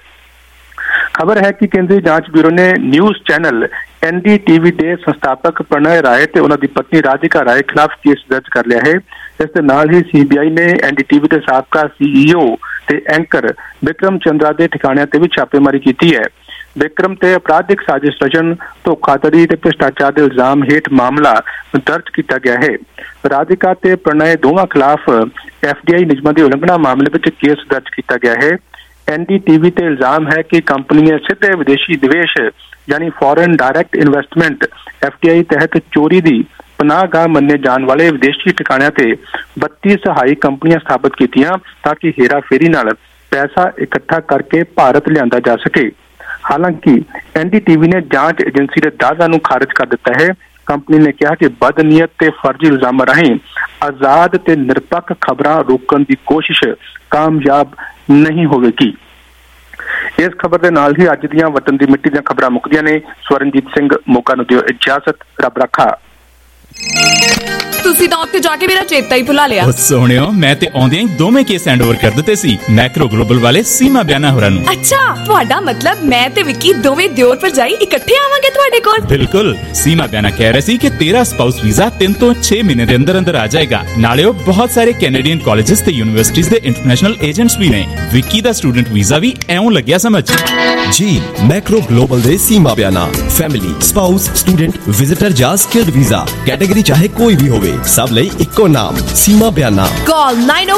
ਖਬਰ ਹੈ ਕਿ ਕੇਂਦਰੀ ਜਾਂਚ ਬਿਊਰੋ ਨੇ ਨਿਊਜ਼ ਚੈਨਲ NDTV ਦੇ ਸੰਸਥਾਪਕ ਪ੍ਰਣਯ ਰਾਏ ਤੇ ਉਹਨਾਂ ਦੀ ਪਤਨੀ ਰਾਧਿਕਾ ਰਾਏ ਖਿਲਾਫ ਕੇਸ ਦਰਜ ਕਰ ਲਿਆ ਹੈ। ਇਸ ਦੇ ਨਾਲ ਹੀ CBI ਨੇ NDTV ਦੇ ਸਾਬਕਾ CEO ਤੇ ਐਂਕਰ ਵਿਕਰਮ ਚੰਦਰਾ ਦੇ ਠਿਕਾਣਿਆਂ ਤੇ ਵੀ ਛਾਪੇਮਾਰੀ ਕੀਤੀ ਹੈ। ਵਿਕਰਮ ਤੇ ਅਪਰਾਧਿਕ ਸਾਜ਼ਿਸ਼ ਰਚਨ, ਧੋਖਾਧੜੀ ਤੇ ਭ੍ਰਿਸ਼ਟਾਚਾਰ ਦੇ ਇਲਜ਼ਾਮ ਹੇਠ ਮਾਮਲਾ ਦਰਜ ਕੀਤਾ ਗਿਆ ਹੈ। ਰਾਧਿਕਾ ਤੇ ਪ੍ਰਣय ਦੋਵਾਂ ਖਿਲਾਫ FDI ਨਿਯਮਾਂ ਦੀ ਉਲੰਘਣਾ ਮਾਮਲੇ ਵਿੱਚ ਕੇਸ ਦਰਜ ਕੀਤਾ ਗਿਆ ਹੈ। NDTV ਤੇ ਇਲਜ਼ਾਮ ਹੈ ਕਿ ਕੰਪਨੀ ਨੇ ਸਿੱਧੇ ਵਿਦੇਸ਼ੀ ਨਿਵੇਸ਼ ਯਾਨੀ ਫੋਰਨ ਡਾਇਰੈਕਟ ਇਨਵੈਸਟਮੈਂਟ FDI ਤਹਿਤ ਚੋਰੀ ਦੀ ਪਨਾਹਗਾਹ ਮੰਨੇ ਜਾਣ ਵਾਲੇ ਵਿਦੇਸ਼ੀ ਟਿਕਾਣਿਆਂ ਤੇ 32 ਸਹਾਈ ਕੰਪਨੀਆਂ ਸਥਾਪਿਤ ਕੀਤੀਆਂ ਤਾਂ ਕਿ ਹੇਰਾਫੇਰੀ ਨਾਲ ਪੈਸਾ ਇਕੱਠਾ ਕਰਕੇ ਭਾਰਤ ਲਿਆਂਦਾ ਜਾ ਸਕੇ। ਹਾਲਾਂਕਿ NDTV ਨੇ ਜਾਂਚ ਏਜੰਸੀ ਦੇ ਦਾਅਵਿਆਂ ਨੂੰ ਖਾਰਜ ਕਰ ਦਿੱਤਾ ਹੈ। ਕੰਪਨੀ ਨੇ ਕਿਹਾ ਕਿ ਬਦਨੀਅਤ ਤੇ ਫਰਜ਼ੀ ਇਲਜ਼ਾਮਾਂ ਰਾਹੀਂ ਆਜ਼ਾਦ ਤੇ ਨਿਰਪੱਖ ਖਬਰਾਂ ਰੋਕਣ ਦੀ ਕੋਸ਼ਿਸ਼ ਕਾਮਯਾਬ ਨਹੀਂ ਹੋਵੇਗੀ। ਇਸ ਖਬਰ ਦੇ ਨਾਲ ਹੀ ਅੱਜ ਦੀਆਂ ਵਤਨ ਦੀ ਮਿੱਟੀ ਦੀਆਂ ਖਬਰਾਂ ਮੁੱਕਦੀਆਂ ਨੇ। ਸਵਰਨਜੀਤ ਸਿੰਘ, ਮੌਕਾ ਨੂੰ ਦਿਓ ਇਜਾਜ਼ਤ। ਰੱਬ ਰੱਖਾ। ਤੁਸੀਂ ਤਾਂ ਉੱਥੇ ਜਾ ਕੇ ਮੇਰਾ ਚੇਤਾ ਹੀ ਭੁਲਾ ਲਿਆ। ਸੋਹਣਿਓ, ਮੈਂ ਤੇ ਆਉਂਦਿਆਂ ਹੀ ਦੋਵੇਂ ਕੇਸ ਹੈਂਡ ਓਵਰ ਕਰ ਦਿੱਤੇ ਸੀ ਮੈਕਰੋ ਗਲੋਬਲ ਵਾਲੇ ਸੀਮਾ ਬਿਆਨਾ ਹੋਰਾਂ ਨੂੰ। ਅੱਛਾ, ਤੁਹਾਡਾ ਮਤਲਬ ਮੈਂ ਤੇ ਵਿੱਕੀ ਦੋਵੇਂ ਦਿਓਰ ਭਰਜਾਈ ਇਕੱਠੇ ਆਵਾਂਗੇ ਤੁਹਾਡੇ ਕੋਲ? ਬਿਲਕੁਲ। ਸੀਮਾ ਬਿਆਨਾ ਕਹਿ ਰਹੇ ਸੀ ਕਿ ਤੇਰਾ ਸਪਾਊਸ ਵੀਜ਼ਾ 3 ਤੋਂ 6 ਮਹੀਨੇ ਦੇ ਅੰਦਰ ਅੰਦਰ ਆ ਜਾਏਗਾ। ਨਾਲੇ ਉਹ ਬਹੁਤ ਸਾਰੇ ਕੈਨੇਡੀਅਨ ਕਾਲਜਸ ਤੇ ਯੂਨੀਵਰਸਿਟੀਜ਼ ਦੇ ਇੰਟਰਨੈਸ਼ਨਲ ਏਜੰਟਸ ਵੀ ਨੇ। ਵਿੱਕੀ ਦਾ ਸਟੂਡੈਂਟ ਵੀਜ਼ਾ ਵੀ ਐਉਂ ਲੱਗਿਆ ਸਮਝ ਜੀ। ਮੈਕਰੋ ਗਲੋਬਲ ਦੇ Seema Biana family, spouse, student, visitor ਜਾਂ ਸਕਿਲਡ ਵੀਜ਼ਾ ਕੈਟਾਗਰੀ ਚਾਹੇ ਕੋਈ ਵੀ ਹੋਵੇ, ਸਭ ਲਈ ਇੱਕੋ ਨਾਮ ਸੀਮਾ ਬਿਆਨਾ। ਕਾਲ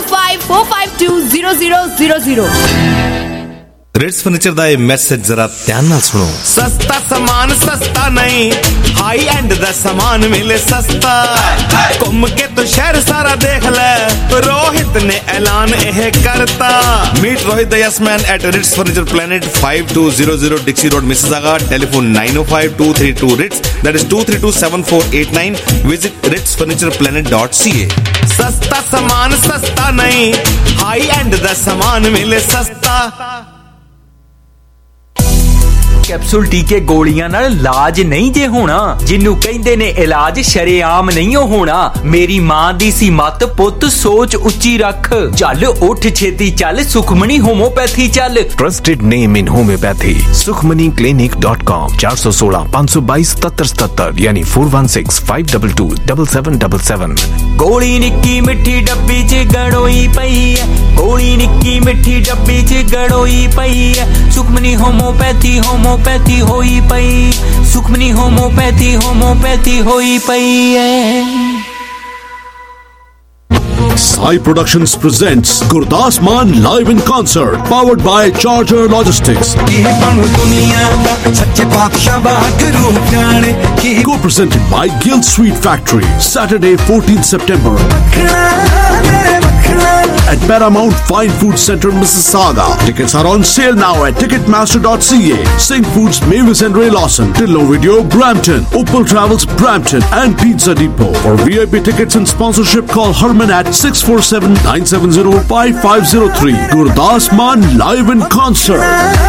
9054520000। ਰਿਟਸ ਫਰਨੀਚਰ ਦਾ ਇਹ ਮੈਸੇਜ ਜ਼ਰਾ ਧਿਆਨ ਨਾਲ ਸੁਣੋ। ਸਸਤਾ ਸਮਾਨ ਸਸਤਾ ਨਹੀਂ, ਹਾਈ ਐਂਡ ਦਾ ਸਮਾਨ ਮਿਲੇ ਸਸਤਾ। ਘੁੰਮ ਕੇ ਤੂੰ ਸ਼ਹਿਰ ਸਾਰਾ ਦੇਖ ਲੈ, ਰੋਹਿਤ ਨੇ ਐਲਾਨ ਇਹ ਕਰਤਾ। ਮੀਟ ਰੋਹਿਤ ਦਾ ਯਸਮੈਨ at Rits furniture planet 5200 Dixie road Mississauga. Telephone 905232 Rits, that is 2327489। Visit ritsfurnitureplanet.ca। ਸਸਤਾ ਸਮਾਨ ਸਸਤਾ ਨਹੀਂ, ਹਾਈ ਐਂਡ ਦਾ ਸਮਾਨ ਮਿਲੇ ਸਸਤਾ। ਕੈਪਸੂਲ ਟੀਕੇ ਗੋਲੀਆਂ ਨਾਲ ਇਲਾਜ ਨਹੀਂ ਜੇ ਹੋਣਾ, ਜਿਹਨੂੰ ਕਹਿੰਦੇ ਨੇ ਇਲਾਜ ਸ਼ਰੇਆਮ ਨਹੀਂ ਹੋਣਾ। ਮੇਰੀ ਮਾਂ ਦੀ ਸੀ ਮੱਤ, ਪੁੱਤ ਸੋਚ ਉੱਚੀ ਰੱਖ। ਚੱਲ ਉੱਠ ਛੇਤੀ ਚੱਲ, ਸੁਖਮਣੀ ਹੋਮੋਪੈਥੀ ਚੱਲ। Trusted name in homeopathy, sukhmaniclinic.com। 416 522 7777 यानी 416 522 7777। ਗੋਲੀ ਨਿੱਕੀ ਮਿੱਠੀ ਡੱਬੀ 'ਚ ਗੜੋਈ ਪਈ ਐ, ਗੋਲੀ ਨਿੱਕੀ ਮਿੱਠੀ ਡੱਬੀ 'ਚ ਗੜੋਈ ਪਈ ਐ। ਸੁਖਮਣੀ ਹੋਮੋਪੈਥੀ ਹੋਮੋਪੈਥੀ ਹੋਈ ਪਈ, ਸੁਖਮਨੀ ਹੋਮੋਪੈਥੀ ਹੋਮੋਪੈਥੀ ਹੋਈ ਪਈ ਐ। Sai Productions presents Gurdas Maan live in concert, powered by Charger Logistics. Co-presented by Guild Sweet Factory, Saturday 14th September at Paramount Fine Food Center, Mississauga. Tickets are on sale now at ticketmaster.ca. Sing Foods, Mavis and Ray Lawson, Tillo Video, Brampton, Opal Travels, Brampton and Pizza Depot. For VIP tickets and sponsorship, call Herman at 647-970-5503. Gurdas Maan live in concert.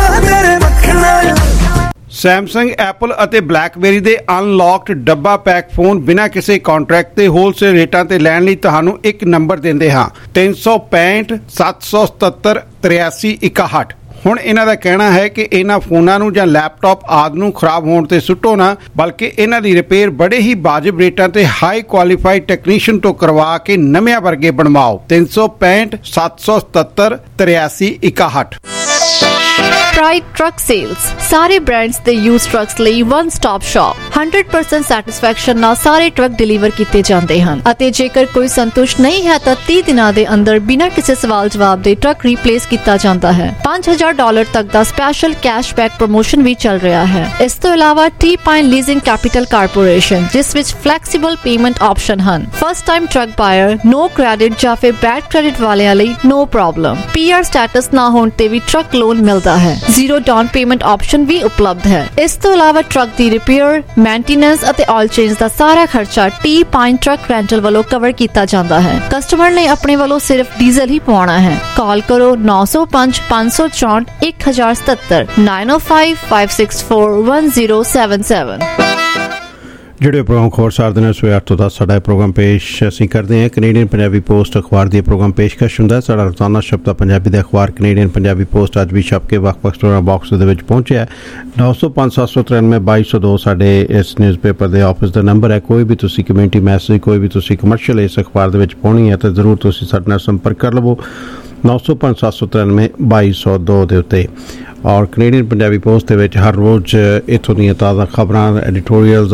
Samsung, Apple ਅਤੇ BlackBerry ਦੇ unlocked ਡੱਬਾ pack phone ਬਿਨਾਂ ਕਿਸੇ contract ਤੇ wholesale ਰੇਟਾਂ ਤੇ ਲੈਣ ਲਈ ਤੁਹਾਨੂੰ ਇੱਕ ਨੰਬਰ ਦਿੰਦੇ ਹਾਂ 365 777 83 61। ਹੁਣ ਇਹਨਾਂ ਦਾ ਕਹਿਣਾ ਹੈ ਕਿ ਇਹਨਾਂ ਫੋਨਾਂ ਨੂੰ ਜਾਂ ਲੈਪਟਾਪ ਆਦਿ ਨੂੰ ਖਰਾਬ ਹੋਣ ਤੇ ਸੁੱਟੋ ਨਾ, ਬਲਕਿ ਇਹਨਾਂ ਦੀ ਰਿਪੇਅਰ ਬੜੇ ਹੀ ਵਾਜਬ ਰੇਟਾਂ ਤੇ ਹਾਈ ਕੁਆਲੀਫਾਈਡ ਟੈਕਨੀਸ਼ੀਅਨ ਤੋਂ ਕਰਵਾ ਕੇ ਨਵਿਆਂ ਵਰਗੇ ਬਣਵਾਓ। 365 777 83 61। Pride Truck Sales, ਸਾਰੇ ਬ੍ਰਾਂਡਸ ਦੇ ਯੂਜ਼ ਟਰੱਕਸ ਲਈ ਵਨ ਸਟਾਪ ਸ਼ਾਪ। 100% ਸੈਟੀਸਫੈਕਸ਼ਨ ਨਾਲ ਸਾਰੇ ਟਰੱਕ ਡਿਲੀਵਰ ਕੀਤੇ ਜਾਂਦੇ ਹਨ ਅਤੇ ਜੇਕਰ ਕੋਈ ਸੰਤੁਸ਼ਟ ਨਹੀਂ ਹੈ ਤਾਂ 30 ਦਿਨਾਂ ਦੇ ਅੰਦਰ ਬਿਨਾਂ ਕਿਸੇ ਸਵਾਲ ਜਵਾਬ ਦੇ ਟਰੱਕ ਰੀਪਲੇਸ ਕੀਤਾ ਜਾਂਦਾ ਹੈ। $5000 ਤੱਕ ਦਾ ਸਪੈਸ਼ਲ ਕੈਸ਼ਬੈਕ ਪ੍ਰੋਮੋਸ਼ਨ ਵੀ ਚੱਲ ਰਿਹਾ ਹੈ। ਇਸ ਤੋਂ ਇਲਾਵਾ T-Pine ਲੀਜ਼ਿੰਗ ਕੈਪੀਟਲ ਕਾਰਪੋਰੇਸ਼ਨ, ਜਿਸ ਵਿੱਚ ਫਲੈਕਸੀਬਲ ਪੇਮੈਂਟ ਆਪਸ਼ਨ ਹਨ। First time truck buyer, no credit ਜਾਂ ਫਿਰ ਬੈਡ ਕ੍ਰੈਡਿਟ ਵਾਲਿਆਂ ਲਈ ਨੋ ਪ੍ਰੋਬਲਮ। PR ਸਟੇਟਸ ਨਾ ਹੋਣ ਤੇ ਵੀ ਟਰੱਕ ਲੋਨ ਮਿਲਦਾ ਹੈ। ਜ਼ੀਰੋ ਡਾਊਨ ਪੇਮੈਂਟ ਆਪਸ਼ਨ ਵੀ ਉਪਲਬਧ ਹੈ। ਇਸ ਤੋਂ ਇਲਾਵਾ ਟਰੱਕ ਦੀ ਰਿਪੇਅਰ, ਮੇਨਟੇਨੈਂਸ ਅਤੇ ਆਇਲ ਚੇਂਜ ਦਾ ਸਾਰਾ ਖਰਚਾ T-Pine ਟਰੱਕ ਰੈਂਟਲ ਵੱਲੋਂ ਕਵਰ ਕੀਤਾ ਜਾਂਦਾ ਹੈ। ਕਸਟਮਰ ਨੇ ਆਪਣੇ ਵੱਲੋਂ ਸਿਰਫ ਡੀਜ਼ਲ ਹੀ ਪਵਾਉਣਾ ਹੈ। ਕਾਲ ਕਰੋ 905 564 1077 905 564 1077। ਜਿਹੜੇ ਪ੍ਰੋਗਰਾਮ ਖਬਰਸਾਰ ਦੇ ਨਾਲ ਸਵੇਰ 8 ਤੋਂ 10 ਸਾਡਾ ਪ੍ਰੋਗਰਾਮ ਪੇਸ਼ ਅਸੀਂ ਕਰਦੇ ਹਾਂ। ਕੈਨੇਡੀਅਨ ਪੰਜਾਬੀ ਪੋਸਟ ਅਖਬਾਰ ਦੀ ਪ੍ਰੋਗਰਾਮ ਪੇਸ਼ਕਸ਼ ਹੁੰਦਾ। ਸਾਡਾ ਰੋਜ਼ਾਨਾ ਸ਼ਬਦਾ ਪੰਜਾਬੀ ਦਾ ਅਖਬਾਰ ਕੈਨੇਡੀਅਨ ਪੰਜਾਬੀ ਪੋਸਟ ਅੱਜ ਵੀ ਛਪ ਕੇ ਵੱਖ-ਵੱਖ ਸਟੋਰਾਂ ਬਾਕਸ ਦੇ ਵਿੱਚ ਪਹੁੰਚਿਆ। 905 793 2202 ਸਾਡੇ ਇਸ ਨਿਊਜ਼ਪੇਪਰ ਦੇ ਆਫਿਸ ਦਾ ਨੰਬਰ ਹੈ। ਕੋਈ ਵੀ ਤੁਸੀਂ ਕਮਿਊਨਿਟੀ ਮੈਸੇਜ, ਕੋਈ ਵੀ ਤੁਸੀਂ ਕਮਰਸ਼ੀਅਲ ਇਸ ਅਖਬਾਰ ਦੇ ਵਿੱਚ ਪਾਉਣੀ ਹੈ ਤਾਂ ਜ਼ਰੂਰ ਤੁਸੀਂ ਸਾਡੇ ਨਾਲ ਸੰਪਰਕ ਕਰ ਲਵੋ। 905 793 2202 ਦੇ ਉੱਤੇ। ਔਰ ਕੈਨੇਡੀਅਨ ਪੰਜਾਬੀ ਪੋਸਟ ਦੇ ਵਿੱਚ ਹਰ ਰੋਜ਼ ਇੱਥੋਂ ਦੀਆਂ ਤਾਜ਼ਾ ਖਬਰਾਂ, ਐਡੀਟੋਰੀਅਲਸ